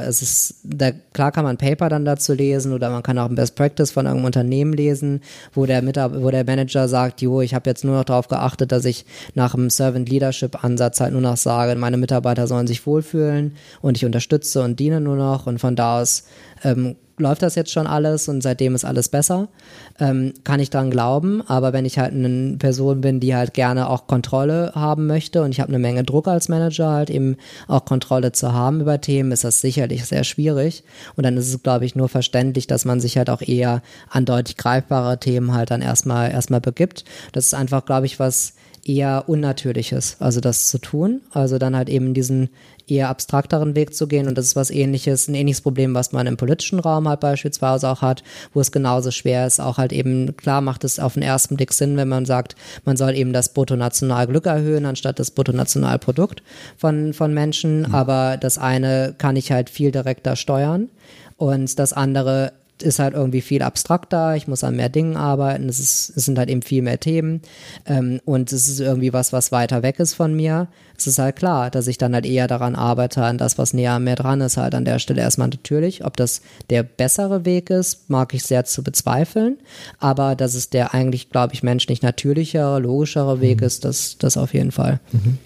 Klar kann man Paper dann dazu lesen oder man kann auch ein Best Practice von irgendeinem Unternehmen lesen, wo der Manager sagt, ich habe jetzt nur noch darauf geachtet, dass ich nach dem Servant Leadership Ansatz halt nur noch sage, meine Mitarbeiter sollen sich wohlfühlen und ich unterstütze und diene nur noch und von da aus läuft das jetzt schon alles und seitdem ist alles besser, kann ich dran glauben, aber wenn ich halt eine Person bin, die halt gerne auch Kontrolle haben möchte und ich habe eine Menge Druck als Manager halt eben auch Kontrolle zu haben über Themen, ist das sicherlich sehr schwierig und dann ist es, glaube ich, nur verständlich, dass man sich halt auch eher an deutlich greifbare Themen halt dann erstmal begibt. Das ist einfach, glaube ich, was eher Unnatürliches, also das zu tun, also dann halt eben diesen eher abstrakteren Weg zu gehen und das ist ein ähnliches Problem, was man im politischen Raum halt beispielsweise auch hat, wo es genauso schwer ist, auch halt eben, klar macht es auf den ersten Blick Sinn, wenn man sagt, man soll eben das Bruttonationalglück erhöhen, anstatt das Bruttonationalprodukt von Menschen, aber das eine kann ich halt viel direkter steuern und das andere ist halt irgendwie viel abstrakter, ich muss an mehr Dingen arbeiten, es sind halt eben viel mehr Themen und es ist irgendwie was weiter weg ist von mir. Es ist halt klar, dass ich dann halt eher daran arbeite, an das, was näher an mir dran ist, halt an der Stelle erstmal natürlich. Ob das der bessere Weg ist, mag ich sehr zu bezweifeln, aber dass es der eigentlich, glaube ich, menschlich natürlichere, logischere Weg ist, das auf jeden Fall.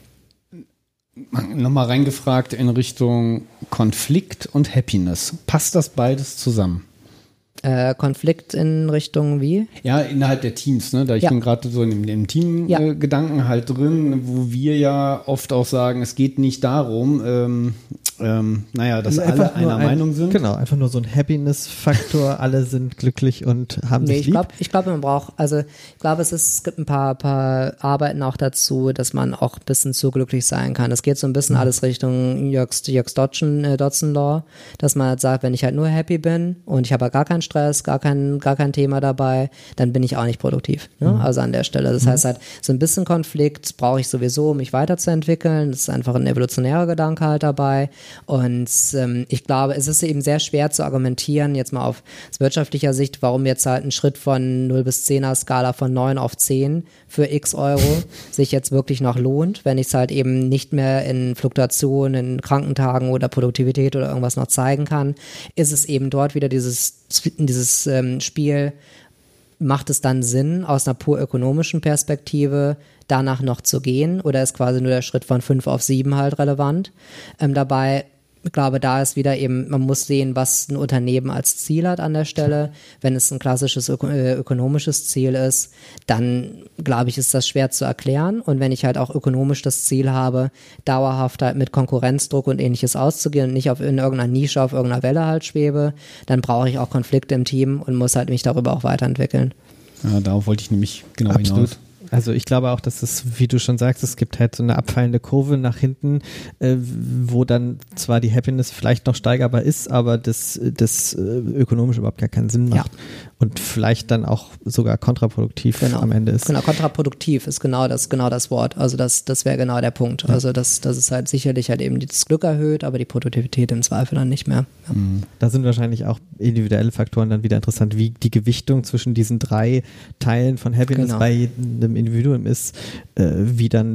Nochmal reingefragt in Richtung Konflikt und Happiness. Passt das beides zusammen? Konflikt in Richtung wie? Ja, innerhalb der Teams, ne? Da ich bin gerade so in dem Team-Gedanken halt drin, wo wir ja oft auch sagen, es geht nicht darum, dass alle einer Meinung sind. Genau, einfach nur so ein Happiness-Faktor, alle sind glücklich und haben sich lieb. Ich glaube, man braucht, es gibt ein paar Arbeiten auch dazu, dass man auch ein bisschen zu glücklich sein kann. Es geht so ein bisschen alles Richtung Jörgs Dodson-Law, dass man halt sagt, wenn ich halt nur happy bin und ich habe gar keinen Stress, gar kein Thema dabei, dann bin ich auch nicht produktiv. Ne? Also an der Stelle. Das heißt halt, so ein bisschen Konflikt brauche ich sowieso, um mich weiterzuentwickeln. Das ist einfach ein evolutionärer Gedanke halt dabei. Und ich glaube, es ist eben sehr schwer zu argumentieren, jetzt mal aus wirtschaftlicher Sicht, warum jetzt halt ein Schritt von 0 bis 10er Skala von 9 auf 10 für x Euro sich jetzt wirklich noch lohnt, wenn ich es halt eben nicht mehr in Fluktuationen, in Krankentagen oder Produktivität oder irgendwas noch zeigen kann, ist es eben dort wieder dieses Spiel, macht es dann Sinn, aus einer pur ökonomischen Perspektive danach noch zu gehen oder ist quasi nur der Schritt von 5 auf 7 halt relevant? Dabei, ich glaube, da ist wieder eben, man muss sehen, was ein Unternehmen als Ziel hat an der Stelle. Wenn es ein klassisches ökonomisches Ziel ist, dann, glaube ich, ist das schwer zu erklären. Und wenn ich halt auch ökonomisch das Ziel habe, dauerhaft halt mit Konkurrenzdruck und ähnliches auszugehen und nicht in irgendeiner Nische, auf irgendeiner Welle halt schwebe, dann brauche ich auch Konflikte im Team und muss halt mich darüber auch weiterentwickeln. Ja, darauf wollte ich nämlich genau hinaus. Also ich glaube auch, dass es, wie du schon sagst, es gibt halt so eine abfallende Kurve nach hinten, wo dann zwar die Happiness vielleicht noch steigerbar ist, aber das ökonomisch überhaupt gar keinen Sinn macht und vielleicht dann auch sogar kontraproduktiv am Ende ist. Genau, kontraproduktiv ist genau das Wort. Also das wäre genau der Punkt. Ja. Also das ist halt sicherlich halt eben das Glück erhöht, aber die Produktivität im Zweifel dann nicht mehr. Ja. Da sind wahrscheinlich auch individuelle Faktoren dann wieder interessant, wie die Gewichtung zwischen diesen 3 Teilen von Happiness bei jedem Individuum ist, wie dann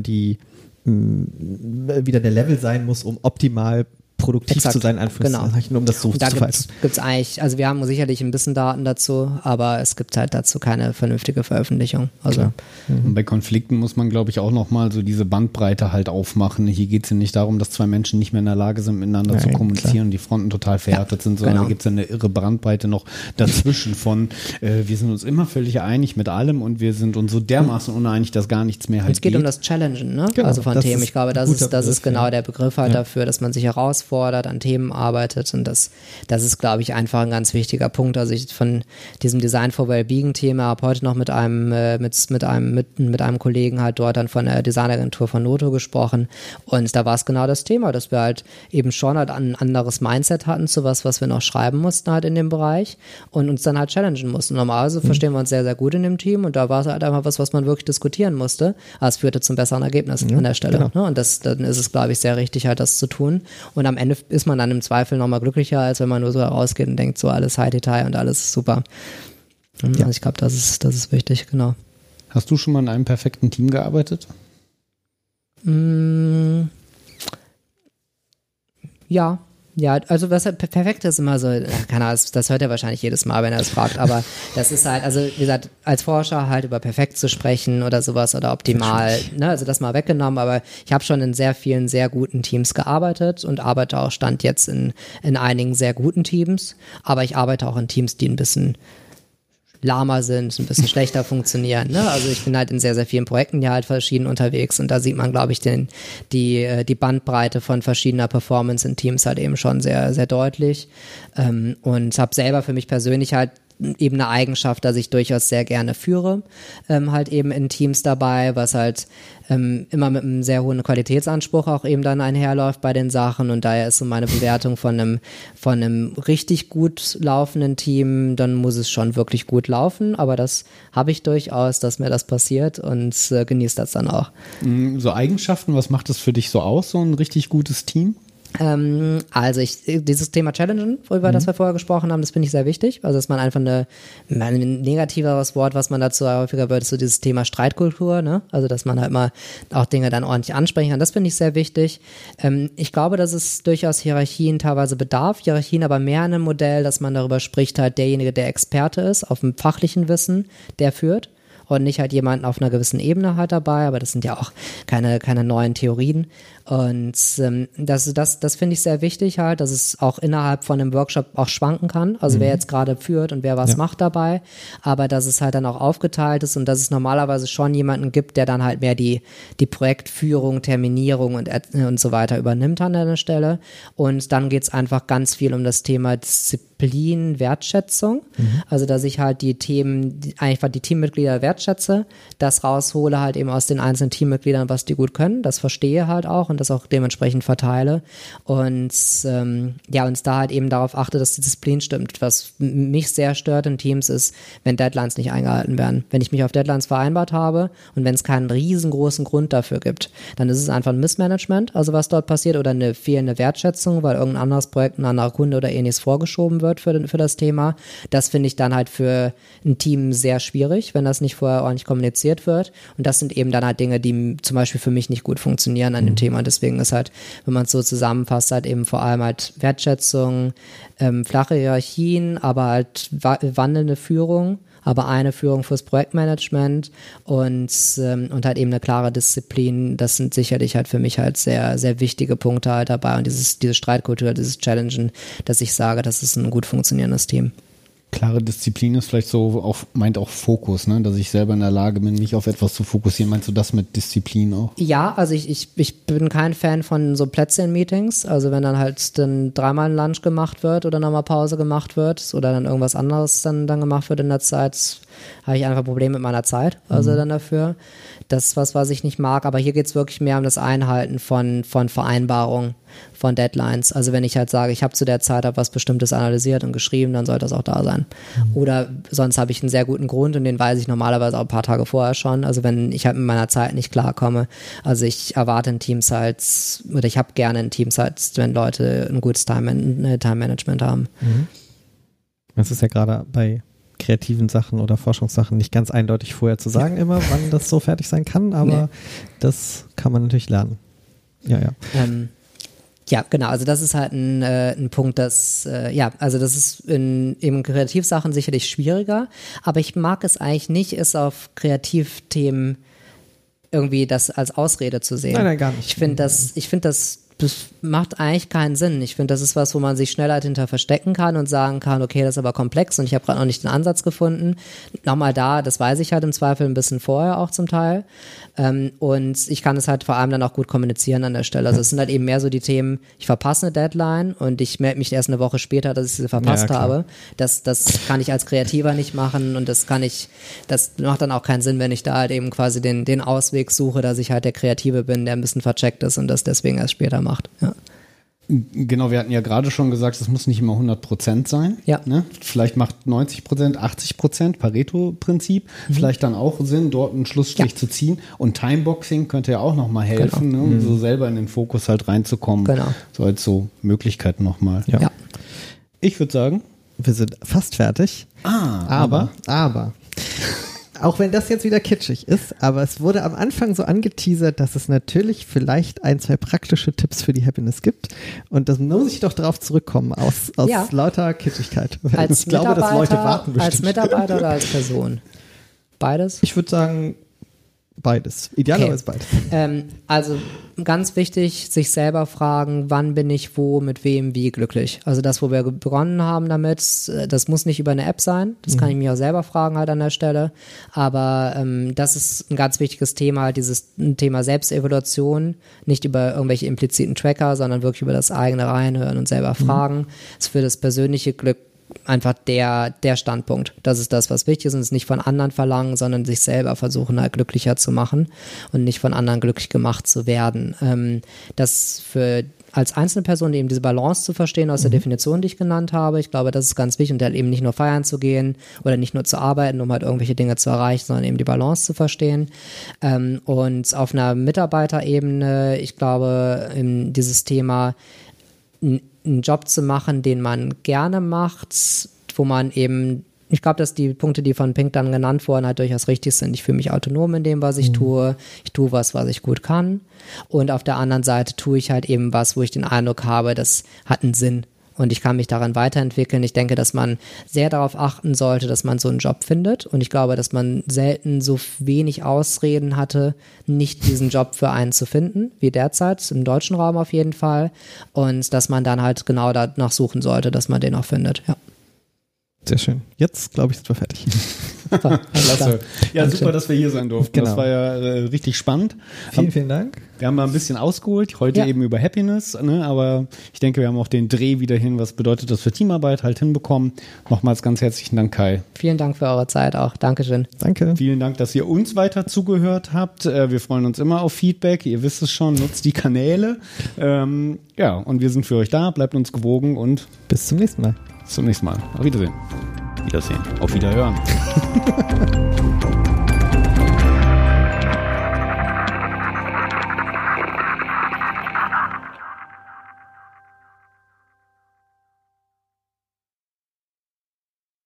wieder der Level sein muss, um optimal produktiv zu sein, um das so da zu falten. Gibt's eigentlich, also wir haben sicherlich ein bisschen Daten dazu, aber es gibt halt dazu keine vernünftige Veröffentlichung. Also Und bei Konflikten muss man, glaube ich, auch nochmal so diese Bandbreite halt aufmachen. Hier geht es ja nicht darum, dass 2 Menschen nicht mehr in der Lage sind, miteinander zu kommunizieren und die Fronten total verhärtet sind, sondern da gibt es ja eine irre Bandbreite noch dazwischen von, wir sind uns immer völlig einig mit allem und wir sind uns so dermaßen uneinig, dass gar nichts mehr halt geht. Es geht um das Challengen, ne? Also von Themen. Ich glaube, das ist genau der Begriff halt dafür, dass man sich herausfordert, an Themen arbeitet und das ist, glaube ich, einfach ein ganz wichtiger Punkt. Also ich von diesem Design for Wellbeing-Thema habe heute noch mit einem Kollegen halt dort dann von der Designagentur von Noto gesprochen und da war es genau das Thema, dass wir halt eben schon halt ein anderes Mindset hatten zu was wir noch schreiben mussten halt in dem Bereich und uns dann halt challengen mussten. Normalerweise verstehen wir uns sehr, sehr gut in dem Team und da war es halt einfach was man wirklich diskutieren musste, aber es führte zum besseren Ergebnis an der Stelle. Genau. Ne? Und dann ist es, glaube ich, sehr richtig halt das zu tun und am Ende ist man dann im Zweifel nochmal glücklicher, als wenn man nur so herausgeht und denkt, so alles High Detail und alles ist super. Also ich glaube, das ist wichtig, genau. Hast du schon mal in einem perfekten Team gearbeitet? Ja, also was halt perfekt ist immer so, keine Ahnung, das hört er wahrscheinlich jedes Mal, wenn er es fragt, aber das ist halt, also wie gesagt, als Forscher halt über perfekt zu sprechen oder sowas oder optimal, ne, also das mal weggenommen, aber ich habe schon in sehr vielen sehr guten Teams gearbeitet und arbeite auch Stand jetzt in einigen sehr guten Teams, aber ich arbeite auch in Teams, die ein bisschen lahmer sind, ein bisschen schlechter funktionieren. Ne? Also ich bin halt in sehr, sehr vielen Projekten ja halt verschieden unterwegs und da sieht man, glaube ich, die Bandbreite von verschiedener Performance in Teams halt eben schon sehr, sehr deutlich und habe selber für mich persönlich halt eben eine Eigenschaft, dass ich durchaus sehr gerne führe, halt eben in Teams dabei, was halt immer mit einem sehr hohen Qualitätsanspruch auch eben dann einherläuft bei den Sachen und daher ist so meine Bewertung von einem richtig gut laufenden Team, dann muss es schon wirklich gut laufen, aber das habe ich durchaus, dass mir das passiert und genieße das dann auch. So Eigenschaften, was macht das für dich so aus, so ein richtig gutes Team? Also dieses Thema Challengen, über das wir vorher gesprochen haben, das finde ich sehr wichtig. Also dass man einfach ein negativeres Wort, was man dazu häufiger wird, ist so dieses Thema Streitkultur, ne? Also dass man halt mal auch Dinge dann ordentlich ansprechen kann. Das finde ich sehr wichtig. Ich glaube, dass es durchaus Hierarchien teilweise bedarf. Hierarchien aber mehr in einem Modell, dass man darüber spricht, halt derjenige, der Experte ist, auf dem fachlichen Wissen, der führt. Und nicht halt jemanden auf einer gewissen Ebene halt dabei, aber das sind ja auch keine neuen Theorien. Und das finde ich sehr wichtig halt, dass es auch innerhalb von einem Workshop auch schwanken kann. Also wer jetzt gerade führt und wer was macht dabei, aber dass es halt dann auch aufgeteilt ist und dass es normalerweise schon jemanden gibt, der dann halt mehr die Projektführung, Terminierung und so weiter übernimmt an der Stelle. Und dann geht's einfach ganz viel um das Thema Disziplin, Wertschätzung. Also dass ich halt die Teammitglieder wertschätze, das raushole halt eben aus den einzelnen Teammitgliedern, was die gut können, das verstehe halt auch und das auch dementsprechend verteile und und da halt eben darauf achte, dass die Disziplin stimmt. Was mich sehr stört in Teams ist, wenn Deadlines nicht eingehalten werden. Wenn ich mich auf Deadlines vereinbart habe und wenn es keinen riesengroßen Grund dafür gibt, dann ist es einfach ein Missmanagement, also was dort passiert oder eine fehlende Wertschätzung, weil irgendein anderes Projekt, ein anderer Kunde oder ähnliches vorgeschoben wird für das Thema. Das finde ich dann halt für ein Team sehr schwierig, wenn das nicht vorher ordentlich kommuniziert wird und das sind eben dann halt Dinge, die zum Beispiel für mich nicht gut funktionieren an dem Thema. Deswegen ist halt, wenn man es so zusammenfasst, halt eben vor allem halt Wertschätzung, flache Hierarchien, aber halt wandelnde Führung, aber eine Führung fürs Projektmanagement und halt eben eine klare Disziplin. Das sind sicherlich halt für mich halt sehr, sehr wichtige Punkte halt dabei und diese Streitkultur, dieses Challengen, dass ich sage, das ist ein gut funktionierendes Team. Klare Disziplin ist vielleicht so, meint auch Fokus, ne? Dass ich selber in der Lage bin, mich auf etwas zu fokussieren. Meinst du das mit Disziplin auch? Ja, also ich bin kein Fan von so Plätzchen-Meetings. Also wenn dann halt dann dreimal ein Lunch gemacht wird oder nochmal Pause gemacht wird oder dann irgendwas anderes dann gemacht wird in der Zeit, habe ich einfach Probleme mit meiner Zeit. Also dann dafür. Das ist was ich nicht mag. Aber hier geht es wirklich mehr um das Einhalten von Vereinbarungen, von Deadlines. Also wenn ich halt sage, ich habe zu der Zeit was Bestimmtes analysiert und geschrieben, dann sollte das auch da sein. Oder sonst habe ich einen sehr guten Grund und den weiß ich normalerweise auch ein paar Tage vorher schon. Also wenn ich halt mit meiner Zeit nicht klarkomme. Also ich erwarte in Teams halt, oder ich habe gerne in Teams halt, wenn Leute ein gutes Time-Management haben. Das ist ja gerade bei kreativen Sachen oder Forschungssachen nicht ganz eindeutig vorher zu sagen immer, wann das so fertig sein kann, aber das kann man natürlich lernen. Ja. Ja, genau, also das ist halt ein Punkt, also das ist in eben Kreativsachen sicherlich schwieriger, aber ich mag es eigentlich nicht, es auf Kreativthemen irgendwie das als Ausrede zu sehen. Nein, gar nicht. Ich finde das macht eigentlich keinen Sinn. Ich finde, das ist was, wo man sich schnell halt hinter verstecken kann und sagen kann, okay, das ist aber komplex und ich habe gerade noch nicht den Ansatz gefunden. Nochmal das weiß ich halt im Zweifel ein bisschen vorher auch zum Teil. Und ich kann es halt vor allem dann auch gut kommunizieren an der Stelle. Also es sind halt eben mehr so die Themen, ich verpasse eine Deadline und ich melde mich erst eine Woche später, dass ich sie verpasst habe. Das kann ich als Kreativer nicht machen und das macht dann auch keinen Sinn, wenn ich da halt eben quasi den Ausweg suche, dass ich halt der Kreative bin, der ein bisschen vercheckt ist und das deswegen erst später macht. Ja. Genau, wir hatten ja gerade schon gesagt, es muss nicht immer 100% sein. Ja. Ne? Vielleicht macht 90%, 80%, Pareto-Prinzip, vielleicht dann auch Sinn, dort einen Schlussstrich zu ziehen. Und Timeboxing könnte ja auch nochmal helfen, ne? Um so selber in den Fokus halt reinzukommen. Genau. So als so Möglichkeiten nochmal. Ja. Ich würde sagen, wir sind fast fertig. Aber auch wenn das jetzt wieder kitschig ist, aber es wurde am Anfang so angeteasert, dass es natürlich vielleicht 1, 2 praktische Tipps für die Happiness gibt. Und das muss ich doch drauf zurückkommen, aus lauter Kitschigkeit. Ich glaube, dass Leute warten bestimmt. Als Mitarbeiter oder als Person? Beides? Ich würde sagen, beides. Idealerweise beides. Also ganz wichtig, sich selber fragen, wann bin ich wo, mit wem, wie glücklich. Also das, wo wir begonnen haben damit, das muss nicht über eine App sein. Das kann ich mich auch selber fragen halt an der Stelle. Aber das ist ein ganz wichtiges Thema, halt dieses Thema Selbstevaluation. Nicht über irgendwelche impliziten Tracker, sondern wirklich über das eigene Reinhören und selber fragen. Das ist für das persönliche Glück einfach der Standpunkt. Das ist das, was wichtig ist und es nicht von anderen verlangen, sondern sich selber versuchen halt glücklicher zu machen und nicht von anderen glücklich gemacht zu werden. Das für als einzelne Person eben diese Balance zu verstehen aus der Definition, die ich genannt habe. Ich glaube, das ist ganz wichtig und halt eben nicht nur feiern zu gehen oder nicht nur zu arbeiten, um halt irgendwelche Dinge zu erreichen, sondern eben die Balance zu verstehen. Und auf einer Mitarbeiterebene, ich glaube, dieses Thema einen Job zu machen, den man gerne macht, wo man eben, ich glaube, dass die Punkte, die von Pink dann genannt wurden, halt durchaus richtig sind. Ich fühle mich autonom in dem, was ich tue. Ich tue was ich gut kann. Und auf der anderen Seite tue ich halt eben was, wo ich den Eindruck habe, das hat einen Sinn. Und ich kann mich daran weiterentwickeln. Ich denke, dass man sehr darauf achten sollte, dass man so einen Job findet. Und ich glaube, dass man selten so wenig Ausreden hatte, nicht diesen Job für einen zu finden, wie derzeit, im deutschen Raum auf jeden Fall. Und dass man dann halt genau danach suchen sollte, dass man den auch findet, ja. Sehr schön. Jetzt, glaube ich, sind wir fertig. Super, Klasse. Ja, Dankeschön. super, dass wir hier sein durften. Genau. Das war ja richtig spannend. Vielen Dank. Wir haben mal ein bisschen ausgeholt, heute eben über Happiness, ne? Aber ich denke, wir haben auch den Dreh wieder hin, was bedeutet das für Teamarbeit, halt hinbekommen. Nochmals ganz herzlichen Dank, Kai. Vielen Dank für eure Zeit auch. Dankeschön. Danke. Vielen Dank, dass ihr uns weiter zugehört habt. Wir freuen uns immer auf Feedback. Ihr wisst es schon, nutzt die Kanäle. Ja, und wir sind für euch da. Bleibt uns gewogen und Bis zum nächsten Mal. bis zum nächsten Mal. Auf Wiedersehen. Wiedersehen. Auf Wiederhören.